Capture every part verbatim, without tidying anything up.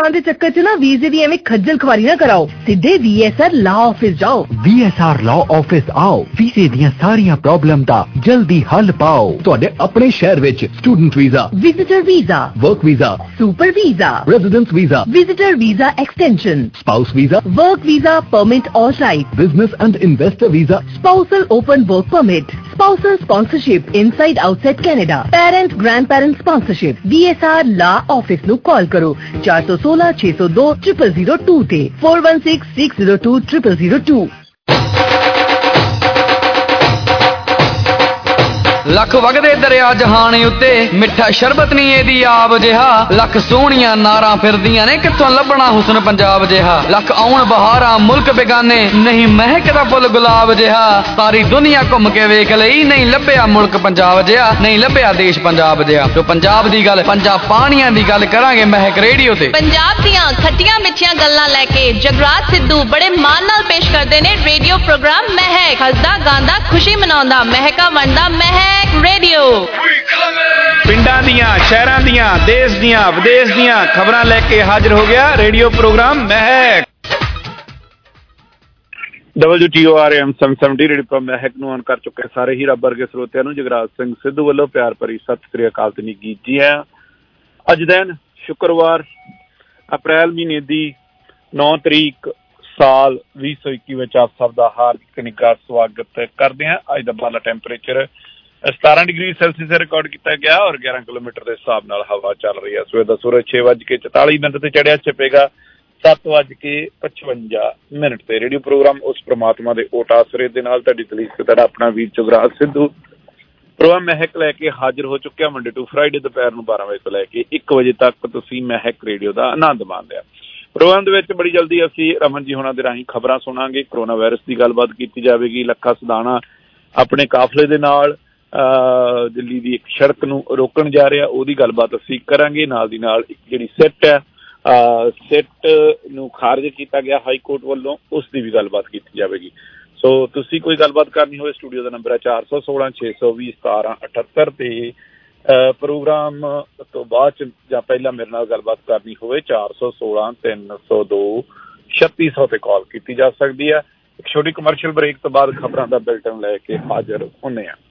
ਕਰਵਾਉਣ ਦੇ ਚੱਕਰ 'ਚ ਨਾ ਵੀਜ਼ੇ ਦੀ ਐਵੇਂ ਖੱਜਲ ਖਵਾਰੀ ਨਾ ਕਰਾਓ, ਸਿੱਧੇ V S R law office ਜਾਓ। V S R law office ਆਓ, ਵੀਜ਼ੇ ਦੀਆਂ ਸਾਰੀਆਂ ਪ੍ਰੋਬਲਮ ਦਾ ਜਲਦੀ ਹੱਲ ਪਾਓ। ਤੁਹਾਡੇ ਆਪਣੇ ਸ਼ਹਿਰ ਵਿੱਚ student visa, visitor visa, work visa, super visa, residence visa, visitor visa extension, spouse visa, work visa permit ਔਰ ਰਾਈਟ, business and investor visa, spousal open work permit, spousal sponsorship inside outside Canada, parent grandparent sponsorship। V S R law office ਨੂੰ call ਕਰੋ ਚਾਰ ਸੌ ਸੋਲਾਂ ਛੇ ਸੌ ਦੋ ਜ਼ੀਰੋ ਜ਼ੀਰੋ ਜ਼ੀਰੋ ਦੋ ਤੇ four one six six zero two zero zero zero two। Lakh ਵਗਦੇ ਦਰਿਆ ਜਹਾਨ ਉੱਤੇ ਮਿੱਠਾ ਸ਼ਰਬਤ ਨਹੀਂ ਇਹਦੀ ਆਬ ਜਿਹਾ, ਲੱਖ ਸੋਹਣੀਆਂ ਨਾਰਾਂ ਫਿਰਦੀਆਂ ਨੇ ਕਿੱਥੋਂ ਲੱਭਣਾ ਹੁਸਨ ਪੰਜਾਬ ਜਿਹਾ, ਲੱਖ ਆਉਣ ਬਹਾਰਾਂ ਮੁਲਕ ਬੇਗਾਨੇ ਨਹੀਂ ਮਹਿਕਦਾ ਫੁੱਲ ਗੁਲਾਬ ਜਿਹਾ, ਸਾਰੀ ਦੁਨੀਆ ਘੁੰਮ ਕੇ ਵੇਖ ਲਈ ਨਹੀਂ ਲੱਭਿਆ ਮੁਲਕ ਪੰਜਾਬ ਜਿਹਾ, ਨਹੀਂ ਲੱਭਿਆ ਦੇਸ਼ ਪੰਜਾਬ ਜਿਹਾ। ਜੋ ਪੰਜਾਬ ਦੀ ਗੱਲ, ਪੰਜਾਬ ਪਾਣੀਆਂ ਦੀ ਗੱਲ ਕਰਾਂਗੇ ਮਹਿਕ ਰੇਡੀਓ ਤੇ। ਪੰਜਾਬ ਦੀਆਂ ਖੱਟੀਆਂ ਮਿੱਠੀਆਂ ਗੱਲਾਂ ਲੈ ਕੇ ਜਗਰਾਜ ਸਿੱਧੂ ਬੜੇ ਮਾਣ ਨਾਲ ਪੇਸ਼ ਕਰਦੇ ਨੇ ਰੇਡੀਓ ਪ੍ਰੋਗਰਾਮ ਮਹਿਕ। ਹੱਸਦਾ ਗਾਉਂਦਾ ਖੁਸ਼ੀ ਮਨਾਉਂਦਾ ਮਹਿਕਾ ਵੰਡਦਾ ਮਹਿਕ ਰੇਡੀਓ। ਪਿੰਡਾਂ ਦੀਆਂ, ਸ਼ਹਿਰਾਂ ਦੀਆਂ, ਦੇਸ਼ ਦੀਆਂ, ਵਿਦੇਸ਼ ਦੀਆਂ ਖਬਰਾਂ ਲੈ ਕੇ ਹਾਜ਼ਰ ਹੋ ਗਿਆ radio program Mehak. W T O R M seven seventy radio program Mehak ਨੂੰ ਆਨ ਕਰ ਚੁੱਕੇ ਸਾਰੇ ਹੀ ਰੱਬ ਵਰਗੇ ਸਰੋਤਿਆਂ ਨੂੰ ਜਗਰਾਜ ਸਿੰਘ ਸਿੱਧੂ ਵੱਲੋਂ ਪਿਆਰ ਭਰੀ ਸਤਿ ਸ੍ਰੀ ਅਕਾਲ ਤੇ ਨਿੱਘੀ ਜੀ ਹੈ। ਅੱਜ ਦਿਨ ਸ਼ੁੱਕਰਵਾਰ ਅਪ੍ਰੈਲ ਮਹੀਨੇ ਦੀ ਨੌ ਤਰੀਕ ਸਾਲ ਵੀਹ ਸੌ ਇੱਕੀ ਵਿੱਚ ਆਪ ਸਭ ਦਾ ਹਾਰਦਿਕ ਨਿੱਘਾ ਸਵਾਗਤ ਕਰਦੇ ਹਾਂ। ਅੱਜ ਦਾ ਬਾਲਾ ਟੈਂਪਰੇਚਰ ਸਤਾਰਾਂ ਡਿਗਰੀ ਸੈਲਸੀਅਸ ਰਿਕਾਰਡ ਕੀਤਾ ਗਿਆ ਔਰ ਗਿਆਰਾਂ ਕਿਲੋਮੀਟਰ ਦੇ ਹਿਸਾਬ ਨਾਲ ਹਵਾ ਚੱਲ ਰਹੀ ਹੈ। ਸਵੇਰ ਦਾ ਸੂਰਜ ਛੇ ਵੱਜ ਕੇ ਚੁਤਾਲੀ ਮਿੰਟ ਤੇ ਚੜਿਆ, ਛਿਪੇਗਾ ਸੱਤ ਵੱਜ ਕੇ ਪਚਵੰਜਾ ਮਿੰਟ ਤੇ। ਰੇਡੀਓ ਪ੍ਰੋਗਰਾਮ ਉਸ ਪ੍ਰਮਾਤਮਾ ਦੇ ਓਟ ਆਸਰੇ ਦੇ ਨਾਲ ਤੁਹਾਡੀ ਦਲੀਲ ਤੇ ਤੁਹਾਡਾ ਆਪਣਾ ਵੀਰ ਜਗਰਾਜ ਸਿੱਧੂ ਪ੍ਰੋਗਰਾਮ ਮਹਿਕ ਲੈ ਕੇ ਹਾਜ਼ਰ ਹੋ ਚੁੱਕਿਆ। ਮੰਡੇ ਟੂ ਫਰਾਈਡੇ ਦੁਪਹਿਰ ਨੂੰ ਬਾਰਾਂ ਵਜੇ ਤੋਂ ਲੈ ਕੇ ਇੱਕ ਵਜੇ ਤੱਕ ਤੁਸੀਂ ਮਹਿਕ ਰੇਡੀਓ ਦਾ ਆਨੰਦ ਮਾਣ ਲਿਆ। ਪ੍ਰੋਗਰਾਮ ਦੇ ਵਿੱਚ ਬੜੀ ਜਲਦੀ ਅਸੀਂ ਰਮਨ ਜੀ ਹੋਣਾ ਦੇ ਰਾਹੀਂ ਖਬਰਾਂ ਸੁਣਾਂਗੇ, ਕਰੋਨਾ ਵਾਇਰਸ ਦੀ ਗੱਲਬਾਤ ਕੀਤੀ ਜਾਵੇਗੀ। ਲੱਖਾ ਸਦਾਣਾ ਆਪਣੇ ਕਾਫਲੇ ਦੇ ਨਾਲ ਦਿੱਲੀ ਦੀ ਇੱਕ ਸੜਕ ਨੂੰ ਰੋਕਣ ਜਾ ਰਿਹਾ, ਉਹਦੀ ਗੱਲਬਾਤ ਅਸੀਂ ਕਰਾਂਗੇ। ਨਾਲ ਦੀ ਨਾਲ ਇੱਕ ਜਿਹੜੀ ਸਿੱਟ ਹੈ, ਸਿੱਟ ਨੂੰ ਖਾਰਜ ਕੀਤਾ ਗਿਆ ਹਾਈ ਕੋਰਟ ਵੱਲੋਂ, ਉਸ ਦੀ ਵੀ ਗੱਲਬਾਤ ਕੀਤੀ ਜਾਵੇਗੀ। ਸੋ ਤੁਸੀਂ ਕੋਈ ਗੱਲਬਾਤ ਕਰਨੀ ਹੋਵੇ ਸਟੂਡੀਓ ਦਾ ਨੰਬਰ ਹੈ ਚਾਰ ਸੌ ਸੋਲਾਂ ਛੇ ਸੌ ਵੀਹ ਸਤਾਰਾਂ ਅਠੱਤਰ ਤੇ ਪ੍ਰੋਗਰਾਮ ਤੋਂ ਬਾਅਦ ਚ ਜਾਂ ਪਹਿਲਾਂ ਮੇਰੇ ਨਾਲ ਗੱਲਬਾਤ ਕਰਨੀ ਹੋਵੇ ਚਾਰ ਸੌ ਸੋਲਾਂ ਤਿੰਨ ਸੌ ਦੋ ਛੱਤੀ ਸੌ ਤੇ ਕਾਲ ਕੀਤੀ ਜਾ ਸਕਦੀ ਹੈ। ਇੱਕ ਛੋਟੀ ਕਮਰਸ਼ੀਅਲ ਬ੍ਰੇਕ ਤੋਂ ਬਾਅਦ ਖਬਰਾਂ ਦਾ ਬੁਲੇਟਿਨ ਲੈ ਕੇ ਹਾਜ਼ਰ ਹੁੰਦੇ ਹਾਂ।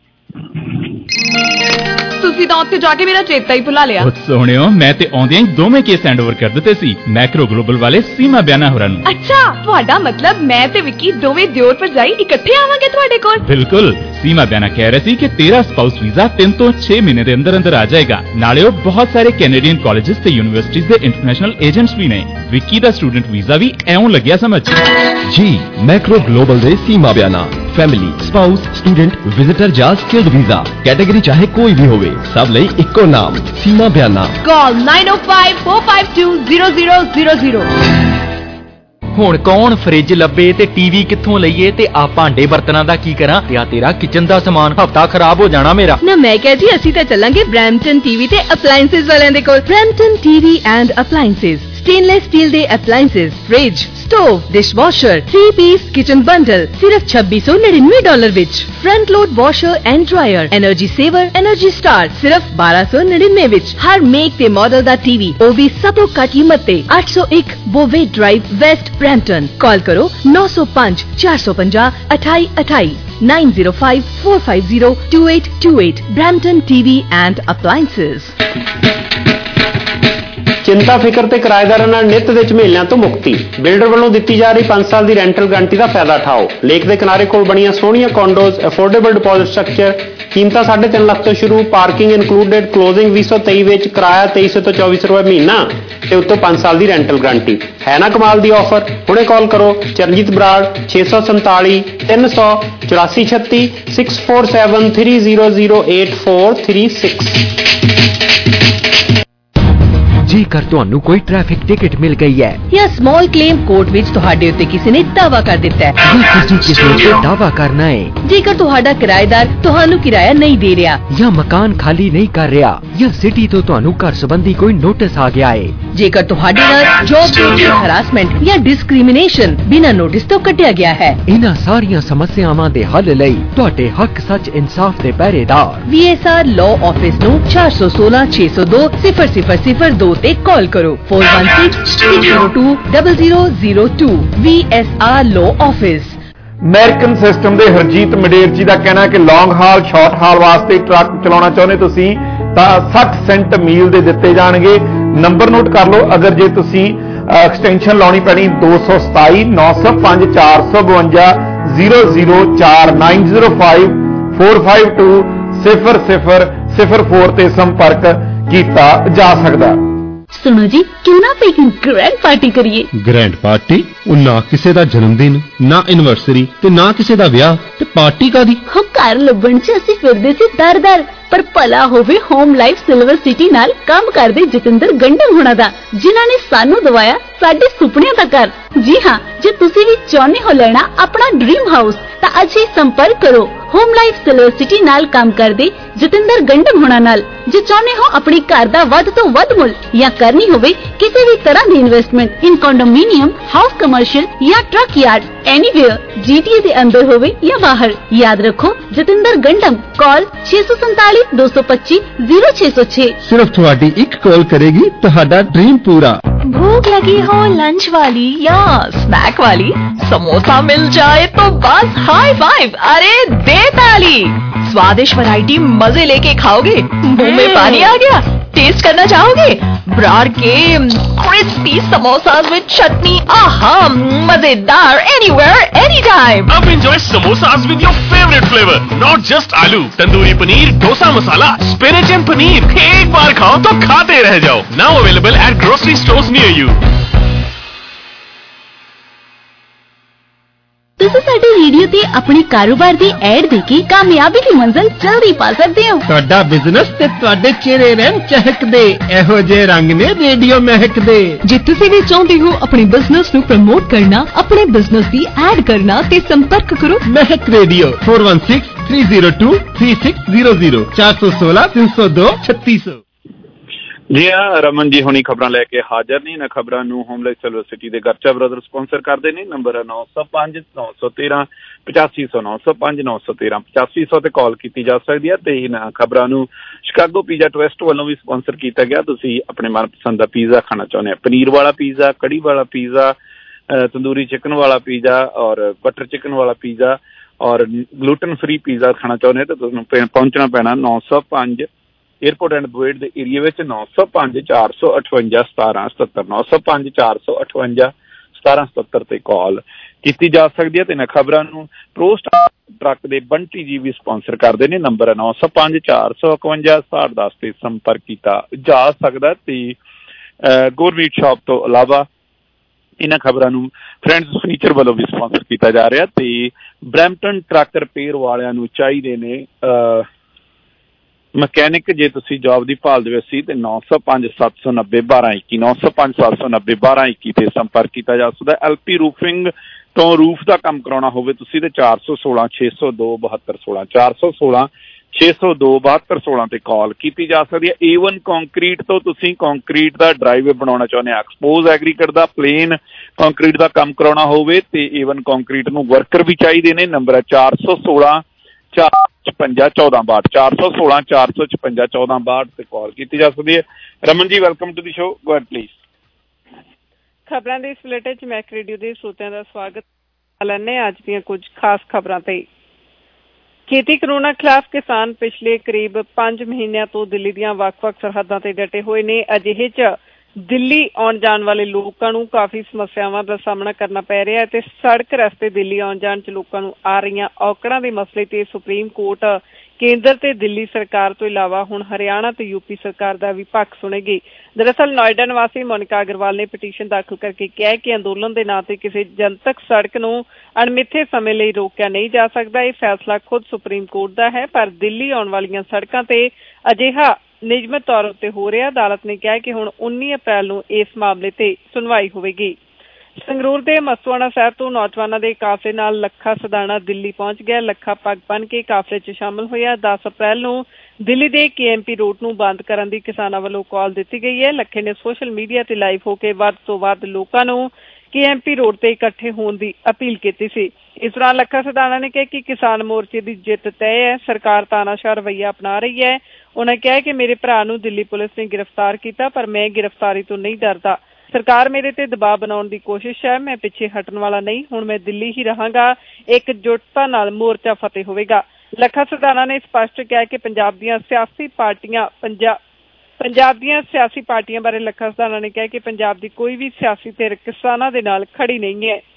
ਤੁਸੀਂ ਤਾਂ ਉੱਥੇ ਜਾ ਕੇ ਮੇਰਾ ਚੇਤਾ ਹੀ ਭੁਲਾ ਲਿਆ। ਸੋਹਣਿਓ, ਮੈਂ ਤੇ ਆਉਂਦਿਆਂ ਹੀ ਦੋਵੇਂ ਕੇਸ ਹੈਂਡ ਓਵਰ ਕਰ ਦਿੱਤੇ ਸੀ ਮੈਕਰੋ ਗਲੋਬਲ ਵਾਲੇ ਸੀਮਾ ਬਿਆਨਾ ਹੋਰਾਂ ਨੂੰ। ਅੱਛਾ, ਤੁਹਾਡਾ ਮਤਲਬ ਮੈਂ ਤੇ ਵਿੱਕੀ ਦੋਵੇਂ ਦਿਓਰ ਭਰਜਾਈ ਇਕੱਠੇ ਆਵਾਂਗੇ ਤੁਹਾਡੇ ਕੋਲ? ਬਿਲਕੁਲ। ਸੀਮਾ ਬਿਆਨਾ ਕਹਿ ਰਹੇ ਸੀ ਕਿ ਤੇਰਾ ਸਪਾਊਸ ਵੀਜ਼ਾ ਤਿੰਨ ਤੋਂ ਛੇ ਮਹੀਨੇ ਦੇ ਅੰਦਰ ਅੰਦਰ ਆ ਜਾਏਗਾ। ਨਾਲੇ ਉਹ ਬਹੁਤ ਸਾਰੇ ਕੈਨੇਡੀਅਨ ਕਾਲਜਿਸ ਤੇ ਯੂਨੀਵਰਸਿਟੀਜ਼ ਦੇ ਇੰਟਰਨੈਸ਼ਨਲ ਏਜੰਟਸ ਵੀ ਨੇ। ਵਿੱਕੀ ਦਾ ਸਟੂਡੈਂਟ ਵੀਜ਼ਾ ਵੀ ਐਉਂ ਲੱਗਿਆ ਸਮਝ। ਜੀ ਮੈਕਰੋ ਗਲੋਬਲ ਦੇ Seema Bayana family, spouse, student, visitor ਜਾਂ ਸਕਿਲਡ ਵੀਜ਼ਾ ਕੈਟਾਗਰੀ ਚਾਹੇ ਕੋਈ ਵੀ ਹੋਵੇ, ਸਭ ਲਈ ਇੱਕੋ ਨਾਮ ਸੀਮਾ ਬਿਆਨਾ। ਕਾਲ nine oh five four five two zero zero zero zero। ਹੁਣ ਕੌਣ ਫ੍ਰਿਜ ਲੱਭੇ ਤੇ ਟੀਵੀ ਕਿੱਥੋਂ ਲਈਏ ਤੇ ਆ ਭਾਂਡੇ ਬਰਤਨਾਂ ਦਾ ਕੀ ਕਰਾਂ ਤੇ ਆ ਤੇਰਾ ਕਿਚਨ ਦਾ ਸਮਾਨ ਹਫਤਾ ਖਰਾਬ ਹੋ ਜਾਣਾ ਮੇਰਾ। ਨਾ ਮੈਂ ਕਿਹਾ ਜੀ ਅਸੀਂ ਤਾਂ ਚੱਲਾਂਗੇ ਬ੍ਰੈਂਪਟਨ ਟੀਵੀ ਤੇ ਅਪਲਾਈਐਂਸਸ ਵਾਲਿਆਂ ਦੇ ਕੋਲ। Brampton TV and appliances, stainless steel ਦੇ appliances, fridge, stove, dishwasher, three piece kitchen bundle सिर्फ छब्बीस सौ निन्यानवे डॉलर विच। Front load washer and dryer, energy saver, energy star सिर्फ बारह सौ निन्यानवे विच। हर मेक ते मॉडल दा टीवी ओ भी सब तो घट कीमत ते आठ सौ एक बोवे ड्राइव वेस्ट ब्रैम्पटन। कॉल करो नौ सौ पाँच चार सौ पंजाह अठाई अठाई nine zero five four five zero two eight two eight. Brampton TV and appliances. चिंता फिक्र ते किराएदारां नाल नित दे झमेलिਆਂ ਤੋਂ ਮੁਕਤੀ। ਬਿਲਡਰ ਵੱਲੋਂ ਦਿੱਤੀ ਜਾ ਰਹੀ ਪੰਜ ਸਾਲ ਦੀ ਰੈਂਟਲ ਗਾਰੰਟੀ ਦਾ ਫਾਇਦਾ ਉਠਾਓ। ਲੇਕ ਦੇ ਕਿਨਾਰੇ ਕੋਲ ਬਣੀਆਂ ਸੋਹਣੀਆਂ ਕੰਡੋਜ਼, ਅਫੋਰਡੇਬਲ ਡਿਪੋਜ਼ਿਟ ਸਟਰਕਚਰ, ਕੀਮਤਾਂ ਸਾਢੇ ਤਿੰਨ ਲੱਖ ਤੋਂ ਸ਼ੁਰੂ, ਪਾਰਕਿੰਗ ਇਨਕਲੂਡਡ, ਕਲੋਜ਼ਿੰਗ ਵੀਹ ਸੌ ਤੇਈ ਵਿੱਚ, ਕਿਰਾਇਆ ਤੇਈ ਸੌ ਤੋਂ ਚੌਵੀ ਸੌ ਰੁਪਏ ਮਹੀਨਾ ਤੇ ਉੱਤੋਂ ਪੰਜ ਸਾਲ ਦੀ ਰੈਂਟਲ ਗਾਰੰਟੀ। ਹੈ ਨਾ ਕਮਾਲ ਦੀ ਆਫਰ? ਹੁਣੇ ਕਾਲ ਕਰੋ ਚਰਨਜੀਤ ਬਰਾੜ ਛੇ ਸੌ ਸੰਤਾਲੀ ਤਿੰਨ ਸੌ ਚੁਰਾਸੀ ਛੱਤੀ six four seven three zero zero eight four three six. ਜੇਕਰ ਤੁਹਾਨੂੰ ਕੋਈ ਟ੍ਰੈਫਿਕ ਟਿਕਟ ਮਿਲ ਗਈ ਹੈ ਜਾਂ ਸਮਾਲ ਕਲੇਮ ਕੋਰਟ ਵਿੱਚ ਤੁਹਾਡੇ ਉੱਤੇ ਕਿਸੇ ਨੇ ਦਾਅਵਾ ਕਰ ਦਿੱਤਾ ਹੈ, ਤੁਸੀਂ ਕਿਸੇ ਉੱਤੇ ਦਾਅਵਾ ਕਰਨਾ ਹੈ। ਜੇਕਰ ਤੁਹਾਡਾ ਕਿਰਾਏਦਾਰ ਤੁਹਾਨੂੰ ਕਿਰਾਇਆ ਨਹੀਂ ਦੇ ਰਿਹਾ ਜਾਂ ਮਕਾਨ ਖਾਲੀ ਨਹੀਂ ਕਰ ਰਿਹਾ ਜਾਂ ਸਿਟੀ ਤੋਂ ਤੁਹਾਨੂੰ ਘਰ ਸੰਬੰਧੀ ਕੋਈ ਨੋਟਿਸ ਆ ਗਿਆ ਹੈ, ਜੇਕਰ ਤੁਹਾਡੇ ਨਾਲ ਜੌਬ ਰਿਲੇਟਡ ਹਰਾਸਮੈਂਟ ਜਾਂ ਡਿਸਕ੍ਰਿਮੀਨੇਸ਼ਨ ਬਿਨਾਂ ਨੋਟਿਸ ਤੋਂ ਕੱਟਿਆ ਗਿਆ ਹੈ, ਇਹਨਾਂ ਸਾਰੀਆਂ ਸਮੱਸਿਆਵਾਂ ਦੇ ਹੱਲ ਲਈ ਤੁਹਾਡੇ ਹੱਕ ਸੱਚ ਇਨਸਾਫ ਦੇ ਪਹਿਰੇਦਾਰ V S R law office ਨੂੰ ਚਾਰ ਸੌ ਸੋਲਾਂ ਛੇ ਸੌ ਦੋ ਸਿਫਰ ਸਿਫਰ ਸਿਫਰ ਦੋ ਤੇ ਕਾਲ ਕਰੋ four one six six zero two zero zero zero two V S R Law Office। American system ਦੇ ਹਰਜੀਤ ਮਡੇਰ ਜੀ ਦਾ ਕਹਿਣਾ ਹੈ ਕਿ ਲੌਂਗ ਹਾਲ ਸ਼ਾਰਟ ਹਾਲ ਵਾਸਤੇ ਟਰੱਕ ਚਲਾਉਣਾ ਚਾਹੁੰਦੇ ਤੁਸੀਂ ਤਾਂ sixty ਸੈਂਟ ਮੀਲ ਦੇ ਦਿੱਤੇ ਜਾਣਗੇ। ਨੰਬਰ ਨੋਟ ਕਰ ਲਓ, ਅਗਰ ਜੇ ਤੁਸੀਂ ਐਕਸਟੈਂਸ਼ਨ ਲਾਉਣੀ ਪੈਣੀ ਦੋ ਸੌ ਸਤਾਈ ਨੌ ਸੌ ਪੰਜ ਚਾਰ ਸੌ ਬਵੰਜਾ ਜ਼ੀਰੋ ਜ਼ੀਰੋ ਚਾਰ nine zero five four five two ਸਿਫਰ ਸਿਫਰ ਸਿਫਰ ਫੋਰ ਤੇ ਸੰਪਰਕ ਕੀਤਾ ਜਾ ਸਕਦਾ। सुनो जी, क्यों ना पे एक ग्रैंड पार्टी करिए। Grand party? ना किसी दा जन्मदिन, ना एनिवर्सरी ते ना किसी दा ब्याह ते पार्टी कादी? हो घर लभण च ਅਸੀਂ ਫਿਰਦੇ ਸੀ ਦਰ ਦਰ, ਪਰ ਭਲਾ ਹੋਵੇ ਹੋਮ ਲਾਈਫ ਸਿਲਵਰ ਸਿਟੀ ਨਾਲ ਕੰਮ ਕਰਦੇ ਜਤਿੰਦਰ ਗੰਡਮ ਹੋਣਾ ਦਾ, ਜਿਨ੍ਹਾਂ ਨੇ ਸਾਨੂੰ ਦਵਾਇਆ ਸਾਡੇ ਸੁਪਨਿਆਂ ਦਾ ਘਰ। ਜੀ ਹਾਂ, ਜੇ ਤੁਸੀਂ ਵੀ ਚਾਹੁੰਦੇ ਹੋ ਲੈਣਾ ਆਪਣਾ ਡ੍ਰੀਮ ਹਾਊਸ ਤਾਂ ਅੱਜ ਹੀ ਸੰਪਰਕ ਕਰੋ ਹੋਮ ਲਾਈਫ ਸਿਲਵਰ ਸਿਟੀ ਨਾਲ ਕੰਮ ਕਰਦੇ ਜਤਿੰਦਰ ਗੰਡਮ ਹੋਣਾ ਨਾਲ। ਜੇ ਚਾਹੁੰਦੇ ਹੋ ਆਪਣੇ ਘਰ ਦਾ ਵੱਧ ਤੋਂ ਵੱਧ ਮੁੱਲ ਜਾਂ ਕਰਨੀ ਹੋਵੇ ਕਿਸੇ ਵੀ ਤਰ੍ਹਾਂ ਦੀ investment in condominium house commercial ਜਾਂ ਟਰੱਕ ਯਾਰਡ ਐਨੀਵੇਅਰ ਜੀਟੀਏ ਦੇ ਅੰਦਰ ਹੋਵੇ ਜਾਂ ਬਾਹਰ, ਯਾਦ ਰੱਖੋ ਜਤਿੰਦਰ ਗੰਡਮ। ਕਾਲ ਛੇ ਸੌ ਸੰਤਾਲੀ ਦੋ ਸੌ ਪੱਚੀ ਜ਼ੀਰੋ ਛੇ ਸੌ ਛੇ। सिर्फ थोड़ी एक कॉल करेगी ਤੁਹਾਡਾ ड्रीम पूरा। भूख लगी हो लंच वाली या स्नैक वाली, समोसा मिल जाए तो बस हाई फाइव। अरे दे ताली, स्वादिष्ट वैरायटी मजे लेके खाओगे, मुंह में पानी आ गया। टेस्ट करना चाहोगे ब्रार के क्रिस्पी समोसास विद चटनी? आहा, मजेदार, एनीवेयर एनी टाइम। अब enjoy samosas with your favorite flavor, not just aloo, tandoori paneer, dosa masala, spinach and paneer. एक बार खाओ तो खाते रह जाओ। Now available at grocery stores near you। ਤੁਸੀਂ ਸਾਡੇ ਰੇਡੀਓ ਤੇ ਆਪਣੇ ਕਾਰੋਬਾਰ ਦੀ ਐਡ ਦੇ ਕੇ ਕਾਮਯਾਬੀ ਦੀ ਮੰਜ਼ਿਲ ਜਲਦੀ ਪਾ ਸਕਦੇ ਹੋ। ਤੁਹਾਡਾ ਬਿਜ਼ਨਸ ਤੇ ਤੁਹਾਡੇ ਚਿਹਰੇ ਰਹਿਣ ਚਹਿਕਦੇ, ਇਹੋ ਜਿਹੇ ਰੰਗ ਨੇ ਰੇਡੀਓ ਮਹਿਕਦੇ। ਜੇ ਤੁਸੀਂ ਵੀ ਚਾਹੁੰਦੇ ਹੋ ਆਪਣੇ ਬਿਜ਼ਨਸ ਨੂੰ ਪ੍ਰਮੋਟ ਕਰਨਾ, ਆਪਣੇ ਬਿਜ਼ਨਸ ਦੀ ਐਡ ਕਰਨਾ ਤੇ ਸੰਪਰਕ ਕਰੋ Mehak radio four one six three zero two three six zero zero ਚਾਰ ਸੌ ਸੋਲਾਂ ਤਿੰਨ ਸੌ ਦੋ ਛੱਤੀ ਸੌ। ਜੀ ਹਾਂ, ਰਮਨ ਜੀ ਹੁਣੀ ਖਬਰਾਂ ਲੈ ਕੇ ਹਾਜ਼ਰ ਨੇ। ਇਹਨਾਂ ਖਬਰਾਂ ਨੂੰ ਹੋਮਲੈਸ ਸਿਲਵਰ ਸਿਟੀ ਦੇ ਗਰਚਾ ਬ੍ਰਦਰ ਸਪਾਂਸਰ ਕਰਦੇ ਨੇ। ਨੰਬਰ ਹੈ ਨੌ ਸੌ ਪੰਜ ਨੌ ਸੌ ਤੇਰਾਂ ਪਚਾਸੀ ਸੌ ਨੌ ਸੌ ਪੰਜ ਨੌ ਸੌ ਤੇਰਾਂ ਪਚਾਸੀ ਸੌ ਤੇ ਕਾਲ ਕੀਤੀ ਜਾ ਸਕਦੀ ਹੈ। ਤੇ ਇਹਨਾਂ ਖਬਰਾਂ ਨੂੰ ਸ਼ਿਕਾਗੋ ਪੀਜ਼ਾ ਟਵਿਸਟ ਵੱਲੋਂ ਵੀ ਸਪਾਂਸਰ ਕੀਤਾ ਗਿਆ। ਤੁਸੀਂ ਆਪਣੇ ਮਨਪਸੰਦ ਦਾ ਪੀਜ਼ਾ ਖਾਣਾ ਚਾਹੁੰਦੇ ਹੋ, ਪਨੀਰ ਵਾਲਾ ਪੀਜ਼ਾ, ਕੜੀ ਵਾਲਾ ਪੀਜ਼ਾ, ਤੰਦੂਰੀ ਚਿਕਨ ਵਾਲਾ ਪੀਜ਼ਾ ਔਰ ਬਟਰ ਚਿਕਨ ਵਾਲਾ ਪੀਜ਼ਾ ਔਰ ਗਲੂਟਨ ਫ੍ਰੀ ਪੀਜ਼ਾ ਖਾਣਾ ਚਾਹੁੰਦੇ ਹੋ ਤਾਂ ਤੁਹਾਨੂੰ ਪਹੁੰਚਣਾ ਪੈਣਾ ਨੌ ਸੌ ਪੰਜ ਏਅਰਪੋਰਟ ਐਂਡ ਬੁਏਟ ਦੇ ਏਰੀਏ ਵਿੱਚ ਨੌ ਸੌ ਪੰਜ ਚਾਰ ਸੌ ਅਠਵੰਜਾ ਸਤਾਰਾਂ ਸਤੱਤਰ ਨੌ ਸੌ ਪੰਜ ਚਾਰ ਸੌ ਅਠਵੰਜਾ ਸਤਾਰਾਂ ਸਤੱਤਰ ਤੇ ਕਾਲ ਕੀਤੀ ਜਾ ਸਕਦੀ ਹੈ। ਤੇ ਇਹਨਾਂ ਖਬਰਾਂ ਨੂੰ ਪ੍ਰੋਸਟ ਟਰੱਕ ਦੇ ਬੰਟੀ ਜੀ ਵੀ ਸਪਾਂਸਰ ਕਰਦੇ ਨੇ। ਨੰਬਰ ਹੈ ਨੌ ਸੌ ਪੰਜ ਚਾਰ ਸੌ ਇਕਵੰਜਾ ਸਤਾਹਠ ਦਸ ਤੇ ਸੰਪਰਕ ਕੀਤਾ ਜਾ ਸਕਦਾ। ਤੇ ਗੋਰਮੀਟ ਸ਼ਾਪ ਤੋਂ ਇਲਾਵਾ ਇਹਨਾਂ ਖਬਰਾਂ ਨੂੰ ਫਰੈਂਡਸ ਫਰਨੀਚਰ ਵੱਲੋਂ ਵੀ ਸਪਾਂਸਰ ਕੀਤਾ ਜਾ ਰਿਹਾ। ਤੇ ਬਰੈਂਪਟਨ ਟਰੱਕ ਰਿਪੇਅਰ ਵਾਲਿਆਂ ਨੂੰ ਚਾਹੀਦੇ ਨੇ ਮਕੈਨਿਕ। ਜੇ ਤੁਸੀਂ ਜੋਬ ਦੀ ਭਾਲ ਦੇ ਵਿੱਚ ਸੀ ਤੇ ਨੌ ਸੌ ਪੰਜ ਸੱਤ ਸੌ ਨੱਬੇ ਬਾਰਾਂ ਇੱਕੀ ਨੌ ਸੌ ਪੰਜ ਸੱਤ ਸੌ ਨੱਬੇ ਬਾਰਾਂ ਇੱਕੀ ਤੇ ਸੰਪਰਕ ਕੀਤਾ ਜਾ ਸਕਦਾ। ਐਲ ਪੀ ਰੂਫਿੰਗ ਤੋਂ ਰੂਫ ਦਾ ਕੰਮ ਕਰਾਉਣਾ ਹੋਵੇ ਤੁਸੀਂ ਤੇ ਚਾਰ ਸੌ ਸੋਲਾਂ ਛੇ ਸੌ ਦੋ ਬਹੱਤਰ ਸੋਲਾਂ ਚਾਰ ਸੌ ਸੋਲਾਂ ਛੇ ਸੌ ਦੋ ਬਹੱਤਰ ਸੋਲਾਂ ਤੇ ਕਾਲ ਕੀਤੀ ਜਾ ਸਕਦੀ ਹੈ। ਏ ਵਨ ਕੰਕਰੀਟ ਤੋਂ ਤੁਸੀਂ ਕੰਕਰੀਟ ਦਾ ਡਰਾਈਵੇ ਬਣਾਉਣਾ ਚਾਹੁੰਦੇ ਆ, ਐਕਸਪੋਜ਼ ਐਗਰੀਕਟ ਦਾ ਪਲੇਨ ਕੰਕਰੀਟ ਦਾ ਕੰਮ ਕਰਾਉਣਾ ਹੋਵੇ ਤੇ ਏ ਵਨ ਕੰਕਰੀਟ ਨੂੰ ਵਰਕਰ ਵੀ ਚਾਹੀਦੇ ਨੇ। ਨੰਬਰ ਹੈ ਚਾਰ ਸੌ ਸੋਲਾਂ ਚਾਰ ਛਪੰਜਾ ਚੌਦਾਂ ਬਾਹਠ ਚਾਰ ਸੌ ਸੋਲਾਂ ਚਾਰ ਸੌ ਛਪੰਜਾ ਚੌਦਾਂ ਬਾਹਠ ਤੇ ਕਾਲ ਕੀਤੀ ਜਾ ਸਕਦੀ ਹੈ। Raman ji welcome to the show, go ahead please. ਖਬਰਾਂ ਦੇ ਇਸ ਬੁਲੇਟਿਨ ਚ ਮੈਕ ਰੇਡੀਓ ਦੇ ਸਰੋਤਿਆਂ ਦਾ ਸਵਾਗਤ ਲੈਂਦੇ ਅੱਜ ਦੀਆਂ ਕੁਝ ਖਾਸ ਖਬਰਾਂ ਤੇ। ਖੇਤੀ ਕਾਨੂੰਨਾਂ ਖਿਲਾਫ ਕਿਸਾਨ ਪਿਛਲੇ ਕਰੀਬ ਪੰਜ ਮਹੀਨਿਆਂ ਤੋਂ ਦਿੱਲੀ ਦੀਆਂ ਵੱਖ-ਵੱਖ ਸਰਹੱਦਾਂ ਤੇ ਡਟੇ ਹੋਏ ਨੇ। ਅਜਿਹੇ ਚ ਦਿੱਲੀ ਆਉਣ ਜਾਣ ਵਾਲੇ ਲੋਕਾਂ ਨੂੰ ਕਾਫੀ ਸਮੱਸਿਆਵਾਂ ਦਾ ਸਾਹਮਣਾ ਕਰਨਾ ਪੈ ਰਿਹਾ ਹੈ ਤੇ ਸੜਕ ਰਸਤੇ ਦਿੱਲੀ ਆਉਣ ਜਾਣ ਚ ਲੋਕਾਂ ਨੂੰ ਆ ਰਹੀਆਂ ਔਕੜਾਂ ਦੇ ਮਸਲੇ ਤੇ ਸੁਪਰੀਮ ਕੋਰਟ ਕੇਂਦਰ ਤੇ ਦਿੱਲੀ ਸਰਕਾਰ ਤੋਂ ਇਲਾਵਾ ਹੁਣ ਹਰਿਆਣਾ ਤੇ ਯੂਪੀ ਸਰਕਾਰ ਦਾ ਵੀ ਪੱਖ ਸੁਣੇਗੀ। ਦਰਅਸਲ ਨੋਇਡਾ ਨਿਵਾਸੀ ਮੋਨਿਕਾ ਅਗਰਵਾਲ ਨੇ ਪਟੀਸ਼ਨ ਦਾਖਲ ਕਰਕੇ ਕਿਹਾ ਕਿ ਅੰਦੋਲਨ ਦੇ ਨਾਂ ਤੇ ਕਿਸੇ ਜਨਤਕ ਸੜਕ ਨੂੰ ਅਣਮਿੱਥੇ ਸਮੇਂ ਲਈ ਰੋਕਿਆ ਨਹੀਂ ਜਾ ਸਕਦਾ। ਇਹ ਫੈਸਲਾ ਖੁਦ ਸੁਪਰੀਮ ਕੋਰਟ ਦਾ ਹੈ, ਪਰ ਦਿੱਲੀ ਆਉਣ ਵਾਲੀਆਂ ਸੜਕਾਂ ਤੇ ਅਜਿਹਾ ਨਿਯਮਿਤ ਤੌਰ ਉੱਤੇ ਹੋ ਰਿਹਾ। ਅਦਾਲਤ ਨੇ ਕਿਹਾ ਕਿ ਹੁਣ ਉੱਨੀ ਅਪ੍ਰੈਲ ਨੂੰ ਇਸ ਮਾਮਲੇ ਤੇ ਸੁਣਵਾਈ ਹੋਵੇਗੀ। ਸੰਗਰੂਰ ਦੇ ਮਸਤੂਆਣਾ ਸਾਹਿਬ ਤੋਂ ਨੌਜਵਾਨਾਂ ਦੇ ਕਾਫਲੇ ਨਾਲ ਲੱਖਾ ਸਦਾਣਾ ਦਿੱਲੀ ਪਹੁੰਚ ਗਿਆ। ਲੱਖਾ ਪੱਗ ਬੰਨ੍ਹ ਕੇ ਕਾਫਲੇ 'ਚ ਸ਼ਾਮਲ ਹੋਇਆ। ਦਸ ਅਪ੍ਰੈਲ ਨੂੰ ਦਿੱਲੀ ਦੇ ਕੇ ਐਮ ਪੀ ਰੋਡ ਨੂੰ ਬੰਦ ਕਰਨ ਦੀ ਕਿਸਾਨਾਂ ਵੱਲੋਂ ਕਾਲ ਦਿੱਤੀ ਗਈ ਹੈ। ਲੱਖੇ ਨੇ ਸੋਸ਼ਲ ਮੀਡੀਆ ਤੇ ਲਾਈਵ ਹੋ ਕੇ ਵੱਧ ਤੋਂ ਵੱਧ ਲੋਕਾਂ ਨੂੰ ਕੇ ਐਮ ਪੀ ਰੋਡ ਤੇ ਇਕੱਠੇ ਹੋਣ ਦੀ ਅਪੀਲ ਕੀਤੀ ਸੀ। इस दौरान लखा सिधाना ने कहा कि किसान मोर्चे की जित तय है, सरकार तानाशाह रवैया अपना रही है। उन्होंने कहा कि मेरे भरा नूं दिल्ली पुलिस ने गिरफ्तार किया, पर मैं गिरफ्तारी तो नहीं डरदा। सरकार मेरे ते दबाव बनाउण दी कोशिश है, मैं पिछे हटण वाला नहीं, हुण मैं दिल्ली ही रहांगा। एकजुटता नाल मोर्चा फतेह होवेगा। लखा सिधाना ने स्पष्ट किया कि पंजाब दीआं सियासी पार्टियां पंजाब पंजाब दीआं सियासी पार्टियां बारे लखा सिधाना ने कहा कि पंजाब दी कोई भी सियासी धिर किसानां दे नाल खड़ी नहीं है।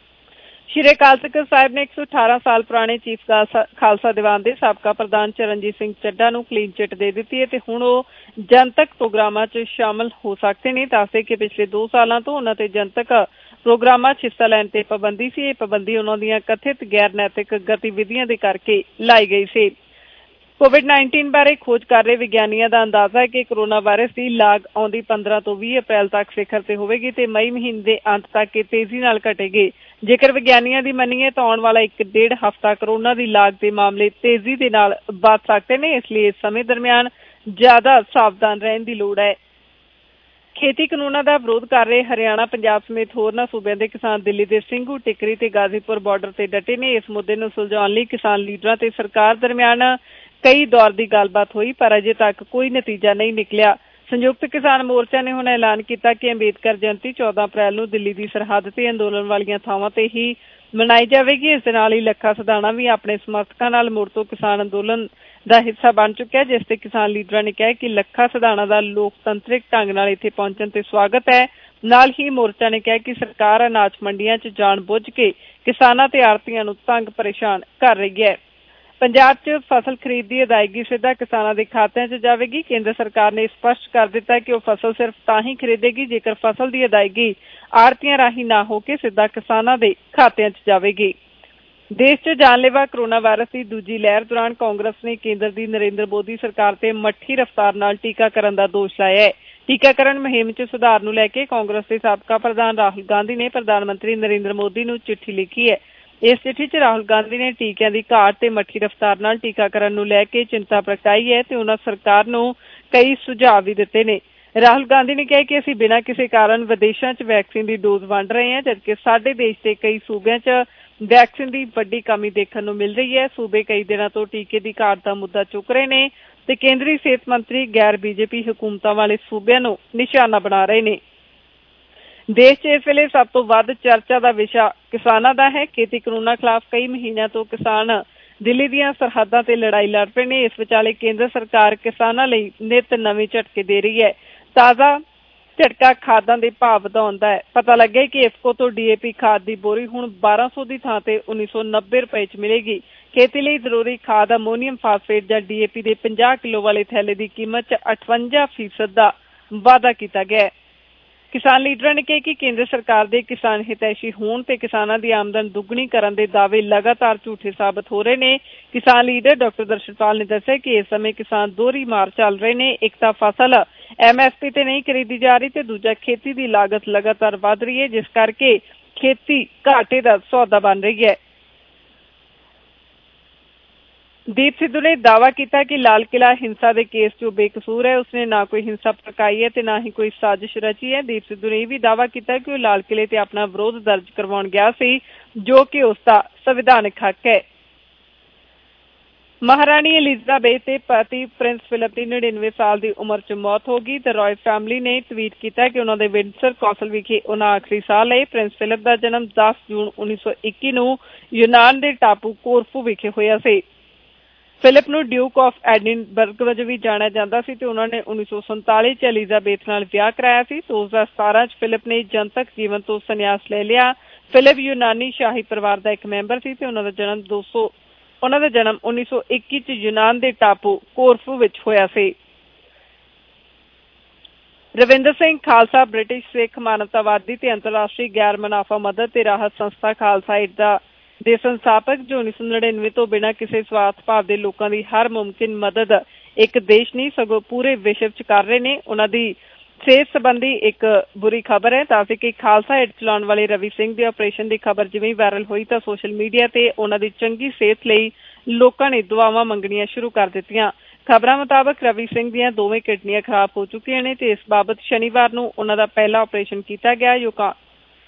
श्री अकाल तख्त साहिब ने एक सौ अठारह साल पुराने चीफ खालसा दीवान के साबका प्रधान चरणजीत सिंह चड्डा नूं क्लीन चिट दे दी है, हुण वो जनतक प्रोग्रामां च शामिल हो सकते हैं। दसदे कि पिछले दो सालों तो उन्हां ते जनतक प्रोग्रामां च हिस्सा लैण ते पाबंदी सी। यह पाबंदी उन्हां दीआं कथित गैर नैतिक गतिविधियां दे करके लाई गई सी। कोविड नाइनटीन बारे खोज कर रहे विग्यानियों का अंदाजा है कि कोरोना वायरस की लाग आउंदी पंद्रह तो बीस अप्रैल तक सिखर ते होवेगी ते मई महीने के अंत तक ये तेजी नाल घटेगी। जेकर विग्यानियों की मनीए तो आने वाला एक डेढ़ हफ्ता कोरोना की लाग के मामले तेजी के नाल वध सकते हैं, इसलिए इस समय दरमियान ज्यादा सावधान रहने की लोड़ है। खेती कानूनों का विरोध कर रहे हरियाणा, पंजाब समेत होरनां सूबे के किसान दिल्ली के ਸਿੰਘੂ टिकरी ते गाजीपुर बॉर्डर से डटे ने। इस मुद्दे नूं सुलझाउण लई किसान लीडरां ते सरकार दरमियान कई दौर की गलबात हुई, पर अजे तक कोई नतीजा नहीं निकलिया। संयुक्त किसान मोर्चा ने हुण ऐलान किया कि अंबेडकर जयंती चौदह अप्रैल नूं दिल्ली की सरहद ते अंदोलन वालियां थावां ते ही मनाई जाएगी। इस दे नाल ही लखा सिधाना भी अपने समर्थकों नाल मुड़ तो किसान अंदोलन का हिस्सा बन चुका है, जिस ते किसान लीडरां ने कहा कि लखा सिधाना का लोकतंत्रिक ढंग नाल इत्थे पहुंचण ते स्वागत है। नाल ही मोर्चा ने कहा कि सरकार अनाज मंडियां च जाण बुझ के किसानां ते आड़तीआं नूं तंग परेशान कर रही है। पंजाब च फसल खरीद की अदायगी सीधा किसानों के खात्यां च जाएगी। केंद्र सरकार ने स्पष्ट कर दिता है कि वह फसल सिर्फ तां ही खरीदेगी जेकर फसल की अदायगी आड़तियां राही ना होकर सीधा किसानों के खात्यां च जाएगी। देश च जानलेवा कोरोना वायरस की दूजी लहर दौरान कांग्रेस ने केंद्र की नरेंद्र मोदी सरकार ते मट्ठी रफ्तार नाल टीकाकरण का दोष लाया है। टीकाकरण मुहिम च सुधार नूं लैके कांग्रेस के साबका प्रधान राहुल गांधी ने प्रधानमंत्री नरेंद्र मोदी नूं चिट्ठी लिखी है। इस चिट्ठी च राहुल गांधी ने टीकिਆਂ ਦੀ घाट ते मट्ठी रफ्तार नाल टीकाकरण नूं लैके चिंता प्रगटाई है ते उन्हां सरकार नूं कई सुझाव भी दिते ने। राहुल गांधी ने कहा कि असीं बिना किसी कारण विदेशों च वैक्सीन की डोज वंड रहे हैं, जबकि साडे देश के कई सूबे च वैक्सीन की वड्डी कमी देखने को मिल रही है। सूबे कई दिनों तो टीके की घाट का मुद्दा चुक रहे हैं ते केंद्रीय सेहत मंत्री गैर बीजेपी हुकूमतां वाले सूबे नूं निशाना बना रहे हैं। देश च इस वेले सब तो वध चर्चा का विषय किसानों का है। खेती कानूनों खिलाफ कई महीनों तो किसान दिल्ली दीआं सरहदां ते लड़ाई लड़ रहे हैं। इस विचाले केंद्र सरकार किसानों लई नित नवे झटके दे रही है। ताज़ा झटका खादां दे भाव वधाउण दा है। पता लगे कि इफको तो डीएपी खाद की बोरी हुण बारह सौ की थां ते उन्नीस सौ नब्बे रुपए च मिलेगी। खेती लई जरूरी खाद अमोनीयम फास्फेट जां डीएपी के पचास किलो वाले थैले की कीमत च अठवंजा फीसद का वाधा किया गया है। किसान लीडरां ने कहा कि केंद्र सरकार के किसान हितैषी होण ते किसानां दी आमदन दुगनी करन दे दावे लगातार झूठे साबित हो रहे हैं। किसान लीडर डॉक्टर दर्शनपाल ने दस्सिया कि इस समय किसान दोहरी मार चल रहे हैं। एक तां फसल एमएसपी ते नहीं खरीदी जा रही ते दूजा खेती की लागत लगातार वध रही है, जिस करके खेती घाटे का सौदा बन रही है। दीप सिद्धू ने दावा किया कि लाल किला हिंसा के केस जो बेकसूर है, उसने ना कोई हिंसा भड़काई है ते ना ही कोई साजिश रची है। दीप सिद्धू ने यह भी दावा किया कि वह लाल किले ते अपना विरोध दर्ज करवाउण गया सी, जो कि उसका संविधानिक हक है। महाराणी एलिजाबेथ के पति प्रिंस फिलिप की नड़िनवे साल की उम्र च मौत हो गई। द रॉयल फैमिली ने ट्वीट किया कि उन्होंने विंडसर कौसल विखे उन्हें आखिरी साह लए। प्रिंस फिलिप का जन्म दस जून उन्नीस सौ इक्की नूं यूनान के टापू कोरफू विखे होया सी। फिलिप नूं ड्यूक ऑफ एडिनबर्ग वजों भी जाना जाता सी ते उन्होंने उन्नीस सौ संताली च एलिजाबेथ नाल विआह कराया सी। दो हज़ार सतारह च फिलिप ने जनतक जीवन तो संन्यास ले लिया। फिलिप यूनानी शाही परिवार का एक मैंबर सी ते उन्हां दा जन्म दो सौ उन्हां दा जन्म उन्नीस सौ इक्की च यूनान के टापू कोरफू विच होया सी। रविंदर सिंह खालसा ब्रिटिश सिख मानवतावादी ते अंतरराष्ट्रीय गैर मुनाफा मदद ते राहत संस्था खालसा एड दा दे संस्थापक जो उन्नीस सौ नड़िनवे तो बिना किसी स्वार्थ भाव के लोगों की हर मुमकिन मदद एक देश नहीं सगों पूरे विश्व च कर रहे हैं। उन्हों की सेहत संबंधी एक बुरी खबर है। दस कि खालसा एड चलाने वाले रवि सिंह के ऑपरेशन की खबर जिवें वायरल हुई तो सोशल मीडिया ते उन्हों की चंगी सेहत लई लोगों ने दुआवां मंगणियां शुरू कर दित्तियां। खबरों मुताबक रवि सिंह दीआं दोवें किडनियां खराब हो चुकियां ने ते इस बाबत शनिवार नूं उन्हां दा पहला ऑपरेशन किया गया, जो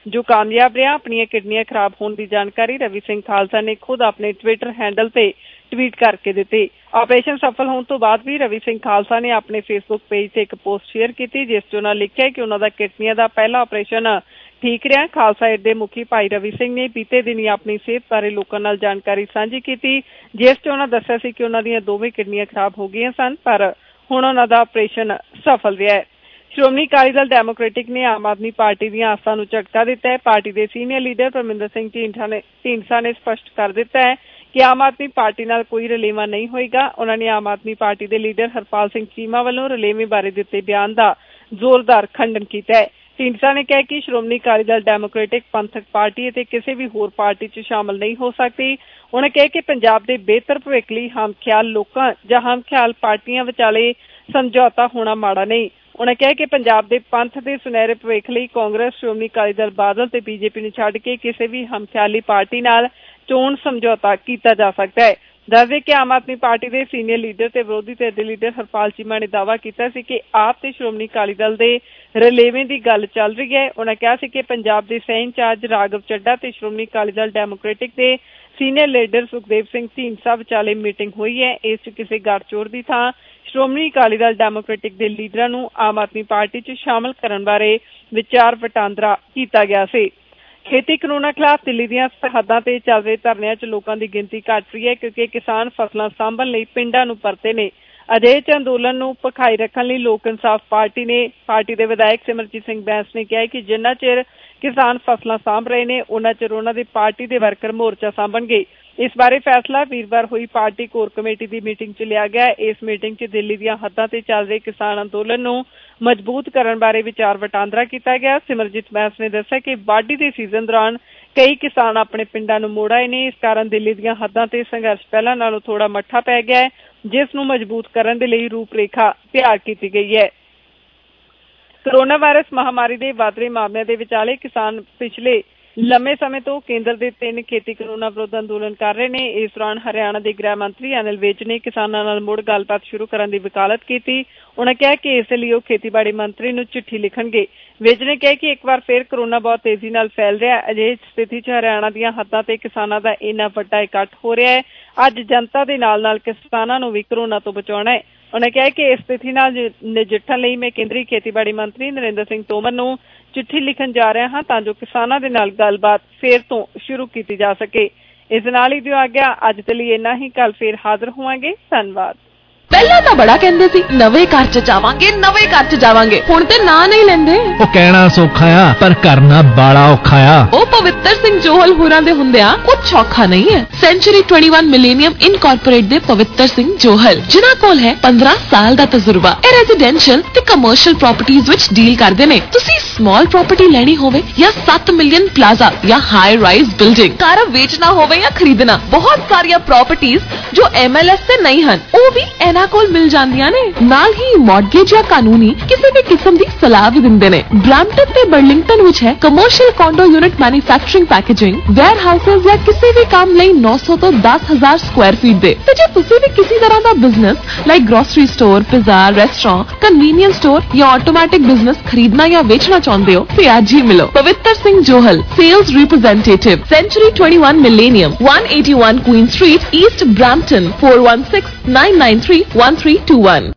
जो कामयाब रहा। अपनी किडनियां खराब होने की जानकारी रवि सिंह खालसा ने खुद अपने ट्विटर हैंडल से ट्वीट करके दी। ऑपरेशन सफल होने तो बाद भी रवि सिंह खालसा ने अपने फेसबुक पेज से एक पोस्ट शेयर की जिस च उन्होंने लिखा कि उन्होंने किडनियां का पहला ऑपरेशन ठीक रहा। खालसा एड के मुखी भाई रवि सिंह ने बीते दिन ही अपनी सेहत बारे लोगों नाल जानकारी साझी की जिस च उन्होंने दस्सिया सी कि उन्हों दीयां दोवें किडनियां खराब हो गई सन पर हुण उन्हों दा ऑपरेशन सफल रहा है। श्रोमणी अकाली दल डेमोक्रेटिक ने आम आदमी पार्टी दी आसां नूं झटका दिता है। पार्टी के सीनियर लीडर परमिंदर सिंह ढींढसा ने ढींढसा ने स्पष्ट कर दिता है कि आम आदमी पार्टी नाल कोई रलेवा नहीं होएगा। उन्होंने आम आदमी पार्टी के लीडर हरपाल सिंह चीमा वालों रलेवे बारे दिते बयान का जोरदार खंडन किया है। ढींढसा ने कहा कि श्रोमणी अकाली दल डेमोक्रेटिक पंथक पार्टी ते किसी भी होर पार्टी च शामिल नहीं हो सकती। उन्होंने कहा कि पंजाब के बेहतर भविख लई हम ख्याल लोकां जां हम ख्याल पार्टियां विचाले समझौता होना माड़ा नहीं। उन्होंने कहा कि पंजाब के पंथ के सुनहरे भविख लई कांग्रेस श्रोमणी अकाली दल बादल ते बीजेपी नूं छड्ड के किसी भी हमख्याली पार्टी नाल चोण समझौता किया जा सकता है। दस दे कि आम आदमी पार्टी के सीनियर लीडर ते विरोधी धिर दे लीडर हरपाल चीमा ने दावा किया सी कि आप ते श्रोमणी अकाली दल दे रलेवें दी गल चल रही है। उन्होंने कहा सी कि पंजाब के सह इंचार्ज राघव चड्ढा ते श्रोमणी अकाली दल डेमोक्रेटिक के सीनियर लीडर सुखदेव सिंह ढींढसा विचाले मीटिंग हुई है। इस च किसी गठजोड़ की थां श्रोमणी अकाली दल डेमोक्रेटिक के लीडरां नूं आम आदमी पार्टी च शामिल करन बारे विचार वटांदरा किया गया सी। खेती कानूनां खिलाफ दिल्ली दीआं सरहदां ते चल रहे धरनिਆਂ च लोकां दी गिनती घट रही है क्योंकि किसान फसलां सांभण लई पिंडां नूं परते ने। अਜਿਹੇ च अंदोलन नूं भखाई रखण लई लोक इंसाफ पार्टी ने पार्टी के विधायक सिमरजीत सिंह बैंस ने कहा कि जिन्ना चिर किसान फसलां सांभ रहे ने उन्ना चिर उन्हां दी पार्टी दे वर्कर मोर्चा सांभणगे। इस बारे फैसला वीरवार हुई पार्टी कोर कमेटी की मीटिंग च लिया गया। इस मीटिंग च दिल्ली दीआं हद्दां ते चल रहे किसान अंदोलन नूं मजबूत करन बारे विचार वटांदरा किया गया। सिमरजीत बैंस ने दस्सिया कि वाढी के सीजन दौरान कई किसान अपने पिंडां नूं मोड़ आए ने। इस कारण दिल्ली दीआं हद्दां ते संघर्ष पहलां नालों थोड़ा मट्ठा पै गया है जिस नूं मजबूत करन दे लई रूपरेखा तैयार की गई है। कोरोना वायरस महामारी के वध रहे मामलों के विचाले किसान पिछले लंबे समय तो केंद्र के तीन खेती कानूनां विरुद्ध अंदोलन कर रहे हैं। इस दौरान हरियाणा के गृह मंत्री अनिल विज ने किसानों नाल मुड़ गलबात शुरू करने की वकालत की। उन्होंने कहा कि इस लिए खेतीबाड़ी मंत्री नूं चिट्ठी लिखणगे। विज ने कहा कि एक बार फिर कोरोना बहुत तेजी नाल फैल रहा है। अजिही स्थिति च हरियाणा दीआं हद्दां ते किसानां दा इन्ना वड्डा इकट्ठ हो रहा है। अज जनता दे नाल नाल किसानां नूं भी कोरोना तो बचाउणा है। उन्होंने कहा कि इस स्थिति नाल नजिठण लई मैं केंद्रीय खेतीबाड़ी मंत्री नरेंद्र सिंह तोमर नूं चिट्ठी लिखण जा रहा हाँ तां जो किसानां दे नाल गलबात फिर तो शुरू की जा सके। इस नाल ही दिओ आग्या अज दे लई इन्ना ही, कल फिर हाजिर होवांगे। धन्नवाद। ਪਹਿਲਾਂ ਤਾਂ ਬੜਾ ਕਹਿੰਦੇ ਸੀ ਨਵੇਂ ਘਰ ਚ ਜਾਵਾਂਗੇ ਨਵੇਂ ਘਰ ਚ ਜਾਵਾਂਗੇ ਹੁਣ ਤੇ ਨਾਂ ਨਹੀਂ ਲੈਂਦੇ। ਉਹ ਕਹਿਣਾ ਸੌਖਾ ਆ ਪਰ ਕਰਨਾ ਬਾਲਾ ਔਖਾ ਆ। ਉਹ ਪਵਿੱਤਰ ਸਿੰਘ ਜੋਹਲ ਹੋਰਾਂ ਦੇ ਹੁੰਦਿਆਂ ਕੁਝ ਔਖਾ ਨਹੀਂ ਹੈ। ਸੈਂਚੁਰੀ ਇਕੱਤੀ ਮਿਲੇਨੀਅਮ ਇਨਕਾਰਪੋਰੇਟ ਦੇ ਪਵਿੱਤਰ ਸਿੰਘ ਜੋਹਲ ਜਿਨ੍ਹਾਂ ਕੋਲ ਹੈ ਪੰਦਰਾਂ ਸਾਲ ਦਾ ਤਜਰਬਾ ਇਹ ਰੈਜ਼ੀਡੈਂਸ਼ੀਅਲ ਤੇ ਕਮਰਸ਼ੀਅਲ ਪ੍ਰਾਪਰਟੀਆਂ ਵਿੱਚ ਡੀਲ ਕਰਦੇ ਨੇ। ਤੁਸੀਂ ਸਮਾਲ ਪ੍ਰਾਪਰਟੀ ਲੈਣੀ ਹੋਵੇ ਜਾਂ ਸੱਤ ਮਿਲੀਅਨ ਪਲਾਜ਼ਾ ਜਾਂ ਹਾਈ ਰਾਈਜ਼ ਬਿਲਡਿੰਗ ਘਰ ਵੇਚਣਾ ਹੋਵੇ ਜਾਂ ਖਰੀਦਣਾ ਬਹੁਤ ਸਾਰੀਆਂ ਪ੍ਰਾਪਰਟੀਆਂ ਜੋ ਐਮਐਲਐਸ ਤੇ ਨਹੀਂ ਹਨ ਉਹ ਵੀ ਇਹਨਾਂ ਕੋਲ ਮਿਲ ਜਾਂਦੀਆਂ ਨੇ। ਨਾਲ ਹੀ ਮਾਰਗੇਜ ਜਾਂ ਕਾਨੂੰਨੀ ਕਿਸੇ ਵੀ ਕਿਸਮ ਦੀ ਸਲਾਹ ਵੀ ਦਿੰਦੇ ਨੇ। ਬ੍ਰੈਂਪਟਨ ਤੇ ਬਰਲਿੰਗਟਨ ਵਿੱਚ ਹੈ commercial condo unit manufacturing packaging warehouses ਜਾਂ ਕਿਸੇ ਵੀ ਕੰਮ ਲਈ ਨੌ ਸੌ ਤੋਂ ਦਸ ਹਜ਼ਾਰ ਸਕੁਆਇਰ ਫੀਟ ਦੇ। ਤੇ ਜੇ ਤੁਸੀਂ ਵੀ ਕਿਸੇ ਤਰ੍ਹਾਂ ਦਾ business like grocery store pizza restaurant convenience store ਜਾਂ ਆਟੋਮੈਟਿਕ ਬਿਜ਼ਨਸ ਖਰੀਦਣਾ ਜਾਂ ਵੇਚਣਾ ਚਾਹੁੰਦੇ ਹੋ ਤੇ ਅੱਜ ਹੀ ਮਿਲੋ Pavittar Singh Johal sales representative century ਇਕੱਤੀ millennium one eighty-one Queen Street East Brampton four one six nine nine three one three two one।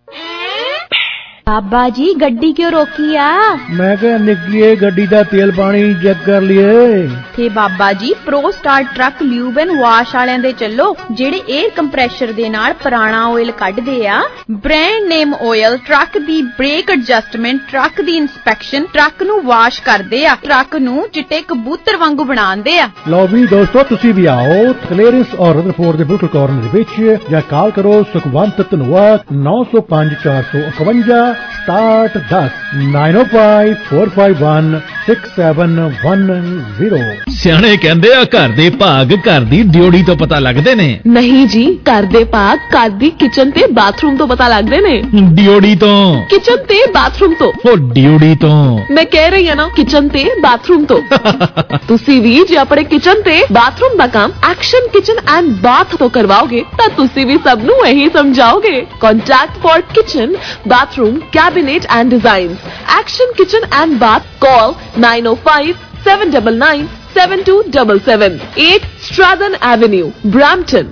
बाबा जी गड्डी क्यों रोकी आ? मैं क्या निकलिए गड्डी का तेल पानी चेक कर लिए थे बाबा जी pro star truck lube and wash वालियां दे चलो जेड़े एयर कंप्रेशर दे नाल पुराना ऑयल कढदे आ। ब्रांड नेम ऑयल ट्रक दी ब्रेक एडजस्टमेंट ट्रक दी इंस्पेक्शन ट्रक नू वाश करदे आ ट्रक नू चिट्टे कबूतर वांगू बनांदे आ। लो भी दोस्तों तुसी भी आओ क्लीयरेंस और रदरफोर्ड दे बिल्कुल कॉर्नर विच या कॉल करो सुखवंत धनोआ नौ सौ पांच चार सौ इकवंजा स्टार्ट दस nine O five four five one six seven one zero. ਸਿਆਣੇ ਕਹਿੰਦੇ ਆ ਘਰ ਦੇ ਭਾਗ ਘਰ ਦੀ ਡਿਊਟੀ ਤੋਂ ਪਤਾ ਲੱਗਦੇ ਨੇ। ਨਹੀਂ ਜੀ ਘਰ ਦੇ ਭਾਗ ਘਰ ਦੀ ਕਿਚਨ ਤੇ ਬਾਥਰੂਮ ਤੋਂ ਪਤਾ ਲੱਗਦੇ ਨੇ। ਡਿਊਟੀ ਤੋਂ ਕਿਚਨ ਤੇ ਬਾਥਰੂਮ ਤੋਂ ਉਹ ਡਿਊਟੀ ਤੋਂ ਮੈਂ ਕਹਿ ਰਹੀ ਹਾਂ ਨਾ ਕਿਚਨ ਤੇ ਬਾਥਰੂਮ ਤੋਂ। ਤੁਸੀਂ ਵੀ ਜੇ ਆਪਣੇ ਕਿਚਨ ਤੇ ਬਾਥਰੂਮ ਦਾ ਕੰਮ ਐਕਸ਼ਨ ਕਿਚਨ ਐਂਡ ਬਾਥ ਤੋਂ ਕਰਵਾਓਗੇ ਤਾਂ ਤੁਸੀਂ ਵੀ ਸਭ ਨੂੰ ਇਹੀ ਸਮਝਾਓਗੇ। Contact for kitchen bathroom cabinet and designs action kitchen and bath call nine oh five seven nine nine seven two seven seven. eight Stratton Avenue, Brampton.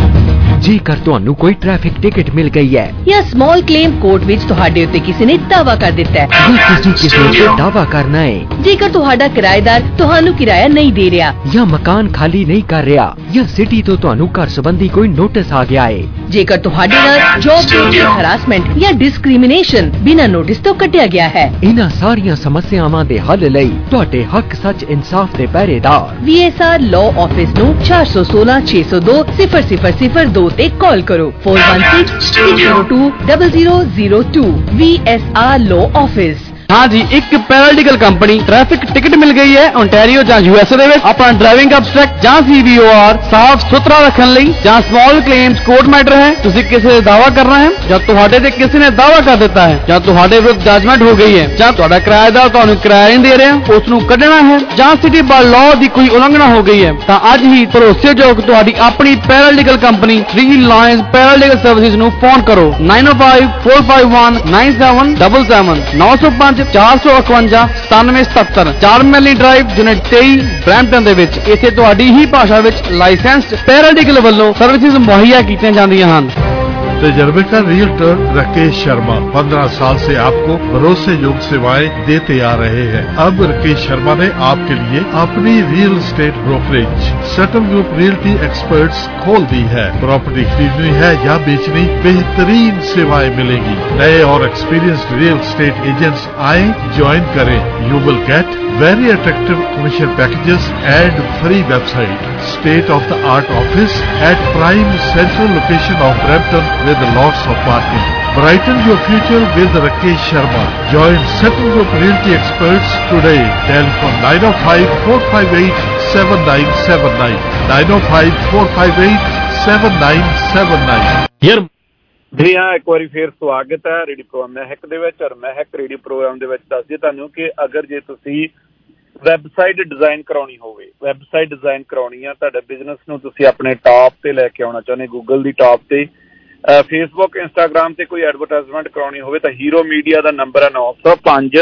ਜੇਕਰ ਤੁਹਾਨੂੰ ਕੋਈ ਟ੍ਰੈਫਿਕ ਟਿਕਟ ਮਿਲ ਗਈ ਹੈ ਜਾਂ ਸਮਾਲ ਕਲੇਮ ਕੋਰਟ ਵਿੱਚ ਤੁਹਾਡੇ ਉੱਤੇ ਕਿਸੇ ਨੇ ਦਾਅਵਾ ਕਰ ਦਿੱਤਾ ਹੈ, ਜਾਂ ਤੁਸੀਂ ਕਿਸੇ ਉੱਤੇ ਦਾਅਵਾ ਕਰਨਾ ਹੈ, ਜੇਕਰ ਤੁਹਾਡਾ ਕਿਰਾਏਦਾਰ ਤੁਹਾਨੂੰ ਕਿਰਾਇਆ ਨਹੀਂ ਦੇ ਰਿਹਾ, ਜਾਂ ਮਕਾਨ ਖਾਲੀ ਨਹੀਂ ਕਰ ਰਿਹਾ, ਜਾਂ ਸਿਟੀ ਤੋਂ ਤੁਹਾਨੂੰ ਘਰ ਸੰਬੰਧੀ ਕੋਈ ਨੋਟਿਸ ਆ ਗਿਆ ਹੈ, ਜੇਕਰ ਤੁਹਾਡੇ ਨਾਲ ਜੌਬ ਦੇ ਉੱਤੇ ਹਰਾਸਮੈਂਟ ਜਾਂ ਡਿਸਕ੍ਰਿਮੀਨੇਸ਼ਨ ਬਿਨਾਂ ਨੋਟਿਸ ਤੋਂ ਕੱਟਿਆ ਗਿਆ ਹੈ, ਇਹਨਾਂ ਸਾਰੀਆਂ ਸਮੱਸਿਆਵਾਂ ਦੇ ਹੱਲ ਲਈ ਤੁਹਾਡੇ ਹੱਕ ਸੱਚ ਇਨਸਾਫ ਦੇ ਪਹਿਰੇਦਾਰ V S R law office ਨੂੰ ਚਾਰ ਸੌ ਸੋਲਾਂ ਛੇ ਸੌ ਦੋ ਸਿਫਰ ਸਿਫਰ ਸਿਫਰ ਦੋ ਤੇ ਕਾਲ ਕਰੋ। four one six six zero two zero zero zero two V S R law office. हाँ जी, एक पैरालीगल कंपनी ट्रैफिक टिकट मिल गई है ओंटारियो ਜਾਂ U S A ਦੇ ਵਿੱਚ ਆਪਣਾ ਡਰਾਈਵਿੰਗ ਅਬਸਟ੍ਰੈਕਟ ਜਾਂ C V O R ਸਾਫ਼ ਸੁਥਰਾ ਰੱਖਣ ਲਈ ਜਾਂ ਸਮਾਲ ਕਲੇਮਸ ਕੋਰਟ ਮੈਟਰ ਹੈ, ਤੁਸੀਂ ਕਿਸੇ ਦਾ ਦਾਅਵਾ ਕਰਨਾ ਹੈ ਜਾਂ ਤੁਹਾਡੇ ਤੇ ਕਿਸੇ ਨੇ ਦਾਅਵਾ ਕਰ ਦਿੱਤਾ ਹੈ ਜਾਂ ਤੁਹਾਡੇ ਵਿਰੁੱਧ ਜਜਮੈਂਟ ਹੋ ਗਈ ਹੈ ਜਾਂ ਤੁਹਾਡਾ ਕਿਰਾਏਦਾਰ ਤੁਹਾਨੂੰ ਕਿਰਾਇਆ ਨਹੀਂ ਦੇ ਰਿਹਾ, ਉਸ ਨੂੰ ਕੱਢਣਾ ਹੈ ਜਾਂ ਸਿਟੀ ਬਾਈ ਲਾਅ ਦੀ ਕੋਈ ਉਲੰਘਣਾ ਹੋ ਗਈ ਹੈ, ਤਾਂ ਅੱਜ ਹੀ ਭਰੋਸੇਯੋਗ ਤੁਹਾਡੀ ਆਪਣੀ paralegal company three lions paralegal services ਨੂੰ ਫੋਨ ਕਰੋ nine oh five four five one nine seven seven seven nine oh five ਚਾਰ ਸੌ ਇਕਵੰਜਾ ਸਤਾਨਵੇਂ ਸਤੱਤਰ ਚਾਰ ਮੈਲੀ ਡਰਾਈਵ ਯੂਨਿਟ ਤੇਈ ਬ੍ਰੈਂਪਟਨ ਦੇ ਵਿੱਚ। ਇੱਥੇ ਤੁਹਾਡੀ ਹੀ ਭਾਸ਼ਾ ਵਿੱਚ ਲਾਇਸੈਂਸਡ ਪੈਰਾਲੀਗਲ ਵੱਲੋਂ ਸਰਵਿਸਿਜ਼ ਮੁਹੱਈਆ ਕੀਤੀਆਂ ਜਾਂਦੀਆਂ ਹਨ। तजर्बेकार रियल्टर राकेश शर्मा पंद्रह साल से आपको भरोसेयोग्य सेवाएं देते आ रहे हैं। अब राकेश शर्मा ने आपके लिए अपनी real estate brokerage Sutton group realty experts खोल दी है। प्रॉपर्टी खरीदनी है या बेचनी, बेहतरीन सेवाएं मिलेंगी। नए और एक्सपीरियंस्ड रियल एस्टेट एजेंट्स आए, ज्वाइन करें। You will get very attractive commission packages and free website. State of the art office at prime central location of Brampton with lots of parking. Brighten your future with Rakesh Sharma. Join Settle Group Realty Experts today. Telephone nine oh five four five eight seven nine seven nine nine oh five four five eight seven nine seven nine. Here ਜੀ ਹਾਂ, ਇੱਕ ਵਾਰੀ ਫੇਰ ਸਵਾਗਤ ਹੈ radio program ਮਹਿਕ ਦੇ ਵਿੱਚ। ਔਰ ਮਹਿਕ ਰੇਡੀਓ ਪ੍ਰੋਗਰਾਮ ਦੇ ਵਿੱਚ ਦੱਸਦੇ ਤੁਹਾਨੂੰ ਕਿ ਅਗਰ ਜੇ ਤੁਸੀਂ ਵੈਬਸਾਈਟ ਡਿਜ਼ਾਈਨ ਕਰਾਉਣੀ ਹੋਵੇ, ਵੈਬਸਾਈਟ ਡਿਜ਼ਾਈਨ ਕਰਾਉਣੀ ਆ, ਤੁਹਾਡੇ ਬਿਜ਼ਨਸ ਨੂੰ ਤੁਸੀਂ ਆਪਣੇ ਟਾਪ ਤੇ ਲੈ ਕੇ ਆਉਣਾ ਚਾਹੁੰਦੇ, ਗੂਗਲ ਦੀ ਟਾਪ ਤੇ, ਫੇਸਬੁੱਕ ਇੰਸਟਾਗ੍ਰਾਮ ਤੇ ਕੋਈ ਐਡਵਰਟਾਈਜ਼ਮੈਂਟ ਕਰਾਉਣੀ ਹੋਵੇ ਤਾਂ ਹੀਰੋ ਮੀਡੀਆ ਦਾ ਨੰਬਰ ਹੈ ਨੌ ਸੌ ਪੰਜ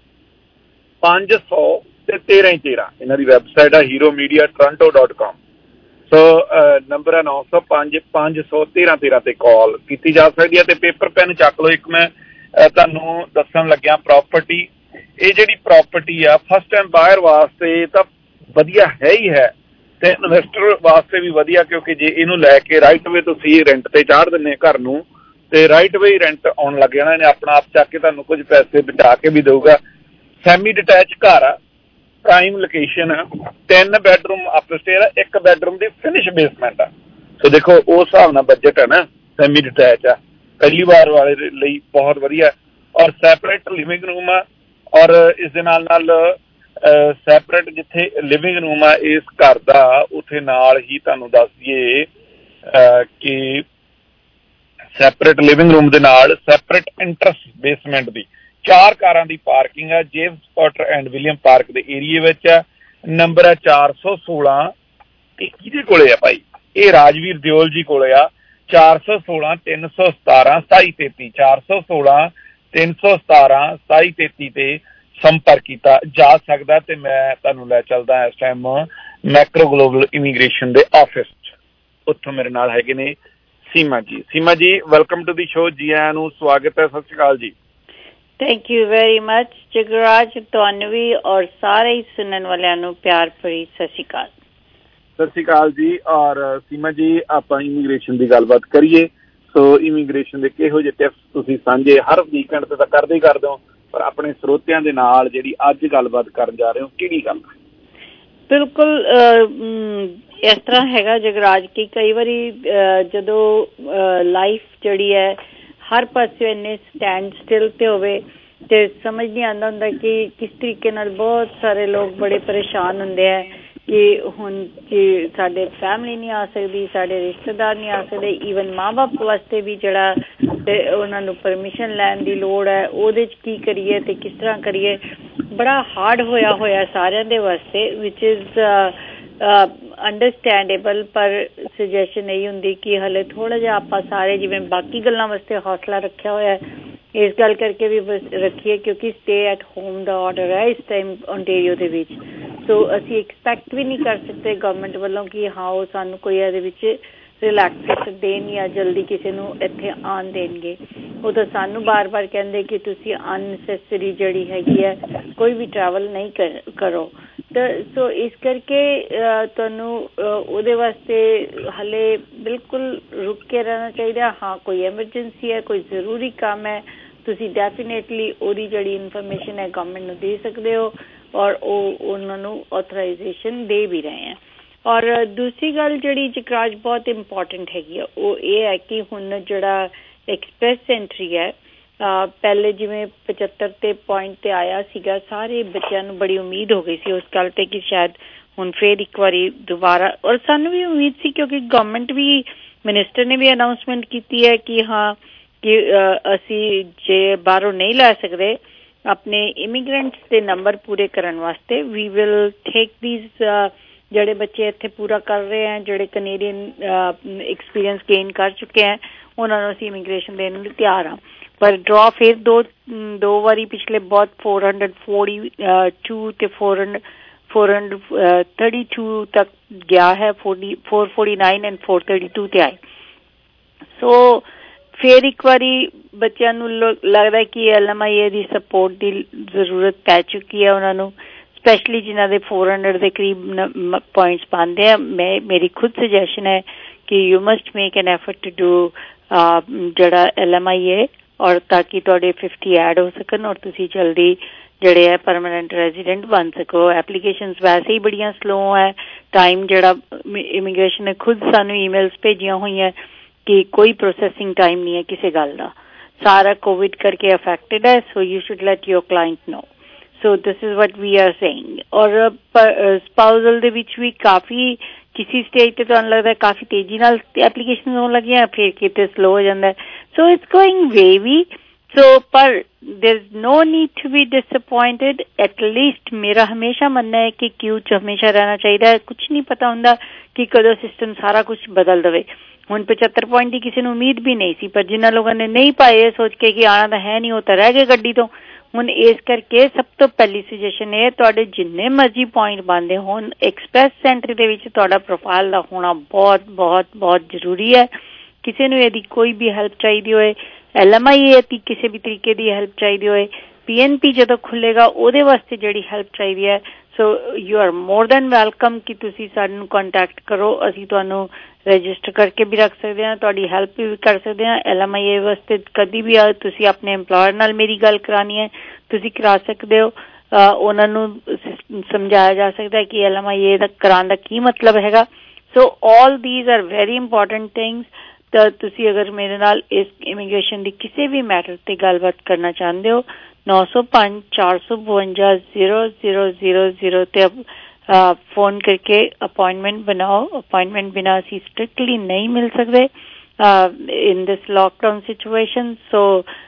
ਪੰਜ ਸੌ ਤੇ ਤੇਰਾਂ ਹੀ ਤੇਰਾਂ। ਇਹਨਾਂ ਦੀ ਵੈਬਸਾਈਟ ਆ hero media Toronto dot com. So number ਹੈ ਨੌ ਸੌ ਪੰਜ ਪੰਜ ਸੌ ਤੇਰਾਂ ਤੇਰਾਂ ਤੇ ਕਾਲ ਕੀਤੀ ਜਾ ਸਕਦੀ ਹੈ। ਤੇ ਪੇਪਰ ਪੈਨ ਚੱਕ ਲਓ। ਇੱਕ ਮੈਂ ਤੁਹਾਨੂੰ ਦੱਸਣ ਲੱਗਿਆ ਪ੍ਰੋਪਰਟੀ, ਇਹ ਜਿਹੜੀ ਪ੍ਰੋਪਰਟੀ ਆ ਫਸਟ ਟਾਈਮ ਬਾਇਰ ਵਾਸਤੇ ਤਾਂ ਵਧੀਆ ਹੈ ਹੀ ਹੈ ਤੇ ਇਨਵੈਸਟਰ ਵਾਸਤੇ ਵੀ ਵਧੀਆ, ਕਿਉਂਕਿ ਜੇ ਇਹਨੂੰ ਲੈ ਕੇ ਰਾਈਟ ਵੇ ਤੁਸੀਂ ਰੈਂਟ ਤੇ ਚਾੜ ਦਿੰਦੇ ਘਰ ਨੂੰ ਤੇ ਰਾਈਟ ਵੇ ਰੈਂਟ ਆਉਣ ਲੱਗ ਜਾਣਾ। ਇਹਨੇ ਆਪਣਾ ਆਪ ਚੱਕ ਕੇ ਤੁਹਾਨੂੰ ਕੁਝ ਪੈਸੇ ਬਚਾ ਕੇ ਵੀ ਦੇਊਗਾ। ਸੈਮੀ ਡਿਟੈਚ ਘਰ ਆ, ਪ੍ਰਾਈਮ ਲੋਕੇਸ਼ਨ ਆ, ਤਿੰਨ ਬੈਡਰੂਮ ਅਪਸਟੇਅਰ ਆ, ਇੱਕ ਬੈਡਰੂਮ ਦੀ ਫਿਨਿਸ਼ ਬੇਸਮੈਂਟ ਆ। ਸੋ ਦੇਖੋ ਉਸ ਹਿਸਾਬ ਨਾਲ ਬਜਟ ਹੈ ਨਾ, ਸੈਮੀ ਡਿਟੈਚ ਆ, ਪਹਿਲੀ ਵਾਰ ਵਾਲੇ ਲਈ ਬਹੁਤ ਵਧੀਆ। ਔਰ ਸੈਪਰੇਟ ਲਿਵਿੰਗ ਰੂਮ ਆ, ਔਰ ਇਸ ਦੇ ਨਾਲ ਨਾਲ ਸੈਪਰੇਟ ਜਿੱਥੇ ਲਿਵਿੰਗ ਰੂਮ ਆ ਇਸ ਘਰ ਦਾ, ਉੱਥੇ ਨਾਲ ਹੀ ਤੁਹਾਨੂੰ ਦੱਸ ਦਈਏ ਕਿ ਸੈਪਰੇਟ ਲਿਵਿੰਗ ਰੂਮ ਦੇ ਨਾਲ ਸੈਪਰੇਟ ਇੰਟਰਸ ਬੇਸਮੈਂਟ ਦੀ ਚਾਰ ਕਾਰਾਂ ਦੀ ਪਾਰਕਿੰਗ ਆ। James Potter and William Park ਦੇ ਏਰੀਏ ਵਿੱਚ ਆ। ਨੰਬਰ ਹੈ ਚਾਰ ਸੌ ਸੋਲਾਂ। ਇਹ ਕਿਹਦੇ ਕੋਲੇ ਆ ਭਾਈ? ਇਹ ਰਾਜਵੀਰ ਦਿਓਲ ਜੀ ਕੋਲੇ ਆ। ਚਾਰ ਸੌ ਸੋਲਾਂ ਤਿੰਨ ਸੌ ਸਤਾਰਾਂ ਸਤਾਈ ਤੇਤੀ ਚਾਰ ਸੌ ਸੋਲਾਂ ਤਿੰਨ ਸੌ ਸਤਾਰਾਂ ਸਤਾਈ ਤੇਤੀ ਤੇ ਸੰਪਰਕ ਕੀਤਾ ਜਾ ਸਕਦਾ। ਤੇ ਮੈਂ ਤੁਹਾਨੂੰ ਲੈ ਚੱਲਦਾ ਇਸ ਟਾਈਮ ਮੈਕਰੋ ਗਲੋਬਲ ਇਮੀਗ੍ਰੇਸ਼ਨ ਦੇ ਆਫਿਸ ਚ। ਉੱਥੋਂ ਮੇਰੇ ਨਾਲ ਹੈਗੇ ਨੇ ਸੀਮਾ ਜੀ। ਸੀਮਾ ਜੀ, ਵੈਲਕਮ ਟੂ ਦੀ ਸ਼ੋ। ਜੀ ਆਇਆਂ ਨੂੰ, ਸਵਾਗਤ ਹੈ। ਸਤਿ ਸ਼੍ਰੀ ਅਕਾਲ ਜੀ। Thank you very much Jagraj, ਤੁਹਾਨੂੰ ਵੀ ਔਰ ਸਾਰੇ ਹੀ ਸੁਣਨ ਵਾਲਿਆਂ ਨੂੰ ਪਿਆਰ ਭਰੀ ਸਤਿ ਸ਼੍ਰੀ ਅਕਾਲ। ਸਤਿ ਸ਼੍ਰੀ ਅਕਾਲ ਜੀ। ਔਰ ਸੀਮਾ ਜੀ, ਆਪਾਂ ਇਮੀਗ੍ਰੇਸ਼ਨ ਦੀ ਗੱਲਬਾਤ ਕਰੀਏ। ਸੋ ਇਮੀਗ੍ਰੇਸ਼ਨ ਦੇ ਕਿਹੋ ਜਿਹੇ ਟਿਪਸ ਤੁਸੀਂ ਸਾਂਝੇ ਹਰ ਵੀਕਐਂਡ ਤੇ ਤਾਂ ਕਰਦੇ ਹੀ ਕਰਦੇ ਹੋ, ਪਰ ਆਪਣੇ ਸਰੋਤਿਆਂ ਦੇ ਨਾਲ ਜਿਹੜੀ ਅੱਜ ਗੱਲਬਾਤ ਕਰਨ ਜਾ ਰਹੇ ਹੋ, ਕਿਹੜੀ ਗੱਲ? ਬਿਲਕੁਲ ਇਸ ਤਰ੍ਹਾਂ ਹੈਗਾ ਜਗਰਾਜ ਕਿ ਕਈ ਵਾਰੀ ਜਦੋਂ ਲਾਈਫ ਜਿਹੜੀ ਹੈ ਹਰ ਪਾਸੇ ਇੰਨੇ ਸਟੈਂਡ ਸਟਿਲ ਤੇ ਹੋਵੇ ਤੇ ਸਮਝ ਨਹੀਂ ਆਉਂਦਾ ਹੁੰਦਾ ਕਿ ਕਿਸ ਤਰੀਕੇ ਨਾਲ ਬਹੁਤ ਸਾਰੇ ਲੋਕ ਬੜੇ ਪਰੇਸ਼ਾਨ ਹੁੰਦੇ ਹੈ ਕਿ ਹੁਣ ਕਿ ਸਾਡੇ ਫੈਮਿਲੀ ਨਹੀਂ ਆ ਸਕਦੀ, ਸਾਡੇ ਰਿਸ਼ਤੇਦਾਰ ਨਹੀਂ ਆ ਸਕਦੇ, ਈਵਨ ਮਾਂ ਬਾਪ ਵਾਸਤੇ ਵੀ ਜਿਹੜਾ ਤੇ ਉਹਨਾਂ ਨੂੰ ਪਰਮਿਸ਼ਨ ਲੈਣ ਦੀ ਲੋੜ ਹੈ, ਉਹਦੇ 'ਚ ਕੀ ਕਰੀਏ ਤੇ ਕਿਸ ਤਰ੍ਹਾਂ ਕਰੀਏ। ਬੜਾ ਹਾਰਡ ਹੋਇਆ ਹੋਇਆ ਸਾਰਿਆਂ ਦੇ ਵਾਸਤੇ, ਵਿਚ ਇਜ਼ ਅੰਡਰਸਟੈਂਡੇਬਲ। ਪਰ ਸੁਜੈਸ਼ਨ ਇਹੀ ਹੁੰਦੀ ਕਿ ਹਲੇ ਥੋੜ੍ਹਾ ਜਿਹਾ ਆਪਾਂ ਸਾਰੇ ਜਿਵੇਂ ਬਾਕੀ ਗੱਲਾਂ ਵਾਸਤੇ ਹੌਸਲਾ ਰੱਖਿਆ ਹੋਇਆ, ਇਸ ਗੱਲ ਕਰਕੇ ਵੀ ਬਸ ਰੱਖੀਏ ਕਿਉਂਕਿ ਸਟੇ ਐਟ ਹੋਮ ਦਾ ਆਰਡਰ ਹੈ ਇਸ ਟਾਈਮ ਓਨਟੇਰੀਓ ਦੇ ਵਿੱਚ। ਸੋ ਅਸੀਂ ਐਕਸਪੈਕਟ ਵੀ ਨਹੀਂ ਕਰ ਸਕਦੇ ਗਵਰਨਮੈਂਟ ਵੱਲੋਂ ਕਿ ਹਾਂ ਉਹ ਸਾਨੂੰ ਕੋਈ ਇਹਦੇ ਵਿੱਚ ਰਿਲੈਕਸੇਸ਼ਨ ਦੇਣ ਜਾਂ ਜਲਦੀ ਕਿਸੇ ਨੂੰ ਇੱਥੇ ਆਉਣ ਦੇਣਗੇ। ਉਹ ਤਾਂ ਸਾਨੂੰ ਬਾਰ ਬਾਰ ਕਹਿੰਦੇ ਕਿ ਤੁਸੀਂ ਅਨਨੈਸੈਸਰੀ ਜਿਹੜੀ ਹੈਗੀ ਹੈ ਕੋਈ ਵੀ ਟਰੈਵਲ ਨਹੀਂ ਕਰ ਕਰੋ। ਤਾਂ ਸੋ ਇਸ ਕਰਕੇ ਤੁਹਾਨੂੰ ਉਹਦੇ ਵਾਸਤੇ ਹਾਲੇ ਬਿਲਕੁਲ ਰੁਕ ਕੇ ਰਹਿਣਾ ਚਾਹੀਦਾ। ਹਾਂ ਕੋਈ ਐਮਰਜੈਂਸੀ ਹੈ, ਕੋਈ ਜ਼ਰੂਰੀ ਕੰਮ ਹੈ, ਤੁਸੀਂ ਡੈਫੀਨੇਟਲੀ ਉਹਦੀ ਜਿਹੜੀ ਇਨਫੋਰਮੇਸ਼ਨ ਹੈ ਗਵਰਨਮੈਂਟ ਨੂੰ ਦੇ ਸਕਦੇ ਹੋ ਔਰ ਉਹ ਉਹਨਾਂ ਨੂੰ ਆਥੋਰਾਈਜ਼ੇਸ਼ਨ ਦੇ ਵੀ ਰਹੇ ਹੈ। ਔਰ ਦੂਸਰੀ ਗੱਲ ਜਿਹੜੀ ਜਗਰਾਜ ਬਹੁਤ ਇੰਪੋਰਟੈਂਟ ਹੈਗੀ ਆ ਉਹ ਇਹ ਹੈ ਕਿ ਹੁਣ ਜਿਹੜਾ ਐਕਸਪ੍ਰੈਸ ਐਂਟਰੀ ਹੈ ਪਹਿਲੇ ਜਿਵੇਂ ਪਚੱਤਰ ਤੇ ਪੁਆਇੰਟ ਤੇ ਆਇਆ ਸੀਗਾ, ਸਾਰੇ ਬੱਚਿਆਂ ਨੂੰ ਬੜੀ ਉਮੀਦ ਹੋ ਗਈ ਸੀ ਉਸ ਗੱਲ ਤੇ ਕਿ ਸ਼ਾਇਦ ਹੁਣ ਫੇਰ ਇੱਕ ਵਾਰੀ ਦੁਬਾਰਾ, ਔਰ ਸਾਨੂੰ ਵੀ ਉਮੀਦ ਸੀ ਕਿਉਂਕਿ ਗਵਰਨਮੈਂਟ ਵੀ ਮਿਨਿਸਟਰ ਨੇ ਵੀ ਅਨਾਊਂਸਮੈਂਟ ਕੀਤੀ ਹੈ ਕਿ ਹਾਂ ਕਿ ਅਸੀਂ ਜੇ ਬਾਹਰੋਂ ਨਹੀਂ ਲੈ ਸਕਦੇ ਆਪਣੇ ਇਮੀਗ੍ਰੈਂਟਸ ਦੇ ਨੰਬਰ ਪੂਰੇ ਕਰਨ ਵਾਸਤੇ ਵੀ ਵਿਲ ਟੇਕ ਦੀਜ਼ ਜਿਹੜੇ ਬੱਚੇ ਇੱਥੇ ਪੂਰਾ ਕਰ ਰਹੇ ਹੈ, ਜਿਹੜੇ ਕੈਨੇਡੀਅਨ ਐਕਸਪੀਰੀਅੰਸ ਗੇਨ ਕਰ ਚੁੱਕੇ ਹੈ, ਉਹਨਾਂ ਨੂੰ ਅਸੀਂ ਇਮੀਗ੍ਰੇਸ਼ਨ ਦੇਣ ਲਈ ਤਿਆਰ ਹਾਂ। ਪਰ ਡਰਾ ਫਿਰ ਦੋ ਦੋ ਵਾਰੀ ਪਿਛਲੇ ਬਹੁਤ ਫੋਰ ਹੰਡਰਡ ਫੋਰਟੀ ਟੂ ਤੇ four hundred four hundred thirty two ਤੱਕ ਗਿਆ ਹੈ, forty four forty nine and four thirty two ਤੇ ਆਏ। ਸੋ ਫਿਰ ਇੱਕ ਵਾਰੀ ਬੱਚਿਆਂ ਨੂੰ ਲੱਗਦਾ ਕਿ ਐਲ ਐਮ ਆਈ ਏ ਦੀ ਸਪੋਰਟ ਦੀ ਜ਼ਰੂਰਤ ਪੈ ਚੁੱਕੀ ਹੈ ਉਹਨਾਂ ਨੂੰ, ਸਪੈਸ਼ਲੀ ਜਿਨ੍ਹਾਂ ਦੇ ਫੋਰ ਹੰਡਰਡ ਦੇ ਕਰੀਬ ਪੁਆਇੰਟਸ ਪਾਉਂਦੇ ਆ। ਮੈਂ ਮੇਰੀ ਖੁਦ ਸੁਜੈਸ਼ਨ ਹੈ ਕਿ you must make an effort to do ਜਿਹੜਾ ਐਲ ਐਮ ਆਈ ਏ ਔਰ ਤਾਂ ਕਿ ਤੁਹਾਡੇ ਫਿਫਟੀ ਐਡ ਹੋ ਸਕਣ ਔਰ ਤੁਸੀਂ ਜਲਦੀ ਜਿਹੜੇ ਹੈ ਪਰਮਾਨੈਂਟ ਰੈਜ਼ੀਡੈਂਟ ਬਣ ਸਕੋ। ਐਪਲੀਕੇਸ਼ਨਸ ਵੈਸੇ ਹੀ ਬੜੀਆਂ ਸਲੋ ਹੈ, ਟਾਈਮ ਜਿਹੜਾ ਇਮੀਗ੍ਰੇਸ਼ਨ ਨੇ ਖੁਦ ਸਾਨੂੰ ਈਮੇਲਸ ਭੇਜੀਆਂ ਹੋਈਆਂ ਕਿ ਕੋਈ ਪ੍ਰੋਸੈਸਿੰਗ ਟਾਈਮ ਨਹੀਂ ਹੈ ਕਿਸੇ ਗੱਲ ਦਾ, ਸਾਰਾ ਕੋਵਿਡ ਕਰਕੇ ਅਫੈਕਟਡ ਹੈ। So you should let your client know. So this is what we are saying. ਔਰ ਸਪਾਊਜ਼ਲ ਦੇ ਵਿੱਚ ਵੀ ਕਾਫੀ ਕਿਸੇ ਸਟੇਜ ਤੇ ਤੁਹਾਨੂੰ ਲੱਗਦਾ ਕਾਫੀ ਤੇਜ਼ੀ ਨਾਲ ਐਪਲੀਕੇਸ਼ਨ ਹੋਣ ਲੱਗੀਆਂ, ਫਿਰ ਕਿਤੇ ਸਲੋ ਹੋ ਜਾਂਦਾ। So it's going way we so ਪਰ there is no need to be disappointed. At least ਮੇਰਾ ਹਮੇਸ਼ਾ ਮੰਨਣਾ ਹੈ ਕਿ ਕਿਊ ਚ ਹਮੇਸ਼ਾ ਰਹਿਣਾ ਚਾਹੀਦਾ ਹੈ। ਕੁਛ ਨਹੀਂ ਪਤਾ ਹੁੰਦਾ ਕਿ ਕਦੋਂ ਸਿਸਟਮ ਸਾਰਾ ਕੁਛ ਬਦਲ ਦੇਵੇ। ਹੁਣ ਪਚੱਤਰ ਪੁਆਇੰਟ ਦੀ ਕਿਸੇ ਨੂੰ ਉਮੀਦ ਵੀ ਨਹੀਂ ਸੀ, ਪਰ ਜਿਨ੍ਹਾਂ ਲੋਕਾਂ ਨੇ ਨਹੀਂ ਪਾਏ ਸੋਚ ਕੇ ਕਿ ਆਉਣਾ ਤਾਂ ਹੈ ਨਹੀਂ, ਉਹ ਤਾਂ ਰਹਿ ਗਏ ਗੱਡੀ ਤੋਂ। ਹੁਣ ਇਸ ਕਰਕੇ ਸਭ ਤੋਂ ਪਹਿਲੀ ਸੁਜੈਸ਼ਨ ਇਹ ਤੁਹਾਡੇ ਜਿੰਨੇ ਮਰਜ਼ੀ ਪੁਆਇੰਟ ਬਣਦੇ ਹੋਣ, ਐਕਸਪ੍ਰੈਸ ਸੈਂਟਰ ਦੇ ਵਿੱਚ ਤੁਹਾਡਾ ਪ੍ਰੋਫਾਈਲ ਦਾ ਹੋਣਾ ਬਹੁਤ ਬਹੁਤ ਬਹੁਤ ਜ਼ਰੂਰੀ ਹੈ। ਕਿਸੇ ਨੂੰ ਇਹਦੀ ਕੋਈ ਵੀ ਹੈਲਪ ਚਾਹੀਦੀ ਹੋਏ, ਐਲ ਐਮ ਆਈ ਏ ਦੀ ਕਿਸੇ ਵੀ ਤਰੀਕੇ ਦੀ ਹੈਲਪ ਚਾਹੀਦੀ ਹੋਏ, ਪੀ ਐਨ ਪੀ ਜਦੋਂ ਖੁੱਲੇਗਾ ਉਹਦੇ ਵਾਸਤੇ ਜਿਹੜੀ ਹੈਲਪ ਚਾਹੀਦੀ ਹੈ, so you are more than welcome ਕਿ ਤੁਸੀਂ ਸਾਨੂੰ ਕੰਟੈਕਟ ਕਰੋ। ਅਸੀਂ ਤੁਹਾਨੂੰ ਰਜਿਸਟਰ ਕਰਕੇ ਵੀ ਰੱਖ ਸਕਦੇ ਹਾਂ, ਤੁਹਾਡੀ ਹੈਲਪ ਵੀ ਕਰ ਸਕਦੇ ਹਾਂ। ਐਲ ਐਮ ਆਈ ਏ ਵਾਸਤੇ ਕਦੀ ਵੀ ਤੁਸੀਂ ਆਪਣੇ ਇੰਪਲੋਇਰ ਨਾਲ ਮੇਰੀ ਗੱਲ ਕਰਾਉਣੀ ਹੈ ਤੁਸੀਂ ਕਰਾ ਸਕਦੇ ਹੋ। ਉਹਨਾਂ ਨੂੰ ਸਮਝਾਇਆ ਜਾ ਸਕਦਾ ਹੈ ਕਿ ਐਲ ਐਮ ਆਈ ਏ ਦਾ ਕਰਾਉਣ ਦਾ ਕੀ ਮਤਲਬ ਹੈਗਾ। So all these are very important things. ਤਾਂ ਤੁਸੀਂ ਅਗਰ ਮੇਰੇ ਨਾਲ ਇਸ ਇਮੀਗ੍ਰੇਸ਼ਨ ਦੀ ਕਿਸੇ ਵੀ ਮੈਟਰ ਤੇ ਗੱਲਬਾਤ ਕਰਨਾ ਚਾਹੁੰਦੇ ਹੋ, ਨੌ ਸੌ ਪੰਜ ਚਾਰ ਸੌ ਬਵੰਜਾ ਜ਼ੀਰੋ ਜ਼ੀਰੋ ਜ਼ੀਰੋ ਜ਼ੀਰੋ ਤੇ ਫੋਨ ਕਰਕੇ ਅਪਾਇੰਟਮੈਂਟ ਬਣਾਓ। ਅਪਾਇੰਟਮੈਂਟ ਬਿਨਾਂ ਅਸੀਂ ਸਟ੍ਰਿਕਟਲੀ ਨਹੀਂ ਮਿਲ ਸਕਦੇ in this lockdown situation. So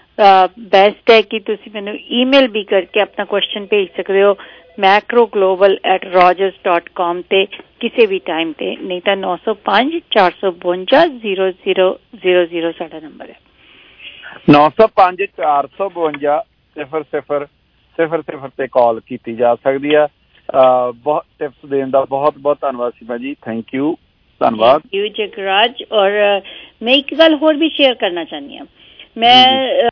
best ਹੈ ਕਿ ਤੁਸੀਂ ਮੈਨੂੰ ਈਮੇਲ ਵੀ ਕਰਕੇ ਆਪਣਾ ਕੁਐਸਚਨ ਭੇਜ ਸਕਦੇ ਹੋ Macro Global at Rogers dot com ਤੇ ਕਿਸੇ ਵੀ ਟਾਈਮ ਤੇ, ਨਹੀਂ ਤਾਂ ਨੌ ਸੌ ਪੰਜ ਚਾਰ ਸੌ ਬਵੰਜਾ ਜ਼ੀਰੋ ਜ਼ੀਰੋ ਜ਼ੀਰੋ ਜ਼ੀਰੋ ਸਾਡਾ ਨੰਬਰ ਹੈ। ਨੌ ਸੌ ਪੰਜ ਚਾਰ ਸੌ ਬਵੰਜਾ ਸਿਫਰ ਸਿਫਰ ਸਿਫਰ ਸਿਫਰ ਤੇ ਕਾਲ ਕੀਤੀ ਜਾ ਸਕਦੀ ਆ। ਬਹੁਤ ਟਿਪਸ ਦੇਣ ਦਾ ਬਹੁਤ ਬਹੁਤ ਧੰਨਵਾਦ ਸੀਮਾ ਜੀ, ਥੈਂਕ ਯੂ, ਧੰਨਵਾਦ। Thank you Jagraj. ਔਰ ਮੈਂ ਇੱਕ ਗੱਲ ਹੋਰ ਵੀ ਸ਼ੇਅਰ ਕਰਨਾ ਚਾਹੁੰਦੀ ਹਾਂ। ਮੈਂ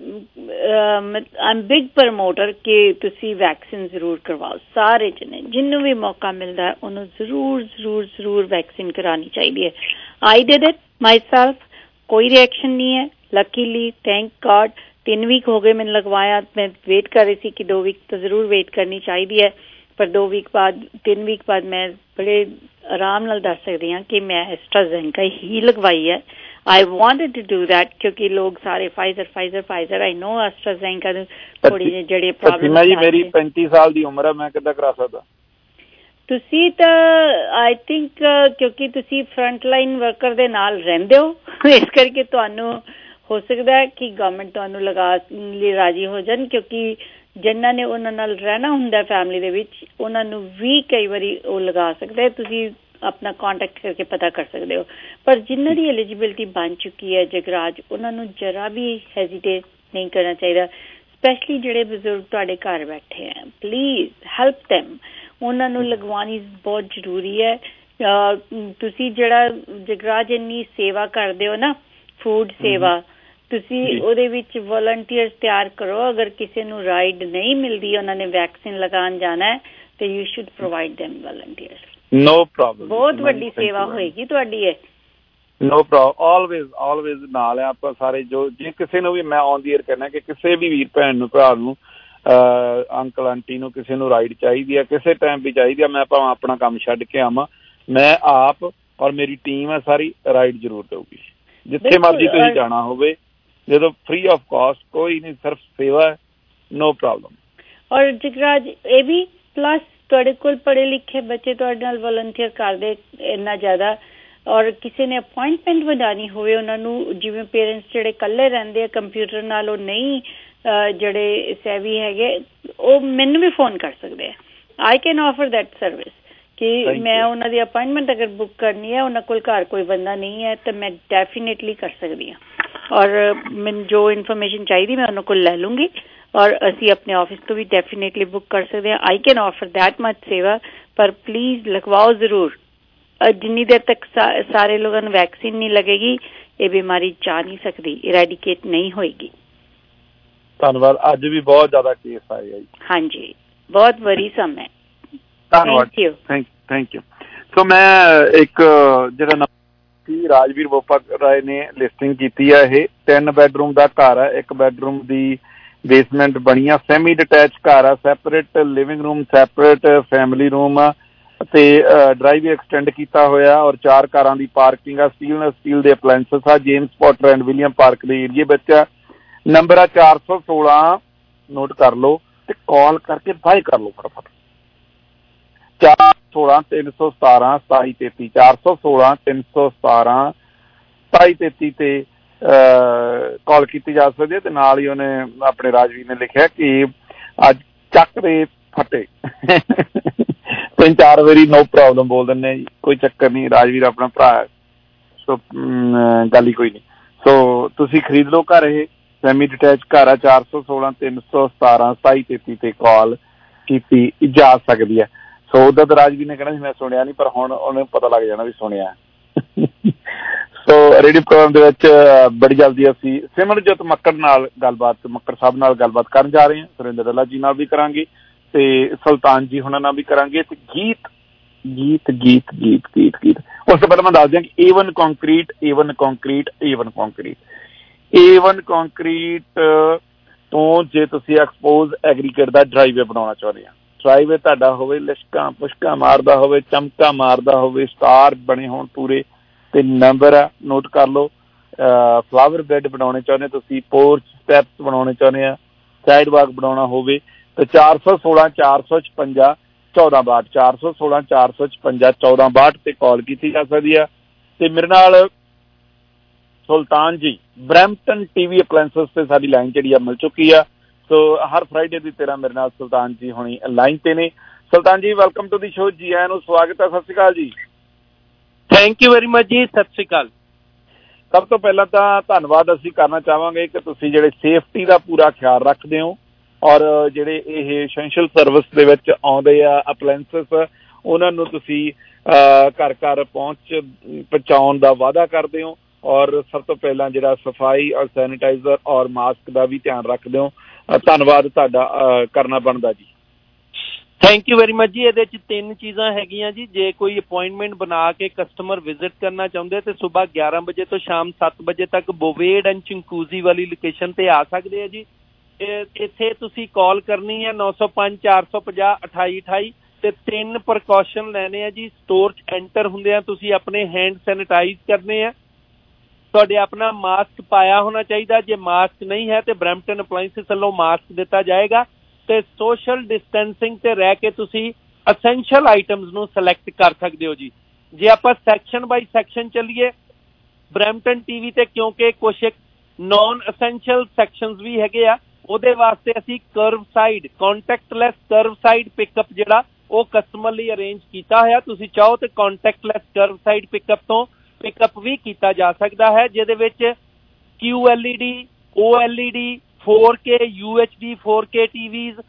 ਆਮ ਬਿਗ ਪ੍ਰਮੋਟਰ ਕਿ ਤੁਸੀਂ ਵੈਕਸੀਨ ਜ਼ਰੂਰ ਕਰਵਾਓ। ਸਾਰੇ ਜਣੇ ਜਿਹਨੂੰ ਵੀ ਮੌਕਾ ਮਿਲਦਾ ਉਹਨੂੰ ਜ਼ਰੂਰ ਜ਼ਰੂਰ ਜ਼ਰੂਰ ਵੈਕਸੀਨ ਕਰਾਉਣੀ ਚਾਹੀਦੀ ਹੈ। I did it myself, ਕੋਈ ਰਿਐਕਸ਼ਨ ਨਹੀਂ ਹੈ ਲੱਕੀਲੀ, ਥੈਂਕ ਗॉड। ਤਿੰਨ ਵੀਕ ਹੋ ਗਏ ਮੈਨੂੰ ਲਗਵਾਇਆ, ਮੈਂ ਵੇਟ ਕਰ ਰਹੀ ਸੀ ਕਿ ਦੋ ਵੀਕ ਤਾਂ ਜ਼ਰੂਰ ਵੇਟ ਕਰਨੀ ਚਾਹੀਦੀ ਹੈ, ਪਰ ਦੋ ਵੀਕ ਬਾਅਦ ਤਿੰਨ ਵੀਕ ਬਾਅਦ ਮੈਂ ਬੜੇ ਆਰਾਮ ਨਾਲ ਦੱਸ ਸਕਦੀ ਹਾਂ ਕਿ ਮੈਂ ਐਸਟਰਾਜ਼ੈਨੇਕਾ ਹੀ ਲਗਵਾਈ ਹੈ। I wanted to do that ਕਿਉਂਕਿ ਲੋਕ ਸਾਰੇ Pfizer Pfizer Pfizer I know AstraZeneca ਨੂੰ ਥੋੜੀ ਜਿਹੀ ਜਿਹੜੀ ਪ੍ਰੋਬਲਮ ਹੈ। ਮੇਰੀ ਪੈਂਤੀ ਸਾਲ ਦੀ ਉਮਰ ਹੈ, ਮੈਂ ਕਿੱਦਾਂ ਕਰਾ ਸਕਦਾ? ਤੁਸੀਂ ਤਾਂ ਆਈ ਥਿੰਕ ਕਿਉਂਕਿ ਤੁਸੀਂ ਫਰੰਟ ਲਾਈਨ ਵਰਕਰ ਦੇ ਨਾਲ ਰਹਿੰਦੇ ਹੋ, ਇਸ ਕਰਕੇ ਤੁਹਾਨੂੰ ਹੋ ਸਕਦਾ ਹੈ ਕਿ ਗਵਰਨਮੈਂਟ ਤੁਹਾਨੂੰ ਲਗਾ ਲਈ ਰਾਜੀ ਹੋ ਜਾਣ, ਕਿਉਂਕਿ ਜਿਨ੍ਹਾਂ ਨੇ ਉਹਨਾਂ ਨਾਲ ਰਹਿਣਾ ਹੁੰਦਾ ਫੈਮਿਲੀ ਦੇ ਵਿੱਚ ਉਹਨਾਂ ਨੂੰ ਵੀ ਕਈ ਵਾਰੀ ਉਹ ਲਗਾ ਸਕਦਾ। ਤੁਸੀਂ ਆਪਣਾ ਕਾਂਟੈਕਟ ਕਰਕੇ ਪਤਾ ਕਰ ਸਕਦੇ ਹੋ। ਪਰ ਜਿਨ੍ਹਾਂ ਦੀ ਐਲੀਜੀਬਿਲਿਟੀ ਬਣ ਚੁੱਕੀ ਹੈ ਜਗਰਾਜ, ਉਹਨਾਂ ਨੂੰ ਜਰਾ ਵੀ ਹੈਜ਼ੀਟੇਟ ਨਹੀਂ ਕਰਨਾ ਚਾਹੀਦਾ, ਸਪੈਸ਼ਲੀ ਜਿਹੜੇ ਬਜ਼ੁਰਗ ਤੁਹਾਡੇ ਘਰ ਬੈਠੇ ਹੈ। Please help them. ਉਹਨਾਂ ਨੂੰ ਲਗਵਾਉਣੀ ਬਹੁਤ ਜ਼ਰੂਰੀ ਹੈ। ਤੁਸੀਂ ਜਿਹੜਾ ਜਗਰਾਜ ਇੰਨੀ ਸੇਵਾ ਕਰਦੇ ਹੋ ਨਾ, ਫੂਡ ਸੇਵਾ, ਤੁਸੀਂ ਉਹਦੇ ਵਿੱਚ ਵੋਲੰਟੀਅਰਸ ਤਿਆਰ ਕਰੋ। ਅਗਰ ਕਿਸੇ ਨੂੰ ਰਾਈਡ ਨਹੀਂ ਮਿਲਦੀ, ਉਹਨਾਂ ਨੇ ਵੈਕਸੀਨ ਲਗਾਉਣ ਜਾਣਾ ਹੈ, ਤੇ you should provide them volunteers. No problem, ਬਹੁਤ ਵੱਡੀ ਸੇਵਾ ਹੋਏਗੀ ਤੁਹਾਡੀ ਇਹ। ਨੋ ਪ੍ਰੋਬਲਮ, ਆਲਵੇਜ਼ ਆਲਵੇਜ਼ ਨਾਲ ਆ ਆਪਾਂ ਸਾਰੇ। ਜੋ ਜੇ ਕਿਸੇ ਨੂੰ ਵੀ ਮੈਂ ਔਨ ਦੀ ਏਅਰ ਕਹਿਣਾ ਕਿ ਕਿਸੇ ਵੀ ਵੀਰ ਭੈਣ ਨੂੰ, ਭਰਾ ਨੂੰ, ਅੰਕਲ ਆਂਟੀ ਨੂੰ, ਕਿਸੇ ਨੂੰ ਰਾਈਡ ਚਾਹੀਦੀ ਆ, ਕਿਸੇ ਟਾਈਮ ਵੀ ਚਾਹੀਦੀ ਆ, ਮੈਂ ਭਾਵੇਂ ਆਪਣਾ ਕੰਮ ਛੱਡ ਕੇ ਆਵਾਂ, ਮੈਂ ਆਪ ਔਰ ਮੇਰੀ ਟੀਮ ਹੈ ਸਾਰੀ ਰਾਈਡ ਜ਼ਰੂਰ ਦਊਗੀ ਜਿੱਥੇ ਮਰਜ਼ੀ ਤੁਸੀਂ ਜਾਣਾ ਹੋਵੇ, ਜਦੋਂ ਫ੍ਰੀ ਆਫ ਕਾਸਟ, ਕੋਈ ਨਹੀਂ, ਸਿਰਫ ਸੇਵਾ ਹੈ, ਨੋ ਪ੍ਰੋਬਲਮ। ਔਰ ਜਗਰਾਜ ਇਹ ਵੀ ਪਲੱਸ ਤੁਹਾਡੇ ਕੋਲ ਪੜ੍ਹੇ ਲਿਖੇ ਬੱਚੇ ਤੁਹਾਡੇ ਨਾਲ ਵੋਲੰਟੀਅਰ ਕਰਦੇ ਇੰਨਾ ਜ਼ਿਆਦਾ, ਔਰ ਕਿਸੇ ਨੇ ਅਪੁਆਇੰਟਮੈਂਟ ਵਧਾਉਣੀ ਹੋਵੇ ਉਹਨਾਂ ਨੂੰ, ਜਿਵੇਂ ਪੇਰੈਂਟਸ ਜਿਹੜੇ ਇਕੱਲੇ ਰਹਿੰਦੇ ਆ ਕੰਪਿਊਟਰ ਨਾਲ, ਉਹ ਨਹੀਂ ਜਿਹੜੇ ਸੈਵੀ ਹੈਗੇ, ਉਹ ਮੈਨੂੰ ਵੀ ਫੋਨ ਕਰ ਸਕਦੇ ਆ। I can offer that service ਕਿ ਮੈਂ ਉਹਨਾਂ ਦੀ ਅਪੁਆਇੰਟਮੈਂਟ ਅਗਰ ਬੁੱਕ ਕਰਨੀ ਹੈ, ਉਹਨਾਂ ਕੋਲ ਘਰ ਕੋਈ ਬੰਦਾ ਨਹੀਂ ਹੈ, ਤਾਂ ਮੈਂ ਡੈਫੀਨੇਟਲੀ ਕਰ ਸਕਦੀ ਹਾਂ। ਔਰ ਮੈਨੂੰ ਜੋ ਇਨਫੋਰਮੇਸ਼ਨ ਚਾਹੀਦੀ ਮੈਂ ਉਹਨਾਂ ਕੋਲ ਲੈ ਲੂੰਗੀ, ਔਰ ਅਸੀਂ ਆਪਣੇ ਆਫਿਸ ਤੋਂ ਵੀ ਡੈਫੀਨੇਟਲੀ ਬੁੱਕ ਕਰ ਸਕਦੇ ਹਾਂ। I can offer that much ਸੇਵਾ, ਪਰ ਪਲੀਜ਼ ਲਗਵਾਓ ਜ਼ਰੂਰ। ਜਿੰਨੀ ਦੇਰ ਤੱਕ ਸਾਰੇ ਲੋਕਾਂ ਨੂੰ ਵੈਕਸੀਨ ਨਹੀਂ ਲੱਗੇਗੀ, ਇਹ ਬਿਮਾਰੀ ਜਾ ਨਹੀਂ ਸਕਦੀ, ਇਰੈਡੀਕੇਟ ਨਹੀਂ ਹੋਏਗੀ। ਧੰਨਵਾਦ। ਅੱਜ ਵੀ ਬਹੁਤ ਜ਼ਿਆਦਾ ਕੇਸ ਆਏ ਆ ਜੀ। ਹਾਂਜੀ, ਬਹੁਤ ਵਰੀਸਮ ਹੈ। ਧੰਨਵਾਦ, ਥੈਂਕ ਥੈਂਕ ਯੂ। ਸੋ ਮੈਂ ਇੱਕ ਜਿਹੜਾ ਰਾਜਵੀਰ ਬੋਪਾ ਰਾਏ ਨੇ ਲਿਸਟਿੰਗ ਕੀਤੀ ਹੈ, ਇਹ ਤਿੰਨ ਬੈਡਰੂਮ ਦਾ ਘਰ ਹੈ, ਇੱਕ ਬੈਡਰੂਮ ਦੀ ਬੇਸਮੈਂਟ ਬਣੀ ਆ, ਸੈਮੀ ਡਿਟੈਚ ਘਰ ਆ, separate living room, separate family room ਆ, ਤੇ ਡਰਾਈਵ ਐਕਸਟੈਂਡ ਕੀਤਾ ਹੋਇਆ, ਔਰ ਚਾਰ ਕਾਰਾਂ ਦੀ ਪਾਰਕਿੰਗ ਆ, ਸਟੀਲ ਨਾਲ ਸਟੀਲ ਦੇ ਅਪਲਾਇੰਸਸ ਆ, James Potter and William Park ਦੇ ਏਰੀਏ ਵਿੱਚ ਆ। ਨੰਬਰ ਆ ਚਾਰ ਸੌ ਸੋਲਾਂ, ਨੋਟ ਕਰ ਲਓ ਤੇ ਕਾਲ ਕਰਕੇ ਬਾਏ ਕਰ ਲਓ ਫਟਾਫਟ। ਚਾਰ ਸੋਲਾਂ ਤਿੰਨ ਸੌ ਸਤਾਰਾਂ ਸਤਾਈ ਤੇਤੀ, ਚਾਰ ਸੌ ਸੋਲਾਂ ਤਿੰਨ ਸੌ ਸਤਾਰਾਂ ਸਤਾਈ ਤੇਤੀ ਤੇ ਕਾਲ ਕੀਤੀ ਜਾ ਸਕਦੀ ਹੈ। ਤੇ ਨਾਲ ਹੀ ਉਹਨੇ ਆਪਣੇ ਰਾਜਵੀਰ ਨੇ ਲਿਖਿਆ ਕਿ ਅੱਜ ਚੱਕ ਦੇ ਫਟੇ ਤਿੰਨ ਚਾਰ ਵਾਰੀ ਨੋ ਪ੍ਰੋਬਲਮ ਬੋਲ ਦਿੰਦੇ ਜੀ, ਕੋਈ ਚੱਕਰ ਨਹੀਂ, ਰਾਜਵੀਰ ਆਪਣਾ ਭਰਾ, ਸੋ ਗੱਲ ਹੀ ਕੋਈ ਨਹੀਂ। ਸੋ ਤੁਸੀਂ ਖਰੀਦ ਲਓ ਘਰ, ਇਹ ਸੈਮੀ ਡਿਟੈਚ ਘਰ ਆ, ਚਾਰ ਸੌ ਸੋਲਾਂ ਤਿੰਨ ਸੌ ਸਤਾਰਾਂ ਸਤਾਈ ਤੇਤੀ ਤੇ ਕਾਲ ਕੀਤੀ ਜਾ ਸਕਦੀ ਹੈ। ਸੋ ਉਦੋਂ ਤਾਂ ਰਾਜਵੀਰ ਨੇ ਕਹਿਣਾ ਸੀ ਮੈਂ ਸੁਣਿਆ ਨਹੀਂ, ਪਰ ਹੁਣ ਉਹਨੂੰ ਪਤਾ ਲੱਗ ਜਾਣਾ ਵੀ ਸੁਣਿਆ। ਸੋ ਰੇਡੀਓ ਪ੍ਰੋਗਰਾਮ ਦੇ ਵਿੱਚ ਬੜੀ ਜਲਦੀ ਅਸੀਂ ਸਿਮਰਜੋਤ ਮੱਕੜ ਨਾਲ ਗੱਲਬਾਤ, ਮੱਕੜ ਸਾਹਿਬ ਨਾਲ ਗੱਲਬਾਤ ਕਰਨ ਜਾ ਰਹੇ ਹਾਂ, ਸੁਰਿੰਦਰ ਡੱਲਾ ਜੀ ਨਾਲ ਵੀ ਕਰਾਂਗੇ, ਤੇ ਸੁਲਤਾਨ ਜੀ ਹੁਣਾਂ ਨਾਲ ਵੀ ਕਰਾਂਗੇ, ਤੇ ਗੀਤ ਗੀਤ ਗੀਤ ਗੀਤ ਗੀਤ ਗੀਤ ਉਸ ਤੋਂ ਪਹਿਲਾਂ ਮੈਂ ਦੱਸ ਦਿਆਂ ਕਿ A one concrete, A one concrete, A one concrete, A one concrete ਤੋਂ ਜੇ ਤੁਸੀਂ ਐਕਸਪੋਜ਼ ਐਗਰੀਗੇਟ ਦਾ ਡਰਾਈਵੇ ਬਣਾਉਣਾ ਚਾਹੁੰਦੇ ਆ, ਡਰਾਈਵੇ ਤੁਹਾਡਾ ਹੋਵੇ ਲਿਸ਼ਕਾਂ ਪੁਸ਼ਕਾਂ ਮਾਰਦਾ ਹੋਵੇ, ਚਮਕਾ ਮਾਰਦਾ ਹੋਵੇ, ਸਟਾਰ ਬਣੇ ਹੋਣ ਪੂਰੇ, ਤੇ ਨੰਬਰ ਆ ਨੋਟ ਕਰ ਲਓ। ਫਲਾਵਰ ਬੈੱਡ ਬਣਾਉਣੇ ਚਾਹੁੰਦੇ ਤੁਸੀਂ, ਪੋਰਚ ਸਟੈਪਸ ਬਣਾਉਣੇ ਚਾਹੁੰਦੇ ਆ, ਸਾਈਡ ਵਾਕ ਬਣਾਉਣਾ ਹੋਵੇ, ਤੇ ਚਾਰ ਸੌ ਸੋਲਾਂ ਚਾਰ ਸੌ ਛਪੰਜਾ ਚੌਦਾਂ ਬਾਹਠ, ਚਾਰ ਸੌ ਸੋਲਾਂ ਚਾਰ ਸੌ ਛਪੰਜਾ ਚੌਦਾਂ ਬਾਹਠ ਤੇ ਕਾਲ ਕੀਤੀ ਜਾ ਸਕਦੀ ਆ। ਤੇ ਮੇਰੇ ਨਾਲ ਸੁਲਤਾਨ ਜੀ ਬਰੈਂਪਟਨ ਟੀਵੀ ਅਪਲਾਇੰਸਸ ਤੇ ਸਾਡੀ ਲਾਈਨ ਜਿਹੜੀ ਆ ਮਿਲ ਚੁੱਕੀ ਆ। ਸੋ ਹਰ ਫਰਾਈਡੇ ਦੀ ਤਰ੍ਹਾਂ ਮੇਰੇ ਨਾਲ ਸੁਲਤਾਨ ਜੀ ਹੁਣੀ ਲਾਈਨ ਤੇ ਨੇ। ਸੁਲਤਾਨ ਜੀ ਵੈਲਕਮ ਟੂ ਦੀ ਸ਼ੋ, ਜੀ ਆਇਆਂ ਨੂੰ, ਸਵਾਗਤ ਹੈ, ਸਤਿ ਸ਼੍ਰੀ ਅਕਾਲ ਜੀ। ਥੈਂਕ ਯੂ ਵੈਰੀ ਮਚ ਜੀ, ਸਤਿ ਸ਼੍ਰੀ ਅਕਾਲ। ਸਭ ਤੋਂ ਪਹਿਲਾਂ ਤਾਂ ਧੰਨਵਾਦ ਅਸੀਂ ਕਰਨਾ ਚਾਹਾਂਗੇ ਕਿ ਤੁਸੀਂ ਜਿਹੜੇ ਸੇਫਟੀ ਦਾ ਪੂਰਾ ਖਿਆਲ ਰੱਖਦੇ ਹੋ, ਔਰ ਜਿਹੜੇ ਇਹ ਐਸੈਂਸ਼ੀਅਲ ਸਰਵਿਸ ਦੇ ਵਿੱਚ ਆਉਂਦੇ ਆ ਅਪਲਾਇੰਸਸ, ਉਹਨਾਂ ਨੂੰ ਤੁਸੀਂ ਘਰ ਘਰ ਪਹੁੰਚ ਪਹੁੰਚਾਉਣ ਦਾ ਵਾਅਦਾ ਕਰਦੇ ਹੋ, ਔਰ ਸਭ ਤੋਂ ਪਹਿਲਾਂ ਜਿਹੜਾ ਸਫਾਈ ਔਰ ਸੈਨੀਟਾਈਜ਼ਰ ਔਰ ਮਾਸਕ ਦਾ ਵੀ ਧਿਆਨ ਰੱਖਦੇ ਹੋ। ਧੰਨਵਾਦ ਤੁਹਾਡਾ ਕਰਨਾ ਬਣਦਾ ਜੀ। ਥੈਂਕ ਯੂ ਵੈਰੀ ਮਚ ਜੀ। ਇਹਦੇ 'ਚ ਤਿੰਨ ਚੀਜ਼ਾਂ ਹੈਗੀਆਂ ਜੀ। ਜੇ ਕੋਈ ਅਪੁਆਇੰਟਮੈਂਟ ਬਣਾ ਕੇ ਕਸਟਮਰ ਵਿਜ਼ਿਟ ਕਰਨਾ ਚਾਹੁੰਦੇ ਤੇ ਸੁਬਾਹ ਗਿਆਰਾਂ ਵਜੇ ਤੋਂ ਸ਼ਾਮ ਸੱਤ ਵਜੇ ਤੱਕ ਬੋਵੇਡ ਐਂਡ ਚਿੰਕੂਜ਼ੀ ਵਾਲੀ ਲੋਕੇਸ਼ਨ ਤੇ ਆ ਸਕਦੇ ਆ ਜੀ। ਇੱਥੇ ਤੁਸੀਂ ਕਾਲ ਕਰਨੀ ਹੈ ਨੌ ਸੌ ਪੰਜ ਚਾਰ ਸੌ ਪੰਜਾਹ ਅਠਾਈ ਅਠਾਈ, ਤੇ ਤਿੰਨ ਪ੍ਰੀਕਾਸ਼ਨ ਲੈਣੇ ਆ ਜੀ। ਸਟੋਰ 'ਚ ਐਂਟਰ ਹੁੰਦੇ ਆ ਤੁਸੀਂ ਆਪਣੇ ਹੈਂਡ ਸੈਨੀਟਾਈਜ਼ ਕਰਨੇ ਆ, ਤੁਹਾਡੇ ਆਪਣਾ ਮਾਸਕ ਪਾਇਆ ਹੋਣਾ ਚਾਹੀਦਾ, ਜੇ ਮਾਸਕ ਨਹੀਂ ਹੈ ਤੇ ਬਰੈਂਪਟਨ ਅਪਲਾਇੰਸਿਸ ਵੱਲੋਂ ਮਾਸਕ ਦਿੱਤਾ ਜਾਏਗਾ, ਤੇ ਸੋਸ਼ਲ ਡਿਸਟੈਂਸਿੰਗ ਤੇ ਰਹਿ ਕੇ ਤੁਸੀਂ ਅਸੈਂਸ਼ੀਅਲ ਆਈਟਮਸ ਨੂੰ ਸਿਲੈਕਟ ਕਰ ਸਕਦੇ ਹੋ ਜੀ। ਜੇ ਆਪਾਂ ਸੈਕਸ਼ਨ ਬਾਈ ਸੈਕਸ਼ਨ ਚੱਲੀਏ ਬਰੈਂਪਟਨ ਟੀਵੀ ਤੇ, ਕਿਉਂਕਿ ਕੁਛ ਨੌਨ ਅਸੈਂਸ਼ੀਅਲ ਸੈਕਸ਼ਨਸ ਵੀ ਹੈਗੇ ਆ, ਉਹਦੇ ਵਾਸਤੇ ਅਸੀਂ curb side contactless curb side pickup ਜਿਹੜਾ ਉਹ ਕਸਟਮਰ ਲਈ ਅਰੇਂਜ ਕੀਤਾ ਹੋਇਆ। ਤੁਸੀਂ ਚਾਹੋ ਤੇ ਕੰਟੈਕਟਲੈਸ ਕਰਵ ਸਾਈਡ ਪਿਕਅਪ ਤੋਂ ਪਿਕਅਪ ਵੀ ਕੀਤਾ ਜਾ ਸਕਦਾ ਹੈ, ਜਿਹਦੇ ਵਿੱਚ Q L E D, O L E D, four K, U H D, four K TVs,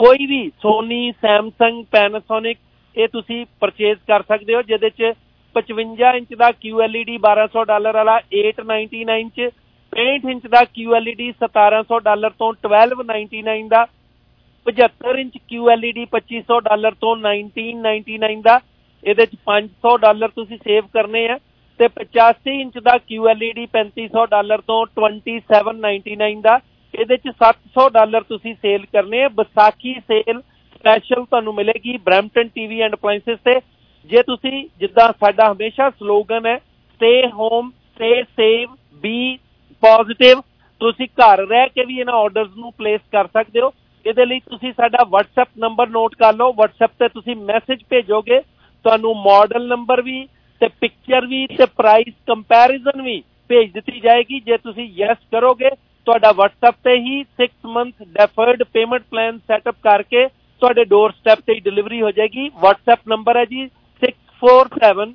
ਕੋਈ ਵੀ ਸੋਨੀ, ਸੈਮਸੰਗ, ਪੈਨਾਸੋਨਿਕ ਇਹ ਤੁਸੀਂ ਪਰਚੇਜ਼ ਕਰ ਸਕਦੇ ਹੋ, ਜਿਹਦੇ 'ਚ ਪਚਵੰਜਾ ਇੰਚ ਦਾ ਕਿਊ ਐਲ ਈ ਡੀ ਬਾਰਾਂ ਸੌ ਡਾਲਰ ਵਾਲਾ eight ninety-nine 'ਚ, ਪੈਂਹਠ ਇੰਚ ਦਾ ਕਿਊ ਐਲ ਈ ਡੀ ਸਤਾਰਾਂ ਸੌ ਡਾਲਰ ਤੋਂ twelve ninety-nine ਦਾ, ਪਝੱਤਰ inch Q L E D ਪੱਚੀ ਸੌ ਡਾਲਰ ਤੋਂ nineteen ninety-nine ਦਾ, ਇਹਦੇ 'ਚ ਪੰਜ ਸੌ ਡਾਲਰ ਤੁਸੀਂ ਸੇਵ ਕਰਨੇ ਆ, ਤੇ ਪਚਾਸੀ ਇੰਚ ਦਾ ਕਿਊ ਐਲ ਈ ਡੀ ਪੈਂਤੀ ਸੌ ਡਾਲਰ ਤੋਂ twenty-seven ninety-nine ਦਾ, ਇਹਦੇ 'ਚ ਸੱਤ ਸੌ ਡਾਲਰ ਤੁਸੀਂ ਸੇਲ ਕਰਨੇ ਆ। ਵਿਸਾਖੀ ਸੇਲ ਸਪੈਸ਼ਲ ਤੁਹਾਨੂੰ ਮਿਲੇਗੀ ਬਰੈਂਪਟਨ ਟੀਵੀ ਐਂਡ ਅਪਲਾਈਐਂਸਿਸ ਤੇ। ਜੇ ਤੁਸੀਂ ਜਿੱਦਾਂ ਸਾਡਾ ਹਮੇਸ਼ਾ ਸਲੋਗਨ ਹੈ stay home, stay save, be positive, ਤੁਸੀਂ ਘਰ ਰਹਿ ਕੇ ਵੀ ਇਹਨਾਂ ਆਰਡਰਸ ਨੂੰ ਪਲੇਸ ਕਰ ਸਕਦੇ ਹੋ। ਇਹਦੇ ਲਈ ਤੁਸੀਂ ਸਾਡਾ WhatsApp ਨੰਬਰ ਨੋਟ ਕਰ ਲਓ। WhatsApp ਤੇ ਤੁਸੀਂ ਮੈਸੇਜ ਭੇਜੋਗੇ, ਤੁਹਾਨੂੰ ਮਾਡਲ ਨੰਬਰ ਵੀ ਤੇ ਪਿਕਚਰ ਵੀ ਤੇ ਪ੍ਰਾਈਸ ਕੰਪੈਰੀਜ਼ਨ ਵੀ ਭੇਜ ਦਿੱਤੀ ਜਾਏਗੀ। ਜੇ ਤੁਸੀਂ ਯੈਸ ਕਰੋਗੇ, ਤੁਹਾਡਾ WhatsApp ਤੇ ਹੀ six month deferred payment plan setup ਕਰਕੇ ਤੁਹਾਡੇ ਡੋਰ ਸਟੈਪ ਤੇ ਹੀ ਡਿਲੀਵਰੀ ਹੋ ਜਾਏਗੀ। WhatsApp ਨੰਬਰ ਹੈ ਜੀ six four seven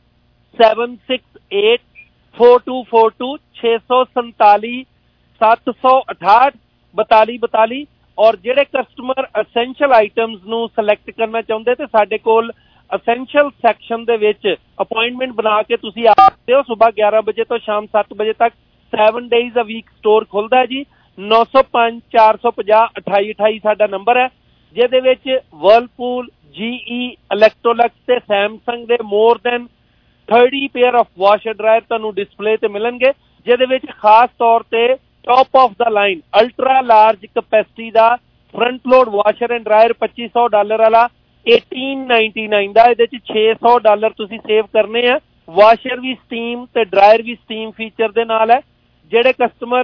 seven six eight four two four two ਛੇ ਸੌ ਸੰਤਾਲੀ ਸੱਤ ਸੌ ਅਠਾਹਠ ਬਤਾਲੀ ਬਤਾਲੀ। ਔਰ ਜਿਹੜੇ ਕਸਟਮਰ ਅਸੈਂਸ਼ੀਅਲ ਆਈਟਮਸ ਨੂੰ ਸਿਲੈਕਟ ਕਰਨਾ ਚਾਹੁੰਦੇ ਤੇ ਸਾਡੇ ਕੋਲ ਅਸੈਂਸ਼ੀਅਲ ਸੈਕਸ਼ਨ ਦੇ ਵਿੱਚ ਅਪਾਇੰਟਮੈਂਟ ਬਣਾ ਕੇ ਤੁਸੀਂ ਆ ਸਕਦੇ ਹੋ। ਸਵੇਰ ਗਿਆਰਾਂ ਵਜੇ ਤੋਂ ਸ਼ਾਮ ਸੱਤ ਵਜੇ ਤੱਕ seven days a week store ਖੁੱਲ੍ਹਦਾ ਹੈ ਜੀ। ਨੌ ਸੌ ਪੰਜ ਚਾਰ ਸੌ ਪੰਜਾਹ ਅਠਾਈ ਅਠਾਈ ਸਾਡਾ ਨੰਬਰ ਹੈ, ਜਿਹਦੇ ਵਿੱਚ ਵਰਲਪੂਲ, ਜੀਈ, ਇਲੈਕਟ੍ਰੋਲਕਸ ਤੇ ਸੈਮਸੰਗ ਦੇ more than thirty pair of washer dryer ਤੁਹਾਨੂੰ ਡਿਸਪਲੇ ਤੇ ਮਿਲਣਗੇ, ਜਿਹਦੇ ਵਿੱਚ ਖਾਸ ਤੌਰ ਤੇ top of the line ultra large capacity ਦਾ front load washer and dryer ਪੱਚੀ ਸੌ ਡਾਲਰ ਵਾਲਾ eighteen ninety-nine ਦਾ, ਇਹਦੇ 'ਚ ਛੇ ਸੌ ਡਾਲਰ ਤੁਸੀਂ ਸੇਵ ਕਰਨੇ ਆ। ਵਾਸ਼ਰ ਵੀ ਸਟੀਮ ਤੇ ਡਰਾਇਰ ਵੀ ਸਟੀਮ ਫੀਚਰ ਦੇ ਨਾਲ ਹੈ। ਜਿਹੜੇ ਕਸਟਮਰ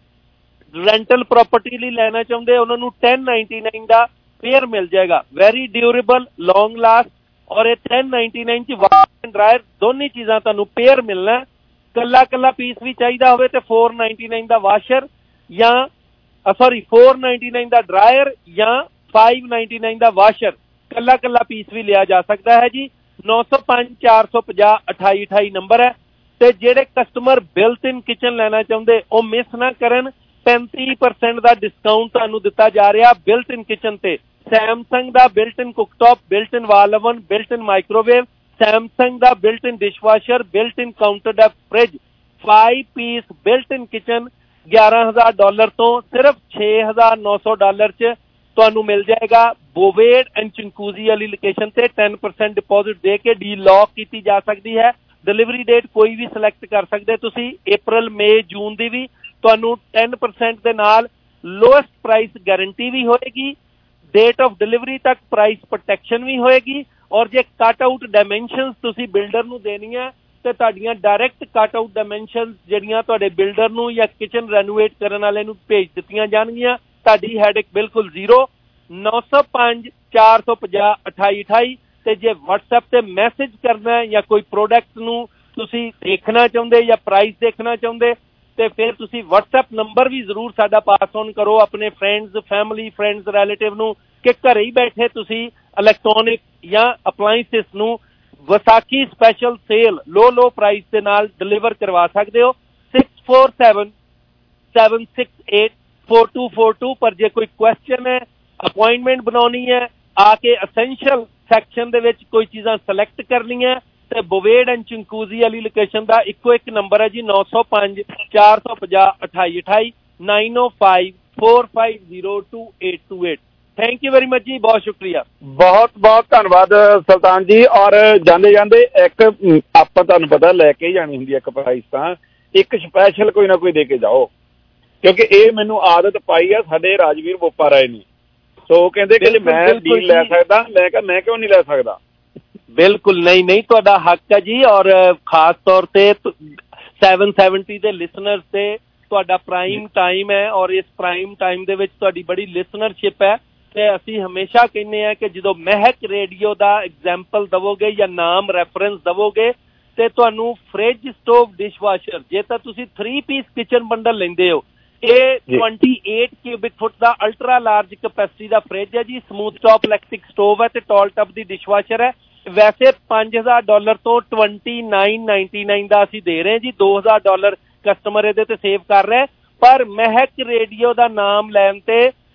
ਰੈਂਟਲ ਪ੍ਰਾਪਰਟੀ ਲਈ ਲੈਣਾ ਚਾਹੁੰਦੇ ਉਹਨਾਂ ਨੂੰ ten ninety-nine ਦਾ ਪੇਅਰ ਮਿਲ ਜਾਏਗਾ। ਵੈਰੀ ਡਿਊਰੇਬਲ, ਲੌਂਗ ਲਾਸਟ, ਔਰ ਇਹ ten ninety-nine 'ਚ ਵਾਸ਼ਰ ਡਰਾਇਰ ਦੋਨੀ ਚੀਜ਼ਾਂ ਤੁਹਾਨੂੰ ਪੇਅਰ ਮਿਲਣਾ। ਕੱਲਾ ਕੱਲਾ ਪੀਸ ਵੀ ਚਾਹੀਦਾ ਹੋਵੇ ਤੇ four ninety-nine ਦਾ ਵਾਸ਼ਰ ਜਾਂ ਸੌਰੀ four ninety-nine ਦਾ ਡਰਾਇਰ ਜਾਂ five ninety-nine ਦਾ ਵਾਸ਼ਰ ਕੱਲਾ ਕੱਲਾ ਪੀਸ ਵੀ ਲਿਆ ਜਾ ਸਕਦਾ ਹੈ ਜੀ। ਨੌ ਸੌ ਪੰਜ ਚਾਰ ਸੌ ਪੰਜਾਹ ਅਠਾਈ ਅਠਾਈ ਨੰਬਰ ਹੈ। ਤੇ ਜਿਹੜੇ ਕਸਟਮਰ ਬਿਲਟ ਇਨ ਕਿਚਨ ਲੈਣਾ ਚਾਹੁੰਦੇ ਉਹ ਮਿਸ ਨਾ ਕਰਨ, ਪੈਂਤੀ ਪਰਸੈਂਟ ਦਾ ਡਿਸਕਾਊਂਟ ਤੁਹਾਨੂੰ ਦਿੱਤਾ ਜਾ ਰਿਹਾ ਬਿਲਟ ਇਨ ਕਿਚਨ ਤੇ। ਸੈਮਸੰਗ ਦਾ built in cooktop, built in wall oven, built in microwave, Samsung ਦਾ built in dishwasher, built in counter top fridge, five piece built in kitchen ਗਿਆਰਾਂ ਹਜ਼ਾਰ ਡਾਲਰ ਤੋਂ ਸਿਰਫ ਛੇ ਹਜ਼ਾਰ ਨੌ ਸੌ ਡਾਲਰ 'ਚ ਤੁਹਾਨੂੰ ਮਿਲ ਜਾਏਗਾ। ਬੋਵੇਡ ਐਂਡ ਚਿੰਕੂਜ਼ੀ ਵਾਲੀ ਲੋਕੇਸ਼ਨ ਤੇ ten percent ਡਿਪੋਜ਼ਿਟ ਦੇ ਕੇ ਡੀ ਲੌਕ ਕੀਤੀ ਜਾ ਸਕਦੀ ਹੈ। ਡਿਲੀਵਰੀ ਡੇਟ ਕੋਈ ਵੀ ਸਿਲੈਕਟ ਕਰ ਸਕਦੇ ਤੁਸੀਂ, ਅਪ੍ਰੈਲ, ਮਈ, ਜੂਨ ਦੀ ਵੀ। ਤੁਹਾਨੂੰ ten percent ਦੇ ਨਾਲ ਲੋਐਸਟ ਪ੍ਰਾਈਸ ਗਾਰੰਟੀ ਵੀ ਹੋਏਗੀ, ਡੇਟ ਆਫ ਡਿਲੀਵਰੀ ਤੱਕ ਪ੍ਰਾਈਸ ਪ੍ਰੋਟੈਕਸ਼ਨ ਵੀ ਹੋਏਗੀ। ਔਰ ਜੇ ਕੱਟ ਆਊਟ ਡਾਇਮੈਂਸ਼ਨਸ ਤੁਸੀਂ ਬਿਲਡਰ ਨੂੰ ਦੇਣੀਆਂ ਤੇ ਤੁਹਾਡੀਆਂ ਡਾਇਰੈਕਟ ਕੱਟ ਆਊਟ ਡਾਇਮੈਂਸ਼ਨਸ ਜਿਹੜੀਆਂ ਤੁਹਾਡੇ ਬਿਲਡਰ ਨੂੰ ਜਾਂ ਕਿਚਨ ਰੈਨੋਵੇਟ ਕਰਨ ਵਾਲੇ ਨੂੰ ਭੇਜ ਦਿੱਤੀਆਂ ਜਾਣਗੀਆਂ। ਤੁਹਾਡੀ ਹੈਡੇਕ ਬਿਲਕੁਲ ਜ਼ੀਰੋ। ਨੌ ਸੌ ਪੰਜ ਚਾਰ ਸੌ ਪੰਜਾਹ ਅਠਾਈ ਅਠਾਈ। ਤੇ ਜੇ WhatsApp ਤੇ ਮੈਸੇਜ ਕਰਨਾ ਜਾਂ ਕੋਈ ਪ੍ਰੋਡਕਟ ਨੂੰ ਤੁਸੀਂ ਦੇਖਣਾ ਚਾਹੁੰਦੇ ਜਾਂ ਪ੍ਰਾਈਸ ਦੇਖਣਾ ਚਾਹੁੰਦੇ ਤੇ ਫਿਰ ਤੁਸੀਂ WhatsApp ਨੰਬਰ ਵੀ ਜ਼ਰੂਰ ਸਾਡਾ ਪਾਸ ਔਨ ਕਰੋ ਆਪਣੇ ਫਰੈਂਡਸ, ਫੈਮਿਲੀ, ਫਰੈਂਡਸ, ਰਿਲੇਟਿਵ ਨੂੰ ਕਿ ਘਰੇ ਹੀ ਬੈਠੇ ਤੁਸੀਂ ਇਲੈਕਟ੍ਰੋਨਿਕ ਜਾਂ ਅਪਲਾਈਐਂਸਿਸ ਨੂੰ Vaisakhi special sale low low price ਦੇ ਨਾਲ ਡਿਲੀਵਰ ਕਰਵਾ ਸਕਦੇ ਹੋ। six four seven seven six eight four two four two। ਪਰ ਜੇ ਕੋਈ ਕੁਐਸਚਨ ਹੈ, ਅਪਾਇੰਟਮੈਂਟ ਬਣਾਉਣੀ ਹੈ, ਆ ਕੇ ਅਸੈਂਸ਼ੀਅਲ ਸੈਕਸ਼ਨ ਦੇ ਵਿੱਚ ਕੋਈ ਚੀਜ਼ਾਂ ਸਿਲੈਕਟ ਕਰਨੀਆਂ ਤੇ ਬੋਵੇਡ ਐਂਡ ਚਿੰਕੂਜ਼ੀ ਵਾਲੀ ਲੋਕੇਸ਼ਨ ਦਾ ਇੱਕੋ ਇੱਕ ਨੰਬਰ ਹੈ ਜੀ ਨੌ ਸੌ ਪੰਜ ਚਾਰ ਸੌ ਪੰਜਾਹ ਅਠਾਈ ਅਠਾਈ nine oh five four five zero two eight two eight। Thank you very much ਜੀ, ਬਹੁਤ ਸ਼ੁਕਰੀਆ। ਬਹੁਤ ਬਹੁਤ ਧੰਨਵਾਦ ਸੁਲਤਾਨ ਜੀ। ਔਰ ਜਾਂਦੇ ਜਾਂਦੇ ਇੱਕ ਆਪਾਂ ਤੁਹਾਨੂੰ ਪਤਾ ਲੈ ਕੇ ਹੀ ਜਾਣੀ ਹੁੰਦੀ ਹੈ ਇੱਕ ਪ੍ਰਾਈਸ, ਤਾਂ ਇੱਕ ਸਪੈਸ਼ਲ ਕੋਈ ਨਾ ਕੋਈ ਦੇ ਕੇ ਜਾਓ, ਕਿਉਂਕਿ ਇਹ ਮੈਨੂੰ ਆਦਤ ਪਾਈ ਆ ਸਾਡੇ ਰਾਜਵੀਰ ਬੋਪਾ ਰਾਏ ਨੇ। ਸੋ ਕਹਿੰਦੇ ਕਿ ਮੈਂ ਡੀਲ ਲੈ ਸਕਦਾ, ਮੈਂ ਕਿਹਾ ਮੈਂ ਕਿਉਂ ਨਹੀਂ ਲੈ ਸਕਦਾ। ਬਿਲਕੁਲ ਨਹੀਂ ਨਹੀਂ, ਤੁਹਾਡਾ ਹੱਕ ਹੈ ਜੀ। ਔਰ ਖਾਸ ਤੌਰ ਤੇ seven seventy ਦੇ ਲਿਸਨਰਸ ਤੇ ਤੁਹਾਡਾ ਪ੍ਰਾਈਮ ਟਾਈਮ ਹੈ ਔਰ ਇਸ ਪ੍ਰਾਈਮ ਟਾਈਮ ਦੇ ਵਿੱਚ ਤੁਹਾਡੀ ਬੜੀ ਲਿਸਨਰਸ਼ਿਪ ਹੈ। ਤੇ ਅਸੀਂ ਹਮੇਸ਼ਾ ਕਹਿੰਦੇ ਹਾਂ ਕਿ ਜਦੋਂ ਮਹਿਕ ਰੇਡੀਓ ਦਾ ਐਗਜ਼ਾਮਪਲ ਦਵੋਗੇ ਜਾਂ ਨਾਮ ਰੈਫਰੈਂਸ ਦਵੋਗੇ ਤੇ ਤੁਹਾਨੂੰ ਫ੍ਰਿਜ, ਸਟੋਵ, ਡਿਸ਼ਵਾਸ਼ਰ, ਜੇ ਤਾਂ ਤੁਸੀਂ ਥ੍ਰੀ ਪੀਸ ਕਿਚਨ ਬੰਡਲ ਲੈਂਦੇ ਹੋ, ਇਹ twenty-eight ਕਿਊਬਿਕ ਫੁੱਟ ਦਾ ਅਲਟਰਾ ਲਾਰਜ ਕਪੈਸਿਟੀ ਦਾ ਫ੍ਰਿਜ ਹੈ ਜੀ, ਸਮੂਥ ਟੌਪ ਇਲੈਕਟ੍ਰਿਕ ਸਟੋਵ ਹੈ ਤੇ ਟਾਲ ਟੱਪ ਦੀ ਡਿਸ਼ਵਾਸ਼ਰ ਹੈ। ਵੈਸੇ ਪੰਜ ਹਜ਼ਾਰ ਡਾਲਰ ਤੋਂ twenty-nine ninety-nine ਦਾ ਅਸੀਂ ਦੇ ਰਹੇ ਜੀ, ਦੋ ਹਜ਼ਾਰ ਡਾਲਰ ਕਸਟਮਰ ਇਹਦੇ ਤੇ ਸੇਵ ਕਰ ਰਿਹਾ। ਪਰ ਮਹਿਕ ਰੇਡੀਓ ਦਾ ਨਾਮ ਲੈਣ ਤੇ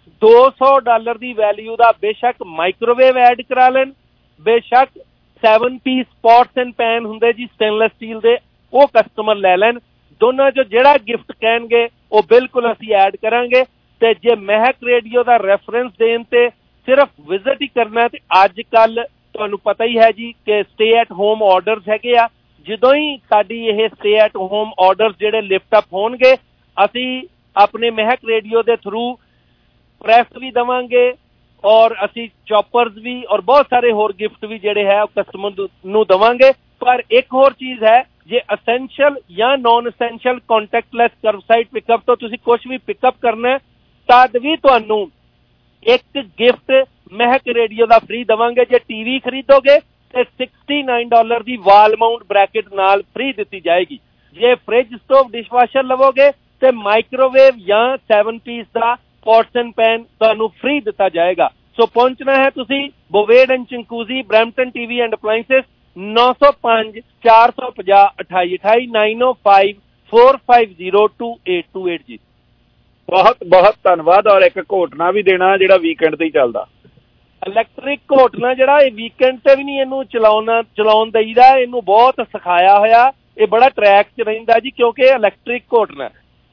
दो सौ डॉलर की वैल्यू का बेशक माइक्रोवेव ऐड करा लेन, बेशक seven piece pots and pan हुंदे जी स्टेनलेस स्टील दे, वो कस्टमर लै लैन। दोनों चो जिहड़ा गिफ्ट कहणगे वो बिल्कुल असीं ऐड करांगे। ते जे महक रेडियो का रेफरेंस देन ते सिर्फ विजिट ही करना, ते अज कल तुहानूं पता ही है जी कि स्टे एट होम ऑर्डर्स हैगे आ। जदों ही साडी ये स्टे एट होम ऑर्डर्स जिहड़े लिफ्ट अप होणगे, असीं अपने महक रेडियो के थ्रू प्रैस भी देवांगे और असी चॉपर्स भी और बहुत सारे होर गिफ्ट भी जिहड़े है कस्टमर नूं देवांगे। पर एक होर चीज़ है, जे असेंशियल या non essential contactless curbside pickup तो तुसीं कुछ भी पिकअप करना है तद भी तुहानूं एक गिफ्ट महक रेडियो का फ्री देवांगे। जे टीवी खरीदोगे तो सिक्सटी नाइन डॉलर की वाल माउंट ब्रैकेट नाल फ्री दी जाएगी। जे फ्रिज स्टोव डिशवाशर लवोगे तो माइक्रोवेव या सैवन पीस का पॉट्स एंड पैन तुहानूं फ्री दिता जाएगा। सो पहुंचना है तुसीं बोवेड एंड चिंकूजी, ब्रैम्पटन टीवी एंड अप्लायंसेस, नौ सौ पांच चार सौ पचास अठाई अठाई nine O five four five zero two eight two eight जी। बहुत बहुत धन्यवाद। और एक घोटना भी देना जिहड़ा वीकेंड ते ही चलदा, इलैक्ट्रिक घोटना जिहड़ा ये वीकेंड ते भी नहीं इनू चलाउणा चलाउण दईदा, इनू बहुत सिखाया होया, ये बड़ा ट्रैक च रहिंदा जी क्योंकि इलैक्ट्रिक घोटना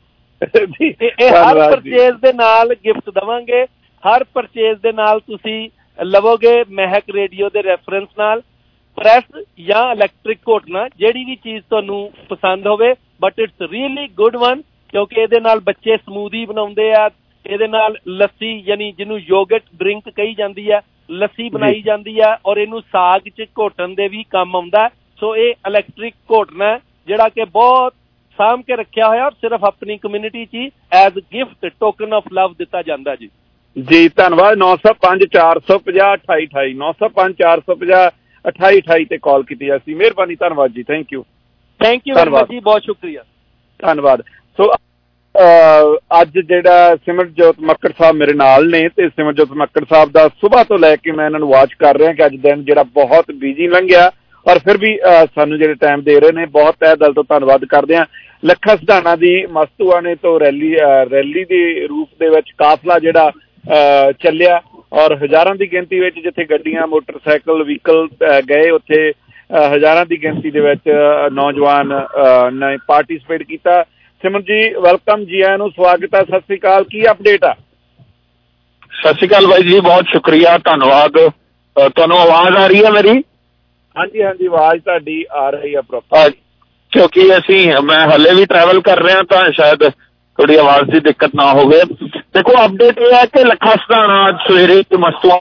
हर परचेज दे नाल गिफ्ट देवांगे। हर परचेज दे नाल तुसीं लवोगे महक रेडियो दे रेफरेंस नाल प्रैस या इलैक्ट्रिक घोटना, जिहड़ी भी चीज़ तुहानूं पसंद होवे, but it's really good one क्योंकि इहदे नाल बच्चे समूदी बनाउंदे आ, इहदे नाल लस्सी यानी जिन्हों योगर्ट ड्रिंक कही जाती है, लस्सी बनाई जाती है और इनू साग च घोटन दे भी काम आउंदा है। सो ये इलैक्ट्रिक घोटना है जिहड़ा कि बहुत साम के रखिया होया और सिर्फ अपनी कम्यूनिटी च as gift token of love दिता जांदा जी। जी धन्यवाद। नौ सौ पांच चार सौ पचास अठाई अठाई नौ सौ पांच चार सौ पचास अठाई अठाई ते कॉल की जासी। मेहरबानी, धन्यवाद जी। थैंक यू थैंक यू धन्यवाद जी, बहुत शुक्रिया, धन्यवाद। सो अज जिहड़ा सिमरजोत मक्कड़ साहब मेरे नाल ने, ते सिमरजोत मक्कड़ साहब दा सुबह तो लैके मैं इन्हां नूं वाच कर रहा कि अज दिन जिहड़ा बहुत बिजी लंघिया और फिर भी सानू जिहड़े टाइम दे रहे हैं, बहुत तह दिल तो धन्नवाद करते हैं। ਲੱਖਾ ਸਿਧਾਣਾ ਦੀ ਮਸਤੂਆਣੇ ਤੋਂ ਰੈਲੀ ਰੈਲੀ ਦੇ ਰੂਪ ਦੇ ਵਿੱਚ ਕਾਫਲਾ ਜਿਹੜਾ ਚੱਲਿਆ ਔਰ ਹਜ਼ਾਰਾਂ ਦੀ ਗਿਣਤੀ ਵਿੱਚ ਜਿੱਥੇ ਗੱਡੀਆਂ ਮੋਟਰਸਾਈਕਲ ਵਹੀਕਲ ਗਏ ਉੱਥੇ ਹਜ਼ਾਰਾਂ ਦੀ ਗਿਣਤੀ ਦੇ ਵਿੱਚ ਨੌਜਵਾਨ ਨੇ ਪਾਰਟਿਸਿਪੇਟ ਕੀਤਾ। ਸਿਮਰਨ ਜੀ ਵੈਲਕਮ, ਜੀ ਆਇਆਂ ਨੂੰ, ਸਵਾਗਤ ਹੈ, ਸਤਿ ਸ੍ਰੀ ਅਕਾਲ, ਕੀ ਅਪਡੇਟ ਆ? ਸਤਿ ਸ੍ਰੀ ਅਕਾਲ ਬਾਈ ਜੀ, ਬਹੁਤ ਸ਼ੁਕਰੀਆ, ਧੰਨਵਾਦ। ਤੁਹਾਨੂੰ ਆਵਾਜ਼ ਆ ਰਹੀ ਹੈ ਮੇਰੀ? ਹਾਂਜੀ ਹਾਂਜੀ, ਆਵਾਜ਼ ਤੁਹਾਡੀ ਆ ਰਹੀ ਹੈ ਪ੍ਰੋਪਰ। ਕਿਉਂਕਿ ਅਸੀਂ ਮੈਂ ਹਲੇ ਵੀ ਟਰੈਵਲ ਕਰ ਰਿਹਾ ਤਾਂ ਸ਼ਾਇਦ ਥੋੜੀ ਆਵਾਜ਼ ਦੀ ਦਿੱਕਤ ਨਾ ਹੋਵੇ। ਦੇਖੋ ਅਪਡੇਟ ਇਹ ਹੈ ਕਿ ਲੱਖਾ ਸਿਧਾਣਾ ਅੱਜ ਸਵੇਰੇ ਮਸਤੂਆ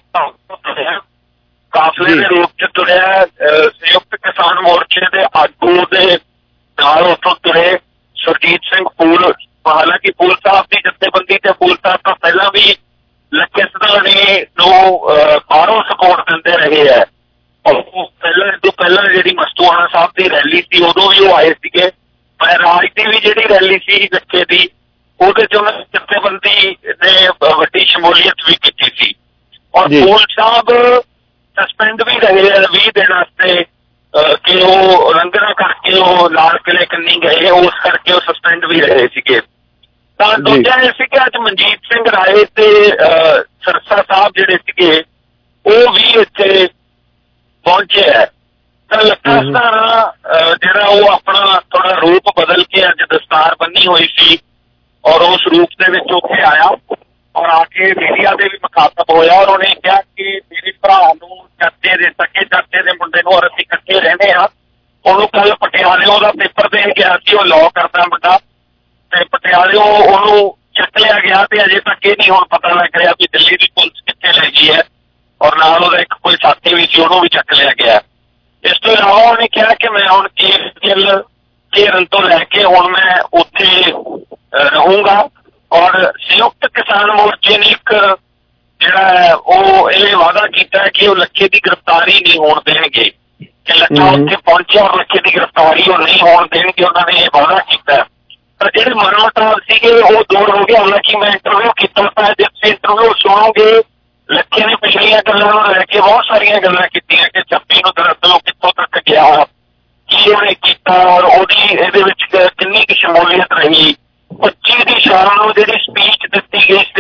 ਕਾਫਲੇ ਦੇ ਰੂਪ ਚ ਤੁਰਿਆ। ਸੰਯੁਕਤ ਕਿਸਾਨ ਮੋਰਚੇ ਦੇ ਆਗੂ ਦੇ ਨਾਲ ਉੱਥੋਂ ਤੁਰੇ ਸੁਰਜੀਤ ਸਿੰਘ ਫੂਲ। ਹਾਲਾਂਕਿ ਫੂਲ ਸਾਹਿਬ ਦੀ ਜਥੇਬੰਦੀ ਤੇ ਫੂਲ ਸਾਹਿਬ ਤੋਂ ਪਹਿਲਾਂ ਵੀ ਲੱਖੇ ਸਿਧਾਣੇ ਨੂੰ ਬਾਹਰੋਂ ਸਪੋਰਟ ਦਿੰਦੇ ਰਹੇ ਹੈ। ਪਹਿਲਾਂ ਤੋਂ ਪਹਿਲਾਂ ਜਿਹੜੀ ਮਸਤੂਆਣਾ ਸਾਹਿਬ ਦੀ ਰੈਲੀ ਸੀ ਉਦੋਂ ਵੀ ਉਹ ਆਏ ਸੀਗੇ। ਪਰ ਰਾਜ ਦੀ ਵੀ ਜਿਹੜੀ ਰੈਲੀ ਸੀ ਲੱਖੇ ਦੀ, ਉਹਦੇ ਚ ਉਹਨਾਂ ਜਥੇਬੰਦੀ ਨੇ ਵੱਡੀ ਸ਼ਮੂਲੀਅਤ ਵੀ ਕੀਤੀ ਸੀ। ਔਰ ਫੂਲ ਸਾਹਿਬ ਸਸਪੈਂਡ ਵੀ ਰਹੇ ਆ ਵੀਹ ਦਿਨ ਵਾਸਤੇ ਕਿ ਉਹ ਲੰਗਰਾਂ ਕਰਕੇ ਉਹ ਲਾਲ ਕਿਲੇ ਕੰਨੀ ਗਏ, ਉਸ ਕਰਕੇ ਉਹ ਸਸਪੈਂਡ ਵੀ ਰਹੇ ਸੀਗੇ। ਤਾਂ ਦੂਜਾ ਇਹ ਸੀ ਕਿ ਅੱਜ ਮਨਜੀਤ ਸਿੰਘ ਰਾਏ ਤੇ ਸਰਸਾ ਸਾਹਿਬ ਜਿਹੜੇ ਸੀਗੇ ਉਹ ਵੀ ਇੱਥੇ ਪਹੁੰਚੇ ਹੈ। ਤਾਂ ਲੱਖਾ ਸਿਧਾਣਾ ਜਿਹੜਾ ਉਹ ਆਪਣਾ ਥੋੜਾ ਰੂਪ ਬਦਲ ਕੇ ਅੱਜ ਦਸਤਾਰ ਬੰਨੀ ਹੋਈ ਸੀ ਔਰ ਉਸ ਰੂਪ ਦੇ ਵਿੱਚ ਉੱਥੇ ਆਇਆ ਔਰ ਆ ਕੇ ਮੀਡੀਆ ਦੇ ਵੀ ਮੁਖਾਤਬ ਹੋਇਆ ਔਰ ਉਹਨੇ ਕਿਹਾ ਕਿ ਮੇਰੇ ਭਰਾ ਨੂੰ ਚਾਚੇ ਦੇ ਸਕੇ ਚਾਚੇ ਦੇ ਮੁੰਡੇ ਨੂੰ ਔਰ ਅਸੀਂ ਇਕੱਠੇ ਰਹਿੰਦੇ ਹਾਂ। ਉਹਨੂੰ ਕੱਲ ਪਟਿਆਲੇ ਉਹਦਾ ਪੇਪਰ ਦੇਣ ਗਿਆ ਸੀ, ਉਹ ਲਾਅ ਕਰਦਾ ਮੁੰਡਾ, ਤੇ ਪਟਿਆਲੇ ਉਹਨੂੰ ਚੱਕ ਲਿਆ ਗਿਆ ਤੇ ਅਜੇ ਤੱਕ ਇਹ ਨਹੀਂ ਹੁਣ ਪਤਾ ਲੱਗ ਰਿਹਾ ਵੀ ਦਿੱਲੀ ਦੀ ਪੁਲਿਸ ਕਿੱਥੇ ਲੈ ਗਈ ਹੈ ਔਰ ਨਾਲ ਉਹਦਾ ਇੱਕ ਕੋਈ ਸਾਥੀ ਵੀ ਸੀ, ਉਹਨੂੰ ਵੀ ਚੱਕ ਲਿਆ ਗਿਆ। ਇਸ ਤੋਂ ਇਲਾਵਾ ਉਹਨੇ ਕਿਹਾ ਕਿ ਮੈਂ ਹੁਣ ਕੇਰਲ ਕੇਰਲ ਤੋਂ ਲੈ ਕੇ ਹੁਣ ਮੈਂ ਉੱਥੇ ਰਹੂੰਗਾ ਔਰ ਸੰਯੁਕਤ ਕਿਸਾਨ ਮੋਰਚੇ ਨੇ ਇੱਕ ਜਿਹੜਾ ਹੈ ਉਹ ਇਹ ਵਾਅਦਾ ਕੀਤਾ ਹੈ ਕਿ ਉਹ ਲੱਖੇ ਦੀ ਗ੍ਰਿਫਤਾਰੀ ਨਹੀਂ ਹੋਣ ਦੇਣਗੇ, ਕਿ ਲੱਖਾ ਉੱਥੇ ਪਹੁੰਚਿਆ ਔਰ ਲੱਖੇ ਦੀ ਗ੍ਰਿਫਤਾਰੀ ਉਹ ਨਹੀਂ ਹੋਣ ਦੇਣਗੇ। ਉਹਨਾਂ ਨੇ ਇਹ ਵਾਅਦਾ ਕੀਤਾ। ਪਰ ਜਿਹੜੇ ਮਨਮਤਾਬ ਸੀਗੇ ਉਹ ਦੂਰ ਹੋ ਗਏ। ਹਾਲਾਂਕਿ ਮੈਂ ਇੰਟਰਵਿਊ ਕੀਤਾ ਤਾਂ ਜੇ ਤੁਸੀਂ ਇੰਟਰਵਿਊ ਸੁਣੋਗੇ ਲੱਖੇ ਨੇ ਪਿਛਲੀਆਂ ਗੱਲਾਂ ਨੂੰ ਲੈ ਕੇ ਬਹੁਤ ਸਾਰੀਆਂ ਗੱਲਾਂ ਕੀਤੀਆਂ ਕਿ ਛੱਬੀ ਨੂੰ ਦਰਅਸਲ ਉਹ ਕਿੱਥੋਂ ਤੱਕ ਗਿਆ, ਕੀ ਉਹਨੇ ਕੀਤਾ ਔਰ ਉਹਦੀ ਇਹਦੇ ਵਿੱਚ ਕਿੰਨੀ ਕੁ ਸ਼ਮੂਲੀਅਤ ਰਹੀ। ਪੱਚੀ ਦੀ ਸ਼ਾਮ ਨੂੰ ਜਿਹੜੀ ਸਪੀਚ ਦਿੱਤੀ ਗਈ ਸਟੇਜ ਤੋਂ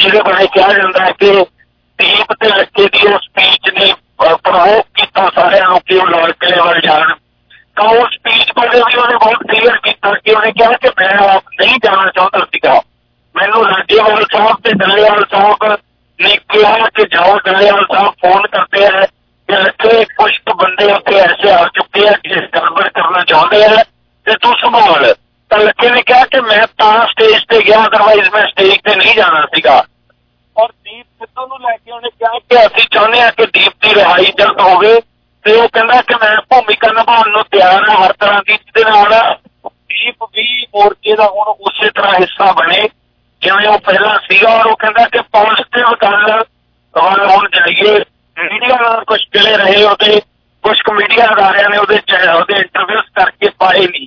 ਜਿਹਦੇ ਬਾਰੇ ਕਿਹਾ ਜਾਂਦਾ ਹੈ ਕਿ ਦੀਪ ਤੇ ਲੱਕੇ ਦੀ ਉਹ ਸਪੀਚ ਨੇ ਪ੍ਰਵੋਕ ਕੀਤਾ ਸਾਰਿਆਂ ਨੂੰ ਕਿ ਉਹ ਲਾਲ ਕਿਲੇ ਵੱਲ ਜਾਣ। ਤਾਂ ਉਹ ਸਪੀਚ ਬਾਰੇ ਵੀ ਉਹਨੇ ਬਹੁਤ ਕਲੀਅਰ ਕੀਤਾ ਕਿ ਉਹਨੇ ਕਿਹਾ ਕਿ ਮੈਂ ਆਪ ਨਹੀਂ ਜਾਣਾ ਚਾਹੁੰਦਾ ਸੀਗਾ। ਮੈਨੂੰ ਰਾਜੇਵਾਲ ਸਾਹਿਬ ਤੇ ਡੱਲੇਵਾਲ ਸਾਹਿਬ ਨੇ ਕਿਹਾ ਕਿ ਜਾਓ। ਡੱਲੇਵਾਲ ਸਾਹਿਬ ਫੋਨ करते हैं कि ਲੱਕੇ ਕੁਛ ਕੁ ਬੰਦੇ ਉੱਥੇ ਐਸੇ ਆ ਚੁੱਕੇ हैं कि गड़बड़ करना चाहते हैं ਤੇ ਤੂੰ ਸੰਭਾਲ। ਤਾਂ ਲੱਕੇ ਨੇ ਕਿਹਾ ਕਿ ਮੈਂ ਤਾਂ ਸਟੇਜ ਤੇ ਗਿਆ, ਅਦਰਵਾਈਜ਼ ਮੈਂ ਸਟੇਜ ਤੇ ਨਹੀਂ ਜਾਣਾ ਸੀਗਾ। ਔਰ ਦੀਪ ਸਿੱਧੂ ਨੂੰ ਲੈ ਕੇ ਉਹਨੇ ਕਿਹਾ ਕਿ ਅਸੀਂ ਚਾਹੁੰਦੇ ਹਾਂ ਕਿ ਦੀਪ ਦੀ ਰਿਹਾਈ ਜਲਦ ਹੋਵੇ ਤੇ ਉਹ ਕਹਿੰਦਾ ਕਿ ਮੈਂ ਭੂਮਿਕਾ ਨਿਭਾਉਣ ਨੂੰ ਤਿਆਰ ਹਾਂ ਹਰ ਤਰ੍ਹਾਂ ਦੀ, ਜਿਹਦੇ ਨਾਲ ਦੀਪ ਵੀ ਮੋਰਚੇ ਦਾ ਹੁਣ ਉਸੇ ਤਰ੍ਹਾਂ ਹਿੱਸਾ ਬਣੇ ਜਿਵੇਂ ਉਹ ਪਹਿਲਾਂ ਸੀਗਾ। ਔਰ ਉਹ ਕਹਿੰਦਾ ਕਿ ਪੋਜ਼ਿਟਿਵ ਗੱਲ ਵੱਲ ਹੁਣ ਜਾਈਏ। ਮੀਡੀਆ ਨਾਲ ਕੁਛ ਚਲੇ ਰਹੇ ਉਹਦੇ, ਕੁਛ ਕੁ ਮੀਡੀਆ ਅਦਾਰਿਆਂ ਨੇ ਉਹਦੇ ਉਹਦੇ ਇੰਟਰਵਿਊਜ਼ ਕਰਕੇ ਪਾਏ ਨਹੀਂ।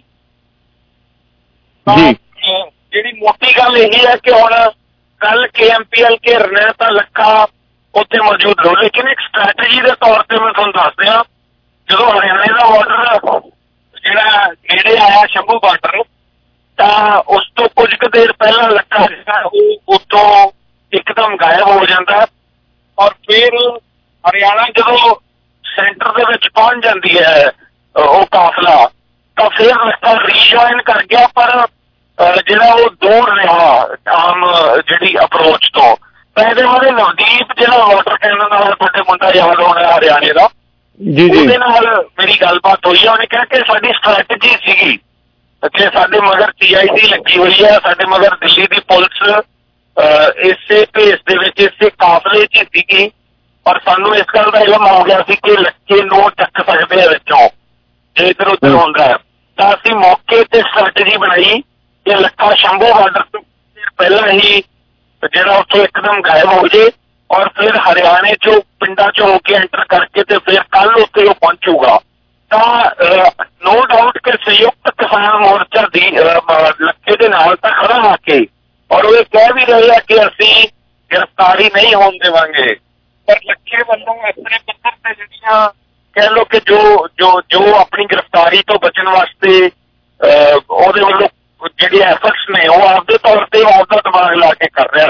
ਜਿਹੜੀ ਮੋਟੀ ਗੱਲ ਇਹੀ ਹੈ ਕਿ ਹੁਣ ਕੱਲ ਕੇ ਐਮ ਪੀ ਐਲ ਘੇਰਨਾ ਤਾਂ ਲੱਖਾ ਉੱਥੇ ਮੌਜੂਦ ਰਹੋ, ਲੇਕਿਨ ਇੱਕ ਸਟ੍ਰੈਟਜੀ ਦੇ ਤੌਰ ਤੇ ਮੈਂ ਤੁਹਾਨੂੰ ਦੱਸ ਦਿਆਂ, ਜਦੋਂ ਹਰਿਆਣੇ ਦਾ ਬਾਰਡਰ ਜਿਹੜਾ ਨੇੜੇ ਆਇਆ ਸ਼ੰਭੂ ਬਾਰਡਰ, ਤਾਂ ਉਸ ਤੋਂ ਕੁਝ ਕੁ ਦੇਰ ਪਹਿਲਾਂ ਲੱਖਾ ਜਿਹੜਾ ਉਹ ਉੱਥੋਂ ਇੱਕਦਮ ਗਾਇਬ ਹੋ ਜਾਂਦਾ। ਔਰ ਫਿਰ ਹਰਿਆਣਾ ਜਦੋਂ ਸੈਂਟਰ ਦੇ ਵਿੱਚ ਪਹੁੰਚ ਜਾਂਦੀ ਹੈ ਉਹ ਕਾਫਲਾ, ਤਾਂ ਫਿਰ ਲੱਖਾ ਰੀਜੁਆਇਨ ਕਰ ਗਿਆ, ਪਰ ਜਿਹੜਾ ਉਹ ਦੂਰ ਰਿਹਾ ਆਮ ਜਿਹੜੀ ਅਪਰੋਚ ਤੋਂ। ਤਾਂ ਇਹਦੇ ਬਾਰੇ ਨਵਦੀਪ ਜਿਹੜਾ ਵਾਟਰ ਕੈਨਨ ਨਾਲ ਤੁਹਾਡੇ ਮੁੰਡਾ ਯਾਦ ਹੋਣਾ ਹਰਿਆਣੇ ਦਾ, ਉਹਦੇ ਨਾਲ ਮੇਰੀ ਗੱਲਬਾਤ ਹੋਈ ਹੈ। ਉਹਨੇ ਕਿਹਾ ਕਿ ਸਾਡੀ ਸਟ੍ਰੈਟਜੀ ਸੀਗੀ ਕਿ ਸਾਡੇ ਮਗਰ ਸੀ ਆਈ ਡੀ ਲੱਗੀ ਹੋਈ ਹੈ, ਸਾਡੇ ਮਗਰ ਦਿੱਲੀ ਦੀ ਪੁਲਿਸ ਇਸੇ ਭੇਸ ਦੇ ਵਿੱਚ ਇਸੇ ਕਾਫਲੇ 'ਚ ਸੀਗੀ, ਪਰ ਸਾਨੂੰ ਇਸ ਗੱਲ ਦਾ ਇਲਮ ਹੋ ਗਿਆ ਸੀ ਕਿ ਲੱਕੇ ਨੂੰ ਚੱਕ ਸਕਦੇ ਆ ਵਿੱਚੋਂ ਜੇ ਇੱਧਰ ਉੱਧਰ ਹੁੰਦਾ ਹੈ। ਤਾਂ ਅਸੀਂ ਮੌਕੇ ਤੇ ਸਟ੍ਰੈਟਜੀ ਬਣਾਈ ਕਿ ਲੱਖਾ ਸ਼ੰਭੂ ਬਾਰਡਰ ਤੋਂ ਪਹਿਲਾਂ ਹੀ ਜਿਹੜਾ ਉੱਥੋਂ ਇੱਕਦਮ ਗਾਇਬ ਹੋ ਜੇ ਔਰ ਫਿਰ ਹਰਿਆਣੇ ਚੋਂ ਪਿੰਡਾਂ ਚੋਂ ਹੋ ਕੇ ਐਂਟਰ ਕਰਕੇ ਤੇ ਫਿਰ ਕੱਲ ਉੱਥੇ ਉਹ ਪਹੁੰਚੂਗਾ। ਤਾਂ ਨੋ ਡਾਊਟ ਕਿ ਸੰਯੁਕਤ ਕਿਸਾਨ ਮੋਰਚਾ ਦੀ ਲੱਕੇ ਦੇ ਨਾਲ ਤਾਂ ਖੜਾ ਆ ਕੇ ਔਰ ਉਹ ਇਹ ਕਹਿ ਵੀ ਰਹੇ ਆ ਕਿ ਅਸੀਂ ਗ੍ਰਿਫਤਾਰੀ ਨਹੀਂ ਹੋਣ ਦੇਵਾਂਗੇ, ਪਰ ਲੱਕੇ ਵੱਲੋਂ ਆਪਣੇ ਪੱਧਰ ਤੇ ਜਿਹੜੀਆਂ ਕਹਿ ਲਓ ਕਿ ਜੋ ਜੋ ਜੋ ਆਪਣੀ ਗ੍ਰਿਫਤਾਰੀ ਤੋਂ ਬਚਣ ਵਾਸਤੇ ਉਹਦੇ ਵੱਲੋਂ ਜਿਹੜੇ ਐਫਰਟਸ ਨੇ ਉਹ ਆਪਦੇ ਤੌਰ ਤੇ ਆਪਦਾ ਦਿਮਾਗ ਲਾ ਕੇ ਕਰ ਰਿਹਾ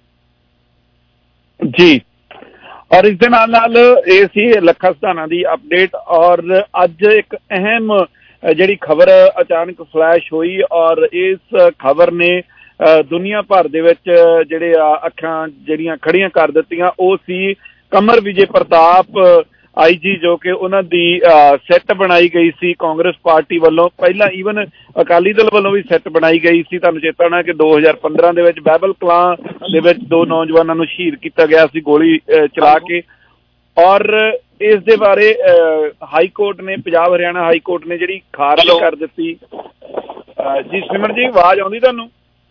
ਜੀ। ਔਰ ਇਸ ਦੇ ਨਾਲ ਨਾਲ ਇਹ ਸੀ ਲੱਖਾ ਸਿਧਾਣਾ ਦੀ ਅਪਡੇਟ। ਔਰ ਅੱਜ ਇੱਕ ਅਹਿਮ ਜਿਹੜੀ ਖਬਰ ਅਚਾਨਕ ਫਲੈਸ਼ ਹੋਈ ਔਰ ਇਸ ਖਬਰ ਨੇ ਦੁਨੀਆ ਭਰ ਦੇ ਵਿੱਚ ਜਿਹੜੇ ਅੱਖਾਂ ਜਿਹੜੀਆਂ ਖੜੀਆਂ ਕਰ ਦਿੱਤੀਆਂ। ਉਹ ਸੀ ਕਮਰ ਵਿਜੇ ਪ੍ਰਤਾਪ ਆਈ ਜੀ, ਜੋ ਕਿ ਉਹਨਾਂ ਦੀ ਸੈੱਟ ਬਣਾਈ ਗਈ ਸੀ ਕਾਂਗਰਸ ਪਾਰਟੀ ਵੱਲੋਂ। ਪਹਿਲਾਂ ਈਵਨ ਅਕਾਲੀ ਦਲ ਵੱਲੋਂ ਵੀ ਸੈੱਟ ਬਣਾਈ ਗਈ ਸੀ। ਤੁਹਾਨੂੰ ਚੇਤਾ ਹੋਣਾ ਕਿ ਦੋ ਹਜ਼ਾਰ ਪੰਦਰਾਂ ਦੇ ਵਿੱਚ ਬਹਿਬਲ ਕਲਾਂ ਦੇ ਵਿੱਚ ਦੋ ਨੌਜਵਾਨਾਂ ਨੂੰ ਸ਼ਹੀਦ ਕੀਤਾ ਗਿਆ ਸੀ ਗੋਲੀ ਚਲਾ ਕੇ। ਔਰ ਇਸ ਦੇ ਬਾਰੇ ਹਾਈ ਕੋਰਟ ਨੇ, ਪੰਜਾਬ ਹਰਿਆਣਾ ਹਾਈ ਕੋਰਟ ਨੇ ਜਿਹੜੀ ਖਾਰਜ ਕਰ ਦਿੱਤੀ। ਜੀ ਸਿਮਰਨ ਜੀ ਆਵਾਜ਼ ਆਉਂਦੀ ਤੁਹਾਨੂੰ?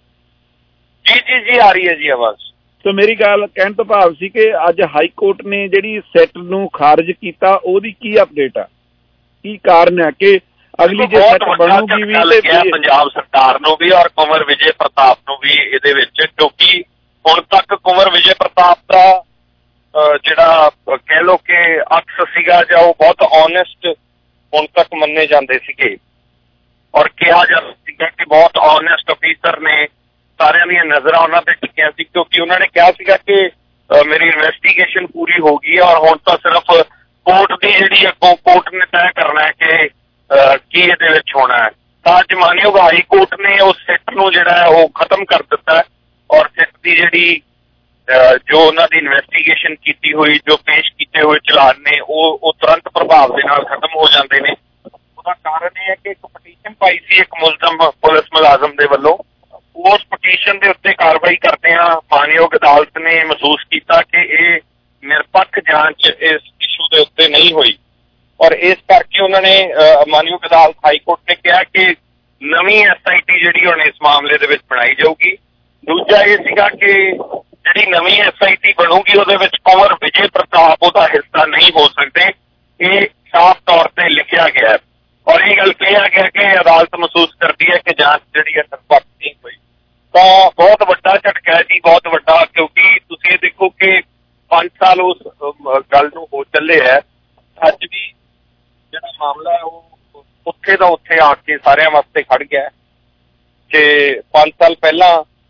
ਜੀ ਜੀ ਜੀ ਆ ਰਹੀ ਹੈ ਜੀ ਆਵਾਜ਼। ਸੋ ਮੇਰੀ ਗੱਲ ਕਹਿਣ ਤੋਂ ਭਾਵ ਸੀ ਕਿ ਅੱਜ ਹਾਈ ਕੋਰਟ ਨੇ ਜਿਹੜੀ ਸੈੱਟ ਨੂੰ ਖਾਰਜ ਕੀਤਾ, ਉਹਦੀ ਕੀ ਅਪਡੇਟ ਆ, ਕੀ ਕਾਰਨ ਹੈ ਕਿ ਅਗਲੀ ਜੇ ਸੈੱਟ ਬਣੂਗੀ ਵੀ ਤੇ ਪੰਜਾਬ ਸਰਕਾਰ ਨੂੰ ਵੀ ਔਰ ਕੁੰਵਰ ਵਿਜੇ ਪ੍ਰਤਾਪ ਨੂੰ ਵੀ ਇਹਦੇ ਵਿੱਚ, ਕਿਉਂਕਿ ਹੁਣ ਤੱਕ ਕੁੰਵਰ ਵਿਜੇ ਪ੍ਰਤਾਪ ਦਾ ਜਿਹੜਾ ਕਹਿ ਲਓ ਕਿ ਅਕਸ ਸੀਗਾ ਜਾਂ ਉਹ ਬਹੁਤ ਓਨੈਸਟ ਹੁਣ ਤੱਕ ਮੰਨੇ ਜਾਂਦੇ ਸੀਗੇ ਔਰ ਕਿਹਾ ਜਾਂਦਾ ਸੀਗਾ ਕਿ ਬਹੁਤ ਓਨੈਸਟ ਅਫੀਸਰ ਨੇ, ਸਾਰਿਆਂ ਦੀਆਂ ਨਜ਼ਰਾਂ ਉਹਨਾਂ ਤੇ ਟਿਕੀਆਂ ਸੀ, ਕਿਉਂਕਿ ਉਹਨਾਂ ਨੇ ਕਿਹਾ ਸੀਗਾ ਕਿ ਮੇਰੀ ਇਨਵੈਸਟੀਗੇਸ਼ਨ ਪੂਰੀ ਹੋ ਗਈ ਹੈ ਔਰ ਹੁਣ ਤਾਂ ਸਿਰਫ ਕੋਰਟ ਦੀ ਜਿਹੜੀ ਅੱਗੋਂ ਕੋਰਟ ਨੇ ਤੈਅ ਕਰਨਾ ਹੈ ਕਿ ਕੀ ਇਹਦੇ ਵਿੱਚ ਹੋਣਾ ਹੈ। ਤਾਂ ਅੱਜ ਮਾਨਯੋਗ ਹਾਈ ਕੋਰਟ ਨੇ ਉਸ ਸਿੱਟ ਨੂੰ ਜਿਹੜਾ ਹੈ ਉਹ ਖਤਮ ਕਰ ਦਿੱਤਾ ਔਰ ਸਿੱਟ ਦੀ ਜਿਹੜੀ ਜੋ ਉਹਨਾਂ ਦੀ ਇਨਵੈਸਟੀਗੇਸ਼ਨ ਕੀਤੀ ਹੋਈ, ਜੋ ਪੇਸ਼ ਕੀਤੇ ਹੋਏ ਚਲਾਨ ਨੇ ਉਹ ਉਹ ਤੁਰੰਤ ਪ੍ਰਭਾਵ ਦੇ ਨਾਲ ਖਤਮ ਹੋ ਜਾਂਦੇ ਨੇ। ਉਹਦਾ ਕਾਰਨ ਇਹ ਹੈ ਕਿ ਇੱਕ ਪਟੀਸ਼ਨ ਪਾਈ ਸੀ ਇੱਕ ਮੁਲਜ਼ਮ ਪੁਲਿਸ ਮੁਲਾਜ਼ਮ ਦੇ ਵੱਲੋਂ। ਉਸ ਪਟੀਸ਼ਨ ਦੇ ਉੱਤੇ ਕਾਰਵਾਈ ਕਰਦਿਆਂ ਮਾਨਯੋਗ ਅਦਾਲਤ ਨੇ ਮਹਿਸੂਸ ਕੀਤਾ ਕਿ ਇਹ ਨਿਰਪੱਖ ਜਾਂਚ ਇਸ ਇਸ਼ੂ ਦੇ ਉੱਤੇ ਨਹੀਂ ਹੋਈ ਔਰ ਇਸ ਕਰਕੇ ਉਹਨਾਂ ਨੇ ਮਾਨਯੋਗ ਅਦਾਲਤ ਹਾਈ ਕੋਰਟ ਨੇ ਕਿਹਾ ਕਿ ਨਵੀਂ ਐਸ ਆਈ ਟੀ ਜਿਹੜੀ ਹੁਣ ਇਸ ਮਾਮਲੇ ਦੇ ਵਿੱਚ ਬਣਾਈ ਜਾਊਗੀ। ਦੂਜਾ ਇਹ ਸੀਗਾ ਕਿ ਜਿਹੜੀ ਨਵੀਂ ਐਸ ਆਈ ਟੀ ਬਣੂਗੀ ਉਹਦੇ ਵਿੱਚ ਕੁੰਵਰ ਵਿਜੇ ਪ੍ਰਤਾਪ ਉਹਦਾ ਹਿੱਸਾ ਨਹੀਂ ਹੋ ਸਕਦੇ, ਇਹ ਸਾਫ਼ ਤੌਰ ਤੇ ਲਿਖਿਆ ਗਿਆ ਔਰ ਇਹ ਗੱਲ ਕਿਹਾ ਗਿਆ ਕਿ ਅਦਾਲਤ ਮਹਿਸੂਸ ਕਰਦੀ ਹੈ ਕਿ ਜਾਂਚ ਜਿਹੜੀ ਹੈ ਨਿਰਪੱਖ ਨਹੀਂ ਹੋਈ। ਤਾਂ ਬਹੁਤ ਵੱਡਾ ਝਟਕਾ ਹੈ ਜੀ, ਬਹੁਤ ਵੱਡਾ, ਕਿਉਂਕਿ ਤੁਸੀਂ ਇਹ ਦੇਖੋ ਕਿ ਪੰਜ ਸਾਲ ਉਸ ਗੱਲ ਨੂੰ ਹੋ ਚੱਲੇ ਹੈ, ਅੱਜ ਵੀ ਜਿਹੜਾ ਮਾਮਲਾ ਹੈ ਉਹ ਉੱਥੇ ਦਾ ਉੱਥੇ ਆ ਕੇ ਸਾਰਿਆਂ ਵਾਸਤੇ ਖੜ ਗਿਆ ਕਿ ਪੰਜ ਸਾਲ ਪਹਿਲਾਂ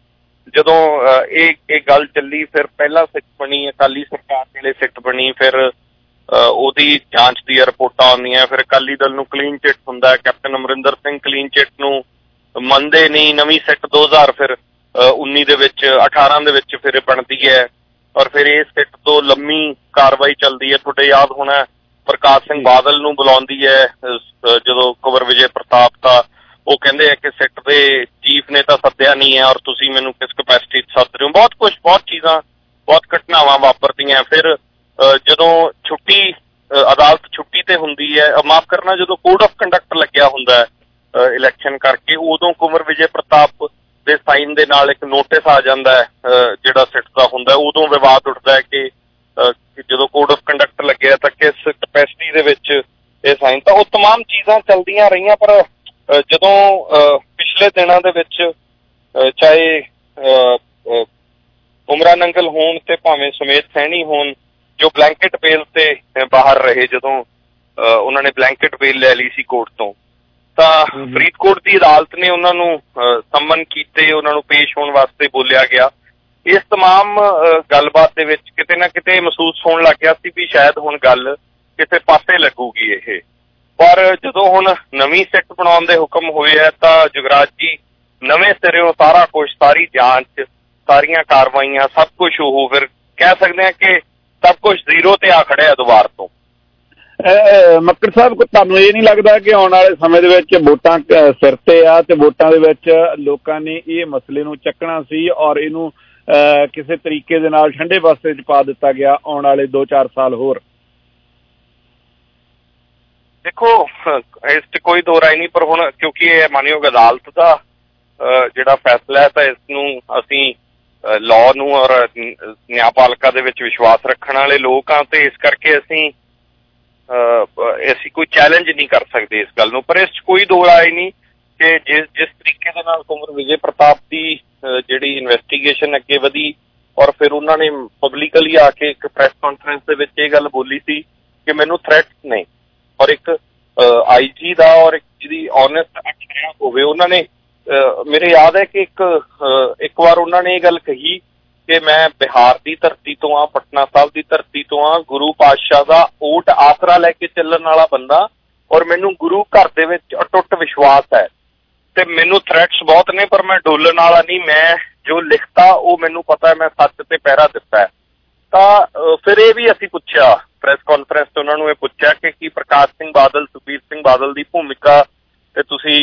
ਜਦੋਂ ਇਹ ਇਹ ਗੱਲ ਚੱਲੀ, ਫਿਰ ਪਹਿਲਾਂ ਸਿੱਟ ਬਣੀ ਅਕਾਲੀ ਸਰਕਾਰ ਵੇਲੇ ਸਿੱਟ ਬਣੀ, ਫਿਰ ਉਹਦੀ ਜਾਂਚ ਦੀਆਂ ਰਿਪੋਰਟਾਂ ਆਉਂਦੀਆਂ, ਫਿਰ ਅਕਾਲੀ ਦਲ ਨੂੰ ਕਲੀਨ ਚਿੱਟ ਹੁੰਦਾ, captain Amarinder Singh clean chit ਨੂੰ ਮੰਨਦੇ ਨਹੀਂ, ਨਵੀਂ ਸਿੱਟ ਦੋ ਹਜ਼ਾਰ ਫਿਰ ਉੱਨੀ ਦੇ ਵਿੱਚ ਅਠਾਰਾਂ ਦੇ ਵਿੱਚ ਫਿਰ ਬਣਦੀ ਹੈ, ਔਰ ਫਿਰ ਇਸ ਸਿੱਟ ਤੋਂ ਲੰਮੀ ਕਾਰਵਾਈ ਚੱਲਦੀ ਹੈ। ਤੁਹਾਡੇ ਯਾਦ ਹੋਣਾ ਪ੍ਰਕਾਸ਼ ਸਿੰਘ ਬਾਦਲ ਨੂੰ ਬੁਲਾਉਂਦੀ ਹੈ ਜਦੋਂ ਕੁੰਵਰ ਵਿਜੇ ਪ੍ਰਤਾਪ ਦਾ, ਉਹ ਕਹਿੰਦੇ ਆ ਕਿ ਸਿੱਟ ਦੇ ਚੀਫ ਨੇ ਤਾਂ ਸੱਦਿਆ ਨਹੀਂ ਹੈ ਔਰ ਤੁਸੀਂ ਮੈਨੂੰ ਕਿਸ ਕਪੈਸਿਟੀ 'ਚ ਸੱਦ ਰਹੇ ਹੋ। ਬਹੁਤ ਕੁਛ, ਬਹੁਤ ਚੀਜ਼ਾਂ, ਬਹੁਤ ਘਟਨਾਵਾਂ ਵਾਪਰਦੀਆਂ। ਫਿਰ ਜਦੋਂ ਛੁੱਟੀ ਅਦਾਲਤ ਛੁੱਟੀ ਤੇ ਹੁੰਦੀ ਹੈ, ਮਾਫ਼ ਕਰਨਾ, ਜਦੋਂ ਕੋਡ ਆਫ ਕੰਡਕਟ ਲੱਗਿਆ ਹੁੰਦਾ ਹੈ ਇਲੈਕਸ਼ਨ ਕਰਕੇ, ਉਦੋਂ ਕੁੰਵਰ ਵਿਜੇ ਪ੍ਰਤਾਪ ਦੇ ਸਾਈਨ ਦੇ ਨਾਲ ਇੱਕ ਨੋਟਿਸ ਆ ਜਾਂਦਾ ਹੈ ਜਿਹੜਾ ਸਿੱਟ ਦਾ ਹੁੰਦਾ। ਉਦੋਂ ਵਿਵਾਦ ਉੱਠਦਾ ਹੈ ਕਿ ਜਦੋਂ ਕੋਡ ਆਫ ਕੰਡਕਟ ਲੱਗਿਆ ਤਾਂ ਕਿਸ ਕਪੈਸਿਟੀ ਦੇ ਵਿੱਚ ਇਹ ਸਾਈਨ, ਤਾਂ ਉਹ ਤਮਾਮ ਚੀਜ਼ਾਂ ਚੱਲਦੀਆਂ ਰਹੀਆਂ। ਪਰ ਜਦੋਂ ਪਿਛਲੇ ਦਿਨਾਂ ਦੇ ਵਿੱਚ ਚਾਹੇ ਉਮਰਾ ਨੰਗਲ ਹੋਣ ਤੇ ਭਾਵੇਂ ਸੁਮੇਧ ਸੈਣੀ ਹੋਣ, ਜੋ ਬਲੈਂਕਟ ਬੇਲ ਤੇ ਬਾਹਰ ਰਹੇ, ਜਦੋਂ ਉਹਨਾਂ ਨੇ ਬਲੈਂਕਟ ਬੇਲ ਲੈ ਲਈ ਸੀ ਕੋਰਟ ਤੋਂ, ਤਾਂ ਫਰੀਦਕੋਟ ਦੀ ਅਦਾਲਤ ਨੇ ਉਹਨਾਂ ਨੂੰ ਸੰਮਨ ਕੀਤੇ, ਉਹਨਾਂ ਨੂੰ ਪੇਸ਼ ਹੋਣ ਵਾਸਤੇ ਬੋਲਿਆ ਗਿਆ। ਇਸ ਤਮਾਮ ਗੱਲਬਾਤ ਦੇ ਵਿੱਚ ਕਿਤੇ ਨਾ ਕਿਤੇ ਮਹਿਸੂਸ ਹੋਣ ਲੱਗ ਗਿਆ ਸੀ ਵੀ ਸ਼ਾਇਦ ਹੁਣ ਗੱਲ ਕਿਸੇ ਪਾਸੇ ਲੱਗੂਗੀ ਇਹ। ਪਰ ਜਦੋਂ ਹੁਣ ਨਵੀਂ ਸਿੱਟ ਬਣਾਉਣ ਦੇ ਹੁਕਮ ਹੋਏ ਹੈ ਤਾਂ ਜੁਗਰਾਜ ਜੀ ਨਵੇਂ ਸਿਰਿਓਂ ਸਾਰਾ ਕੁਛ, ਸਾਰੀ ਜਾਂਚ, ਸਾਰੀਆਂ ਕਾਰਵਾਈਆਂ, ਸਭ ਕੁਛ ਉਹ ਫਿਰ ਕਹਿ ਸਕਦੇ ਹਾਂ ਕਿ ਸਭ ਕੁਛ ਜ਼ੀਰੋ ਤੇ ਆ ਖੜਿਆ ਦੁਬਾਰ ਤੋਂ। ਮੱਕੜ ਸਾਹਿਬ, ਤੁਹਾਨੂੰ ਇਹ ਨਹੀਂ ਲੱਗਦਾ ਕਿ ਆਉਣ ਵਾਲੇ ਸਮੇਂ ਦੇ ਵਿੱਚ ਵੋਟਾਂ ਸਿਰ ਤੇ ਆ ਤੇ ਵੋਟਾਂ ਦੇ ਵਿੱਚ ਲੋਕਾਂ ਨੇ ਇਹ ਮਸਲੇ ਨੂੰ ਚੱਕਣਾ ਸੀ ਔਰ ਇਹਨੂੰ ਕਿਸੇ ਤਰੀਕੇ ਦੇ ਨਾਲ ਠੰਡੇ ਬਸਤੇ 'ਚ ਪਾ ਦਿੱਤਾ ਗਿਆ ਆਉਣ ਵਾਲੇ ਦੋ ਚਾਰ ਸਾਲ ਹੋਰ? ਦੇਖੋ, ਇਸ 'ਚ ਕੋਈ ਦੋ ਰਾਏ ਨਹੀਂ, ਪਰ ਹੁਣ ਕਿਉਂਕਿ ਇਹ ਮਾਨਯੋਗ ਅਦਾਲਤ ਦਾ ਜਿਹੜਾ ਫੈਸਲਾ ਹੈ ਤਾਂ ਇਸ ਨੂੰ ਅਸੀਂ ਲਾਅ ਨੂੰ ਔਰ ਨਿਆਂਪਾਲਿਕਾ ਦੇ ਵਿੱਚ ਵਿਸ਼ਵਾਸ ਰੱਖਣ ਵਾਲੇ ਲੋਕ ਹਾਂ, ਤੇ ਇਸ ਕਰਕੇ ਅਸੀਂ ਅਸੀਂ ਕੋਈ ਚੈਲੰਜ ਨਹੀਂ ਕਰ ਸਕਦੇ ਇਸ ਗੱਲ ਨੂੰ। ਪਰ ਇਸ 'ਚ ਕੋਈ ਦੋ ਰਾਏ ਨਹੀਂ ਕਿ ਜਿਸ ਜਿਸ ਤਰੀਕੇ ਦੇ ਨਾਲ ਕੁੰਵਰ ਵਿਜੇ ਪ੍ਰਤਾਪ ਦੀ ਜਿਹੜੀ ਇਨਵੈਸਟੀਗੇਸ਼ਨ ਅੱਗੇ ਵਧੀ ਔਰ ਫਿਰ ਉਹਨਾਂ ਨੇ ਪਬਲਿਕਲੀ ਆ ਕੇ ਇੱਕ ਪ੍ਰੈਸ ਕਾਨਫਰੰਸ ਦੇ ਵਿੱਚ ਇਹ ਗੱਲ ਬੋਲੀ ਸੀ ਕਿ ਮੈਨੂੰ ਥ੍ਰੈਟਸ ਨੇ, ਔਰ ਇੱਕ ਆਈ ਜੀ ਦਾ ਔਰ ਇੱਕ ਜਿਹਦੀ ਓਨੈਸਟ ਹੋਵੇ, ਉਹਨਾਂ ਨੇ ਮੇਰੇ ਯਾਦ ਹੈ ਕਿ ਇੱਕ ਇੱਕ ਵਾਰ ਉਹਨਾਂ ਨੇ ਇਹ ਗੱਲ ਕਹੀ ਕਿ ਮੈਂ ਬਿਹਾਰ ਦੀ ਧਰਤੀ ਤੋਂ ਆ, ਪਟਨਾ ਸਾਹਿਬ ਦੀ ਧਰਤੀ ਤੋਂ ਆ, ਗੁਰੂ ਪਾਤਸ਼ਾਹ ਦਾ ਓਟ ਆਸਰਾ ਲੈ ਕੇ ਚੱਲਣ ਵਾਲਾ ਬੰਦਾ, ਔਰ ਮੈਨੂੰ ਗੁਰੂ ਘਰ ਦੇ ਵਿੱਚ ਅਟੁੱਟ ਵਿਸ਼ਵਾਸ ਹੈ ਤੇ ਮੈਨੂੰ ਥ੍ਰੈਟਸ ਬਹੁਤ ਨੇ, ਪਰ ਮੈਂ ਡੋਲਣ ਵਾਲਾ ਨਹੀਂ, ਮੈਂ ਜੋ ਲਿਖਤਾ ਉਹ ਮੈਨੂੰ ਪਤਾ, ਮੈਂ ਸੱਚ ਤੇ ਪਹਿਰਾ ਦਿੱਤਾ। ਤਾਂ ਫਿਰ ਇਹ ਵੀ ਅਸੀਂ ਪੁੱਛਿਆ ਪ੍ਰੈਸ ਕਾਨਫਰੰਸ 'ਚ, ਉਹਨਾਂ ਨੂੰ ਇਹ ਪੁੱਛਿਆ ਕਿ ਕੀ ਪ੍ਰਕਾਸ਼ ਸਿੰਘ ਬਾਦਲ, ਸੁਖਬੀਰ ਸਿੰਘ ਬਾਦਲ ਦੀ ਭੂਮਿਕਾ ਤੇ ਤੁਸੀਂ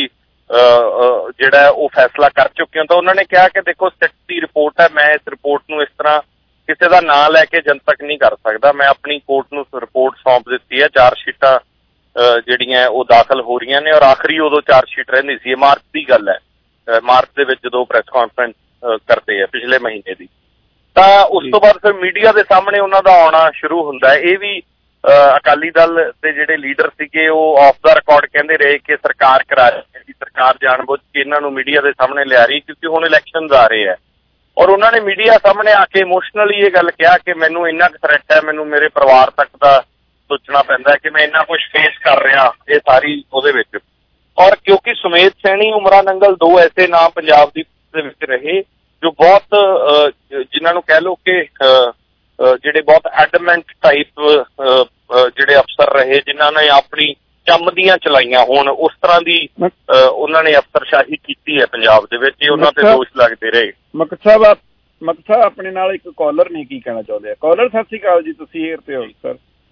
ਜਿਹੜਾ ਉਹ ਫੈਸਲਾ ਕਰ ਚੁੱਕੇ ਹੋ? ਤਾਂ ਉਹਨਾਂ ਨੇ ਕਿਹਾ ਕਿ ਦੇਖੋ, ਸਿੱਟ ਦੀ ਰਿਪੋਰਟ ਹੈ, ਮੈਂ ਇਸ ਰਿਪੋਰਟ ਨੂੰ ਇਸ ਤਰ੍ਹਾਂ ਕਿਸੇ ਦਾ ਨਾਂ ਲੈ ਕੇ ਜਨਤਕ ਨਹੀਂ ਕਰ ਸਕਦਾ। ਮੈਂ ਆਪਣੀ ਕੋਰਟ ਨੂੰ ਰਿਪੋਰਟ ਸੌਂਪ ਦਿੱਤੀ ਹੈ, ਚਾਰ ਸ਼ੀਟਾਂ ਜਿਹੜੀਆਂ ਉਹ ਦਾਖਲ ਹੋ ਰਹੀਆਂ ਨੇ, ਔਰ ਆਖਰੀ ਉਦੋਂ ਚਾਰ ਸ਼ੀਟ ਰਹਿੰਦੀ ਸੀ, ਇਹ ਮਾਰਚ ਦੀ ਗੱਲ ਹੈ, ਮਾਰਚ ਦੇ ਵਿੱਚ ਜਦੋਂ ਪ੍ਰੈਸ ਕਾਨਫਰੰਸ ਕਰਦੇ ਆ ਪਿਛਲੇ ਮਹੀਨੇ ਦੀ। ਤਾਂ ਉਸ ਤੋਂ ਬਾਅਦ ਫਿਰ ਮੀਡੀਆ ਦੇ ਸਾਹਮਣੇ ਉਹਨਾਂ ਦਾ ਆਉਣਾ ਸ਼ੁਰੂ ਹੁੰਦਾ ਹੈ। ਇਹ ਵੀ ਅਕਾਲੀ ਦਲ ਦੇ ਜਿਹੜੇ ਲੀਡਰ ਸੀਗੇ ਉਹ ਆਫ ਦਾ ਰਿਕਾਰਡ ਕਹਿੰਦੇ ਰਹੇ ਕਿ ਸਰਕਾਰ ਕਰਾ ਰਹੀ, ਸਰਕਾਰ ਜਾਣਬੁੱਝ ਕੇ ਇਹਨਾਂ ਨੂੰ ਮੀਡੀਆ ਦੇ ਸਾਹਮਣੇ ਲਿਆ ਰਹੀ ਕਿਉਂਕਿ ਹੁਣ ਇਲੈਕਸ਼ਨਸ ਆ ਰਹੇ ਹੈ। ਔਰ ਉਹਨਾਂ ਨੇ ਮੀਡੀਆ ਸਾਹਮਣੇ ਆ ਕੇ ਇਮੋਸ਼ਨਲੀ ਇਹ ਗੱਲ ਕਿਹਾ ਕਿ ਮੈਨੂੰ ਇੰਨਾ ਕੁ ਥ੍ਰੈਟ ਹੈ, ਮੈਨੂੰ ਮੇਰੇ ਪਰਿਵਾਰ ਤੱਕ ਦਾ ਸੋਚਣਾ ਪੈਂਦਾ ਕਿ ਮੈਂ ਇੰਨਾ ਕੁਛ ਫੇਸ ਕਰ ਰਿਹਾ ਇਹ ਸਾਰੀ ਉਹਦੇ ਵਿੱਚ। ਔਰ ਕਿਉਂਕਿ ਸੁਮੇਧ ਸੈਣੀ, ਉਮਰਾ ਨੰਗਲ ਦੋ ਐਸੇ ਨਾਮ ਪੰਜਾਬ ਦੀ ਦੇ ਵਿੱਚ ਰਹੇ ਜੋ ਬਹੁਤ ਜਿਨ੍ਹਾਂ ਨੂੰ ਕਹਿ ਲਓ ਕਿ ਜਿਹੜੇ ਬਹੁਤ ਐਡਮੈਂਟ ਟਾਈਪ ਜਿਹੜੇ ਅਫਸਰ ਰਹੇ, ਜਿਨ੍ਹਾਂ ਨੇ ਆਪਣੀ ਚੰਮਦੀਆਂ ਚਲਾਈਆਂ ਹੋਣ, ਉਸ ਤਰ੍ਹਾਂ ਦੀ ਉਹਨਾਂ ਨੇ ਅਫਸਰਸ਼ਾਹੀ ਕੀਤੀ ਹੈ ਪੰਜਾਬ ਦੇ ਵਿੱਚ, ਇਹ ਉਹਨਾਂ ਤੇ ਦੋਸ਼ ਲੱਗਦੇ ਰਹੇ। ਮੱਕੜ ਸਾਹਿਬ ਮੱਕੜ ਸਾਹਿਬ ਆਪਣੇ ਨਾਲ ਇੱਕ ਕਾਲਰ ਨੇ ਕੀ ਕਹਿਣਾ ਚਾਹੁੰਦੇ ਆ? ਕਾਲਰ ਸਤਿ ਸ਼੍ਰੀ ਅਕਾਲ ਜੀ, ਤੁਸੀਂ ਏਅਰ ਤੇ ਹੋ ਸਰ।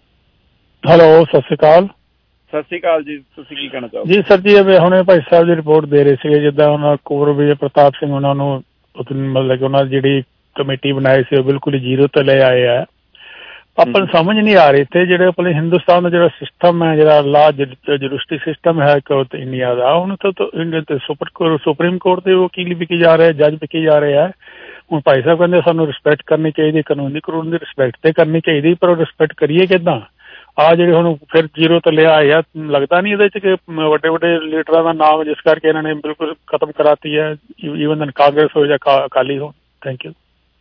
ਹੈਲੋ, ਸਤਿ ਸ਼੍ਰੀ ਅਕਾਲ। ਸਤਿ ਸ਼੍ਰੀ ਅਕਾਲ ਜੀ, ਤੁਸੀਂ ਕੀ ਕਹਿਣਾ ਚਾਹੋਗੇ? ਜੀ ਸਰ ਜੀ, ਹੁਣੇ ਭਾਈ ਸਾਹਿਬ ਦੀ ਰਿਪੋਰਟ ਦੇ ਰਹੇ ਸੀਗੇ, ਜਿੱਦਾਂ ਹੁਣ ਕੁੰਵਰ ਵਿਜੇ ਪ੍ਰਤਾਪ ਸਿੰਘ ਉਹਨਾਂ ਨੂੰ ਮਤਲਬ ਕਿ ਉਹਨਾਂ ਦੀ ਜਿਹੜੀ ਕਮੇਟੀ ਬਣਾਈ ਸੀ ਉਹ ਬਿਲਕੁਲ ਹੀ ਜ਼ੀਰੋ ਤੇ ਲੈ ਆਏ ਆ। ਆਪਾਂ ਨੂੰ ਸਮਝ ਨਹੀਂ ਆ ਰਹੀ ਤੇ ਜਿਹੜੇ ਆਪਣੇ ਹਿੰਦੁਸਤਾਨ ਦਾ ਜਿਹੜਾ ਸਿਸਟਮ ਹੈ, ਜਿਹੜਾ ਲਾ ਜੁਰਿਸਟਿਕ ਸਿਸਟਮ ਹੈ ਇੰਡੀਆ ਦਾ, ਉਹਨੂੰ ਤਾਂ ਇੰਡੀਆ ਤੇ ਸੁਪਰ ਸੁਪਰੀਮ ਕੋਰਟ ਦੇ ਵਕੀਲ ਵਿਕੀ ਜਾ ਰਹੇ, ਜੱਜ ਵਿਕੀ ਜਾ ਰਹੇ ਆ। ਹੁਣ ਭਾਈ ਸਾਹਿਬ ਕਹਿੰਦੇ ਸਾਨੂੰ ਰਿਸਪੈਕਟ ਕਰਨੀ ਚਾਹੀਦੀ, ਕਾਨੂੰਨੀ ਕਾਨੂੰਨ ਦੀ ਰਿਸਪੈਕਟ ਤੇ ਕਰਨੀ ਚਾਹੀਦੀ, ਪਰ ਉਹ ਰਿਸਪੈਕਟ ਕਰੀਏ ਕਿੱਦਾਂ? ਆ ਜਿਹੜੇ ਹੁਣ ਫਿਰ ਜ਼ੀਰੋ ਤੇ ਲਿਆ ਆਏ ਆ, ਲੱਗਦਾ ਨਹੀਂ ਇਹਦੇ 'ਚ ਕਿ ਵੱਡੇ ਵੱਡੇ ਲੀਡਰਾਂ ਦਾ ਨਾਮ ਜਿਸ ਕਰਕੇ ਇਹਨਾਂ ਨੇ ਬਿਲਕੁਲ ਖਤਮ ਕਰਾਤੀ ਹੈ, ਈਵਨ ਕਾਂਗਰਸ ਹੋ ਜਾਂ ਅਕਾਲੀ ਹੋ। ਥੈਂਕ ਯੂ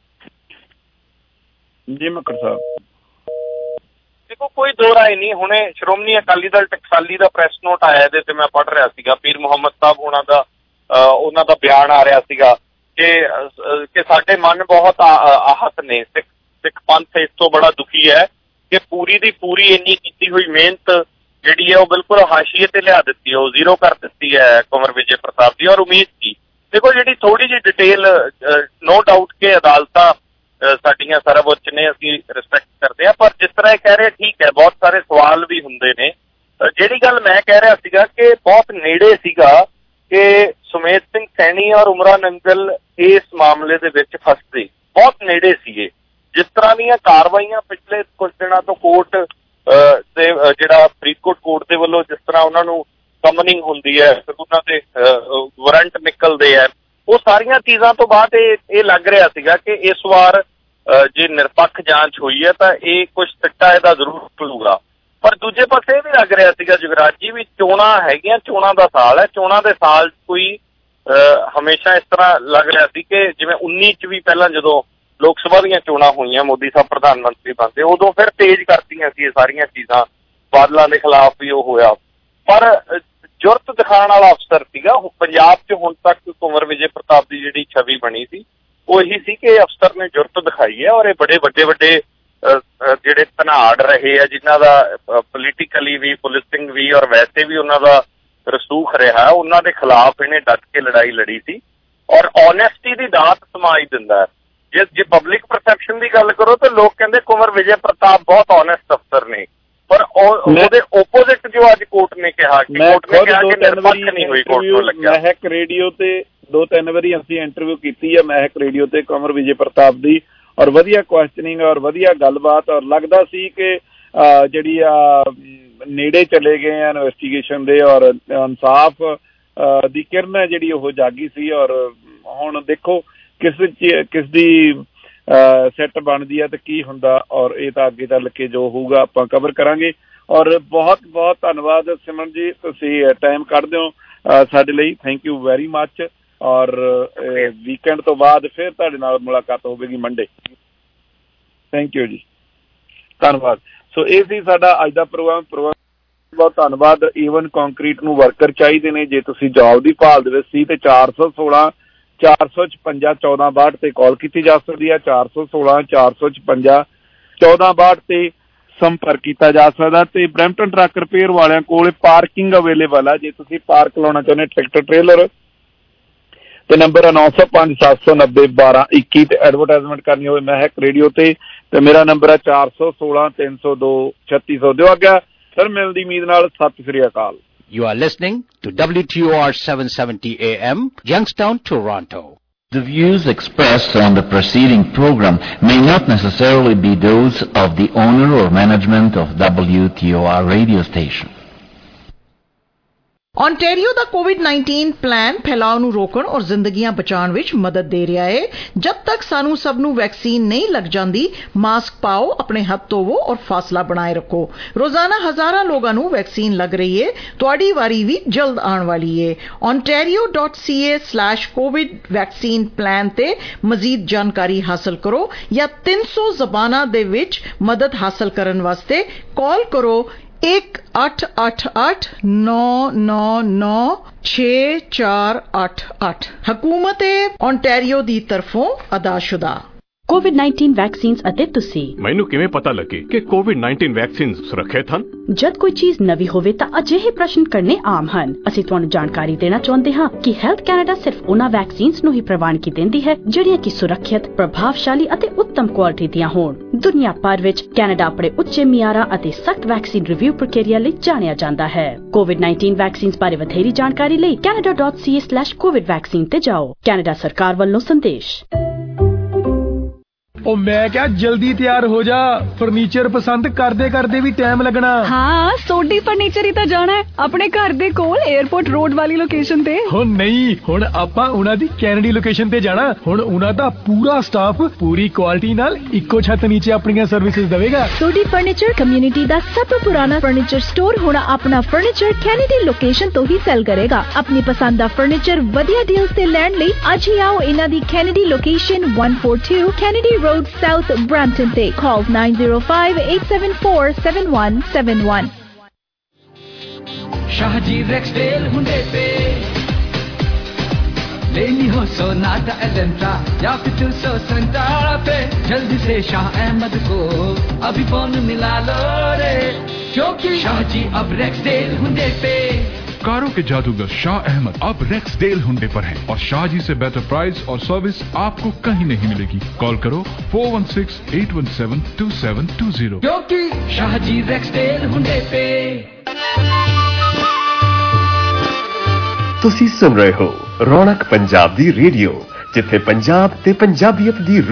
ਜੀ ਮੱਕੜ ਸਾਹਿਬ। ਦੇਖੋ, ਕੋਈ ਦੋ ਰਾਏ ਨਹੀਂ। ਹੁਣੇ ਸ਼੍ਰੋਮਣੀ ਅਕਾਲੀ ਦਲ ਟਕਸਾਲੀ ਦਾ ਪ੍ਰੈਸ ਨੋਟ ਆਇਆ, ਇਹਦੇ ਤੇ ਮੈਂ ਪੜ੍ਹ ਰਿਹਾ ਸੀਗਾ, ਪੀਰ ਮੁਹੰਮਦ ਸਾਹਿਬ ਉਹਨਾਂ ਦਾ ਉਹਨਾਂ ਦਾ ਬਿਆਨ ਆ ਰਿਹਾ ਸੀਗਾ ਕਿ ਕਿ ਸਾਡੇ ਮਨ ਬਹੁਤ ਆਹਤ ਨੇ। ਸਿੱਖ ਸਿੱਖ ਪੰਥ ਇਸ ਤੋਂ ਬੜਾ ਦੁਖੀ ਹੈ ਕਿ ਪੂਰੀ ਦੀ ਪੂਰੀ ਇੰਨੀ ਕੀਤੀ ਹੋਈ ਮਿਹਨਤ ਜਿਹੜੀ ਹੈ ਉਹ ਬਿਲਕੁਲ ਹਾਸ਼ੀਏ ਤੇ ਲਿਆ ਦਿੱਤੀ ਹੈ, ਉਹ ਜ਼ੀਰੋ ਕਰ ਦਿੱਤੀ ਹੈ ਕੁੰਵਰ ਵਿਜੇ ਪ੍ਰਤਾਪ ਦੀ। ਔਰ ਉਮੀਦ ਸੀ ਦੇਖੋ ਜਿਹੜੀ ਥੋੜੀ ਜਿਹੀ ਡਿਟੇਲ, ਨੋ ਡਾਊਟ ਕਿ ਅਦਾਲਤਾਂ ਸਾਡੀਆਂ ਸਰਵਉੱਚ ਨੇ, ਅਸੀਂ ਰਿਸਪੈਕਟ ਕਰਦੇ ਹਾਂ, ਪਰ ਜਿਸ ਤਰ੍ਹਾਂ ਇਹ ਕਹਿ ਰਹੇ ਠੀਕ ਹੈ, ਬਹੁਤ ਸਾਰੇ ਸਵਾਲ ਵੀ ਹੁੰਦੇ ਨੇ। ਜਿਹੜੀ ਗੱਲ ਮੈਂ ਕਹਿ ਰਿਹਾ ਸੀਗਾ ਕਿ ਬਹੁਤ ਨੇੜੇ ਸੀਗਾ ਕਿ ਸੁਮੇਧ ਸਿੰਘ ਸੈਣੀ ਔਰ ਉਮਰਾ ਨੰਗਲ ਇਸ ਮਾਮਲੇ ਦੇ ਵਿੱਚ ਫਸਦੇ, ਬਹੁਤ ਨੇੜੇ ਸੀਗੇ। ਜਿਸ ਤਰ੍ਹਾਂ ਦੀਆਂ ਕਾਰਵਾਈਆਂ ਪਿਛਲੇ ਕੁਝ ਦਿਨਾਂ ਤੋਂ ਕੋਰਟ ਤੇ ਜਿਹੜਾ ਫਰੀਦਕੋਟ ਕੋਰਟ ਦੇ ਵੱਲੋਂ ਜਿਸ ਤਰ੍ਹਾਂ ਉਹਨਾਂ ਨੂੰ ਸਮਨਿੰਗ ਹੁੰਦੀ ਹੈ, ਉਹਨਾਂ ਦੇ ਵਾਰੰਟ ਨਿਕਲਦੇ ਹੈ, ਉਹ ਸਾਰੀਆਂ ਚੀਜ਼ਾਂ ਤੋਂ ਬਾਅਦ ਇਹ ਇਹ ਲੱਗ ਰਿਹਾ ਸੀਗਾ ਕਿ ਇਸ ਵਾਰ ਜੇ ਨਿਰਪੱਖ ਜਾਂਚ ਹੋਈ ਹੈ ਤਾਂ ਇਹ ਕੁਝ ਸਿੱਟਾ ਇਹਦਾ ਜ਼ਰੂਰ ਨਿਕਲੂਗਾ। ਪਰ ਦੂਜੇ ਪਾਸੇ ਇਹ ਵੀ ਲੱਗ ਰਿਹਾ ਸੀਗਾ ਜੁਗਰਾਜ ਜੀ ਵੀ ਚੋਣਾਂ ਹੈਗੀਆਂ, ਚੋਣਾਂ ਦਾ ਸਾਲ ਹੈ, ਚੋਣਾਂ ਦੇ ਸਾਲ ਕੋਈ ਹਮੇਸ਼ਾ ਇਸ ਤਰ੍ਹਾਂ ਲੱਗ ਰਿਹਾ ਸੀ ਕਿ ਜਿਵੇਂ ਉੱਨੀ ਚ ਵੀ ਪਹਿਲਾਂ ਜਦੋਂ ਲੋਕ ਸਭਾ ਦੀਆਂ ਚੋਣਾਂ ਹੋਈਆਂ, ਮੋਦੀ ਸਾਹਿਬ ਪ੍ਰਧਾਨ ਮੰਤਰੀ ਬਣਦੇ, ਉਦੋਂ ਫਿਰ ਤੇਜ਼ ਕਰਤੀਆਂ ਸੀ ਇਹ ਸਾਰੀਆਂ ਚੀਜ਼ਾਂ, ਬਾਦਲਾਂ ਦੇ ਖਿਲਾਫ ਵੀ ਉਹ ਹੋਇਆ। ਪਰ ਜੁਰਤ ਦਿਖਾਉਣ ਵਾਲਾ ਅਫਸਰ ਸੀਗਾ ਪੰਜਾਬ 'ਚ ਹੁਣ ਤੱਕ ਕੁੰਵਰ ਵਿਜੇ ਪ੍ਰਤਾਪ ਦੀ ਜਿਹੜੀ ਛਵੀ ਬਣੀ ਸੀ ਉਹ ਇਹੀ ਸੀ ਕਿ ਅਫਸਰ ਨੇ ਜੁਰਤ ਦਿਖਾਈ ਹੈ। ਔਰ ਇਹ ਬੜੇ ਵੱਡੇ ਵੱਡੇ ਜਿਹੜੇ ਧਨਾੜ ਰਹੇ ਆ ਜਿਨ੍ਹਾਂ ਦਾ ਪੋਲੀਟੀਕਲੀ ਵੀ, ਪੁਲਿਸਿੰਗ ਵੀ ਔਰ ਵੈਸੇ ਵੀ ਉਹਨਾਂ ਦਾ ਰਸੂਖ ਰਿਹਾ, ਉਹਨਾਂ ਦੇ ਖਿਲਾਫ ਇਹਨੇ ਡਟ ਕੇ ਲੜਾਈ ਲੜੀ ਸੀ। ਔਰ ਓਨੈਸਟੀ ਦੀ ਦਾਤ ਸਮਾਜ ਦਿੰਦਾ ਹੈ। ਜੇ ਜੇ ਪਬਲਿਕ ਪਰਸੈਪਸ਼ਨ ਦੀ ਗੱਲ ਕਰੋ ਤਾਂ ਲੋਕ ਕਹਿੰਦੇ ਕੁੰਵਰ ਵਿਜੇ ਪ੍ਰਤਾਪ ਬਹੁਤ ਓਨੈਸਟ ਅਫਸਰ ਨੇ, ਪਰ ਉਹਦੇ ਓਪੋਜ਼ਿਟ ਜੋ ਅੱਜ ਕੋਰਟ ਨੇ ਕਿਹਾ ਕਿ ਕੋਰਟ ਨੇ ਕਿਹਾ ਕਿ ਨਿਰਪੱਖ ਨਹੀਂ ਹੋਈ, ਕੋਰਟ ਨੂੰ ਲੱਗਿਆ। ਮਹਿਕ ਰੇਡੀਓ ਤੇ ਦੋ ਤਿੰਨ ਵਾਰੀ ਅਸੀਂ ਇੰਟਰਵਿਊ ਕੀਤੀ ਹੈ ਮਹਿਕ ਰੇਡੀਓ ਤੇ ਕੁੰਵਰ ਵਿਜੇ ਪ੍ਰਤਾਪ ਦੀ, ਔਰ ਵਧੀਆ ਕੁਐਸਚਨਿੰਗ ਔਰ ਵਧੀਆ ਗੱਲਬਾਤ, ਔਰ ਲੱਗਦਾ ਸੀ ਕਿ ਜਿਹੜੀ ਆ ਨੇੜੇ ਚਲੇ ਗਏ ਆ ਇਨਵੈਸਟੀਗੇਸ਼ਨ ਦੇ ਔਰ ਇਨਸਾਫ ਦੀ ਕਿਰਨ ਹੈ ਜਿਹੜੀ ਉਹ ਜਾਗੀ ਸੀ। ਔਰ ਹੁਣ ਦੇਖੋ ਕਿਸ ਕਿਸ ਦੀ ਸੈੱਟ ਬਣਦੀ ਹੈ ਤੇ ਕੀ ਹੁੰਦਾ, ਔਰ ਇਹ ਤਾਂ ਅੱਗੇ ਚੱਲ ਕੇ ਜੋ ਹੋਊਗਾ ਆਪਾਂ ਕਵਰ ਕਰਾਂਗੇ। ਔਰ ਬਹੁਤ ਬਹੁਤ ਧੰਨਵਾਦ ਸਿਮਰਨ ਜੀ, ਤੁਸੀਂ ਟਾਈਮ ਕੱਢਦੇ ਹੋ ਸਾਡੇ ਲਈ, ਥੈਂਕ ਯੂ ਵੈਰੀ ਮੱਚ। ਔਰ ਵੀਕਐਂਡ ਤੋਂ ਬਾਅਦ ਫਿਰ ਤੁਹਾਡੇ ਨਾਲ ਮੁਲਾਕਾਤ ਹੋਵੇਗੀ ਮੰਡੇ। ਥੈਂਕ ਯੂ ਜੀ, ਧੰਨਵਾਦ। ਸੋ ਇਹ ਸੀ ਸਾਡਾ ਅੱਜ ਦਾ ਪ੍ਰੋਗਰਾਮ ਪ੍ਰੋਗਰਾਮ ਬਹੁਤ ਧੰਨਵਾਦ। ਈਵਨ ਕੰਕਰੀਟ ਨੂੰ ਵਰਕਰ ਚਾਹੀਦੇ ਨੇ, ਜੇ ਤੁਸੀਂ ਜੋਬ ਦੀ ਭਾਲ ਦੇ ਵਿੱਚ ਸੀ ਤੇ ਚਾਰ ਸੌ ਸੋਲਾਂ ਚਾਰ ਸੌ ਛਪੰਜਾ ਚੌਦਾਂ ਬਾਹਠ ਤੇ ਕਾਲ ਕੀਤੀ ਜਾ ਸਕਦੀ ਹੈ। ਚਾਰ ਸੌ ਸੋਲਾਂ ਚਾਰ ਸੌ ਛਪੰਜਾ ਚੌਦਾਂ ਬਾਹਠ ਤੇ ਸੰਪਰਕ ਕੀਤਾ ਜਾ ਸਕਦਾ। ਤੇ ਬਰੈਂਪਟਨ ਟਰੱਕ ਰਿਪੇਅਰ ਵਾਲਿਆਂ ਕੋਲ ਪਾਰਕਿੰਗ ਅਵੇਲੇਬਲ ਹੈ, ਜੇ ਤੁਸੀਂ ਪਾਰਕ ਲਾਉਣਾ ਚਾਹੁੰਦੇ ਟਰੈਕਟਰ ਟ੍ਰੇਲਰ ਤੇ ਨੰਬਰ ਹੈ ਨੌ ਸੌ ਪੰਜ ਸੱਤ ਸੌ ਨੱਬੇ ਬਾਰਾਂ ਇੱਕੀ ਤੇ ਐਡਵਰਟਾਈਜ਼ਮੈਂਟ ਕਰਨੀ ਹੋਵੇ ਮਹਿਕ ਰੇਡੀਓ ਤੇ ਤੇ ਮੇਰਾ ਨੰਬਰ ਹੈ ਚਾਰ ਸੌ ਸੋਲਾਂ ਤਿੰਨ ਸੌ ਦੋ ਛੱਤੀ ਸੌ। ਦਿਓ ਅੱਗੇ ਸਰ, ਮਿਲਣ ਦੀ ਉਮੀਦ ਨਾਲ ਸਤਿ ਸ੍ਰੀ ਅਕਾਲ। You are listening to W T O R seven seventy A M, Youngstown, Toronto. The views expressed on the preceding program may not necessarily be those of the owner or management of W T O R radio station. Ontario ਦਾ covid nineteen plan ਫੈਲਾਅ ਨੂੰ ਰੋਕਣ ਔਰ ਜ਼ਿੰਦਗੀਆਂ ਬਚਾਉਣ ਵਿੱਚ ਮਦਦ ਦੇ ਰਿਹਾ ਹੈ। ਜਦ ਤੱਕ ਸਾਨੂੰ ਸਭ ਨੂੰ ਵੈਕਸੀਨ ਨਹੀਂ ਲੱਗ ਜਾਂਦੀ, ਮਾਸਕ ਪਾਓ, ਆਪਣੇ ਹੱਥ ਧੋਵੋ ਔਰ ਫਾਸਲਾ ਬਣਾਏ ਰੱਖੋ। ਰੋਜ਼ਾਨਾ ਹਜ਼ਾਰਾਂ ਲੋਕਾਂ ਨੂੰ ਵੈਕਸੀਨ ਲੱਗ ਰਹੀ ਹੈ, ਤੁਹਾਡੀ ਵਾਰੀ ਵੀ ਜਲਦ ਆਉਣ ਵਾਲੀ ਹੈ। ontario dot c a slash covid vaccine plan ਤੇ ਮਜ਼ੀਦ ਜਾਣਕਾਰੀ ਹਾਸਲ ਕਰੋ ਜਾਂ ਤਿੰਨ ਸੌ ਜ਼ਬਾਨਾਂ ਦੇ ਵਿੱਚ ਮਦਦ ਹਾਸਲ ਕਰਨ ਵਾਸਤੇ ਕਾਲ ਕਰੋ ਇੱਕ ਅੱਠ ਅੱਠ ਅੱਠ ਨੌ ਨੌ ਨੌ ਛੇ ਚਾਰ ਅੱਠ ਅੱਠ। ਹਕੂਮਤ ਓਨਟਾਰੀਓ ਦੀ ਤਰਫੋਂ ਅਦਾਸ਼ੁਦਾ। ਕੋਵਿਡ ਨਾਈਨਟੀਨ ਵੈਕਸੀਨਸ ਅਤੇ ਤੁਸੀਂ। ਮੈਨੂੰ ਕਿਵੇਂ ਪਤਾ ਲੱਗੇ ਕਿ ਕੋਵਿਡ ਨਾਈਨਟੀਨ ਵੈਕਸੀਨ ਸੁਰੱਖਿਅਤ ਹਨ? ਜਦ ਕੋਈ ਚੀਜ਼ ਨਵੀਂ ਹੋਵੇ ਤਾਂ ਅਜਿਹੇ ਪ੍ਰਸ਼ਨ ਕਰਨੇ ਆਮ ਹਨ। ਅਸੀਂ ਤੁਹਾਨੂੰ ਜਾਣਕਾਰੀ ਦੇਣਾ ਚਾਹੁੰਦੇ ਹਾਂ ਕਿ ਹੈਲਥ ਕੈਨੇਡਾ ਸਿਰਫ ਉਹਨਾਂ ਵੈਕਸੀਨਸ ਨੂੰ ਹੀ ਪ੍ਰਵਾਨਗੀ ਦਿੰਦੀ ਹੈ ਜਿਹੜੀਆਂ ਕਿ ਸੁਰੱਖਿਅਤ, ਪ੍ਰਭਾਵਸ਼ਾਲੀ ਅਤੇ ਉੱਤਮ ਕੁਆਲਿਟੀ ਦੀਆਂ ਹੋਣ। ਦੁਨੀਆ ਭਰ ਵਿੱਚ ਕੈਨੇਡਾ ਆਪਣੇ ਉੱਚੇ ਮਿਆਰਾਂ ਅਤੇ ਸਖਤ ਵੈਕਸੀਨ ਰਿਵਿਊ ਪ੍ਰਕਿਰਿਆ ਲਈ ਜਾਣਿਆ ਜਾਂਦਾ ਹੈ। ਕੋਵਿਡ ਨਾਈਨਟੀਨ ਵੈਕਸੀਨਸ ਬਾਰੇ ਵਧੇਰੀ ਜਾਣਕਾਰੀ ਲਈ canada dot c a slash covid vaccine ਤੇ ਜਾਓ। ਕੈਨੇਡਾ ਸਰਕਾਰ ਵੱਲੋਂ ਸੰਦੇਸ਼। ਉਹ ਮੈਂ ਕਿਹਾ ਜਲਦੀ ਤਿਆਰ ਹੋ ਜਾ, ਫਰਨੀਚਰ ਪਸੰਦ ਕਰਦੇ ਕਰਦੇ ਵੀ ਟਾਈਮ ਲੱਗਣਾ। ਹਾਂ, ਸੋਢੀ ਫਰਨੀਚਰ ਹੀ ਤਾਂ ਜਾਣਾ ਹੈ ਆਪਣੇ ਘਰ ਦੇ ਕੋਲ 에ਅਰਪੋਰਟ ਰੋਡ ਵਾਲੀ ਲੋਕੇਸ਼ਨ ਤੇ। ਹੋ ਨਹੀਂ, ਹੁਣ ਆਪਾਂ ਉਹਨਾਂ ਦੀ ਕੈਨੇਡੀ ਲੋਕੇਸ਼ਨ ਤੇ ਜਾਣਾ। ਹੁਣ ਉਹਨਾਂ ਦਾ ਪੂਰਾ ਸਟਾਫ ਪੂਰੀ ਕੁਆਲਿਟੀ ਨਾਲ ਇੱਕੋ ਛੱਤ ਨੀਚੇ ਆਪਣੀਆਂ ਸਰਵਿਸਿਜ਼ ਦੇਵੇਗਾ। ਸੋਢੀ ਫਰਨੀਚਰ ਕਮਿਊਨਿਟੀ ਦਾ ਸਭ ਤੋਂ ਪੁਰਾਣਾ ਫਰਨੀਚਰ ਸਟੋਰ ਹੁਣ ਆਪਣਾ ਫਰਨੀਚਰ ਕੈਨੇਡੀ ਲੋਕੇਸ਼ਨ ਤੋਂ ਹੀ ਸੈਲ ਕਰੇਗਾ। ਆਪਣੀ ਪਸੰਦ ਦਾ ਫਰਨੀਚਰ ਵਧੀਆ ਡੀਲਸ ਤੇ ਲੈਣ ਲਈ ਅੱਜ ਹੀ ਆਓ ਇਹਨਾਂ ਦੀ Kennedy location one forty-two Kennedy road South Brampton Day. Call nine zero five eight seven four seven one seven one. Shahji Rexdale हुंडे पे लेनी हो सोनाटा एलेंट्रा या फिर टू सौ सेंटा पे, जल्दी से शाह अहमद को अभी फोन मिला लो रे, क्योंकि शाह जी अब रेक्सडेल हुंडे पे। कारों के जादूगर शाह अहमद अब रेक्सडेल हुंडे पर हैं और शाह जी से बेटर प्राइस और सर्विस आपको कहीं नहीं मिलेगी। कॉल करो four one six eight one seven two seven two zero, क्योंकि शाह जी रेक्सडेल हुंडे पे। ਤੁਸੀਂ ਸੁਣ ਰਹੇ ਹੋ ਰੌਣਕ ਪੰਜਾਬ ਦੀ ਰੇਡੀਓ, ਜਿੱਥੇ ਪੰਜਾਬ ਤੇ ਪੰਜਾਬੀਅਤ ਦੀ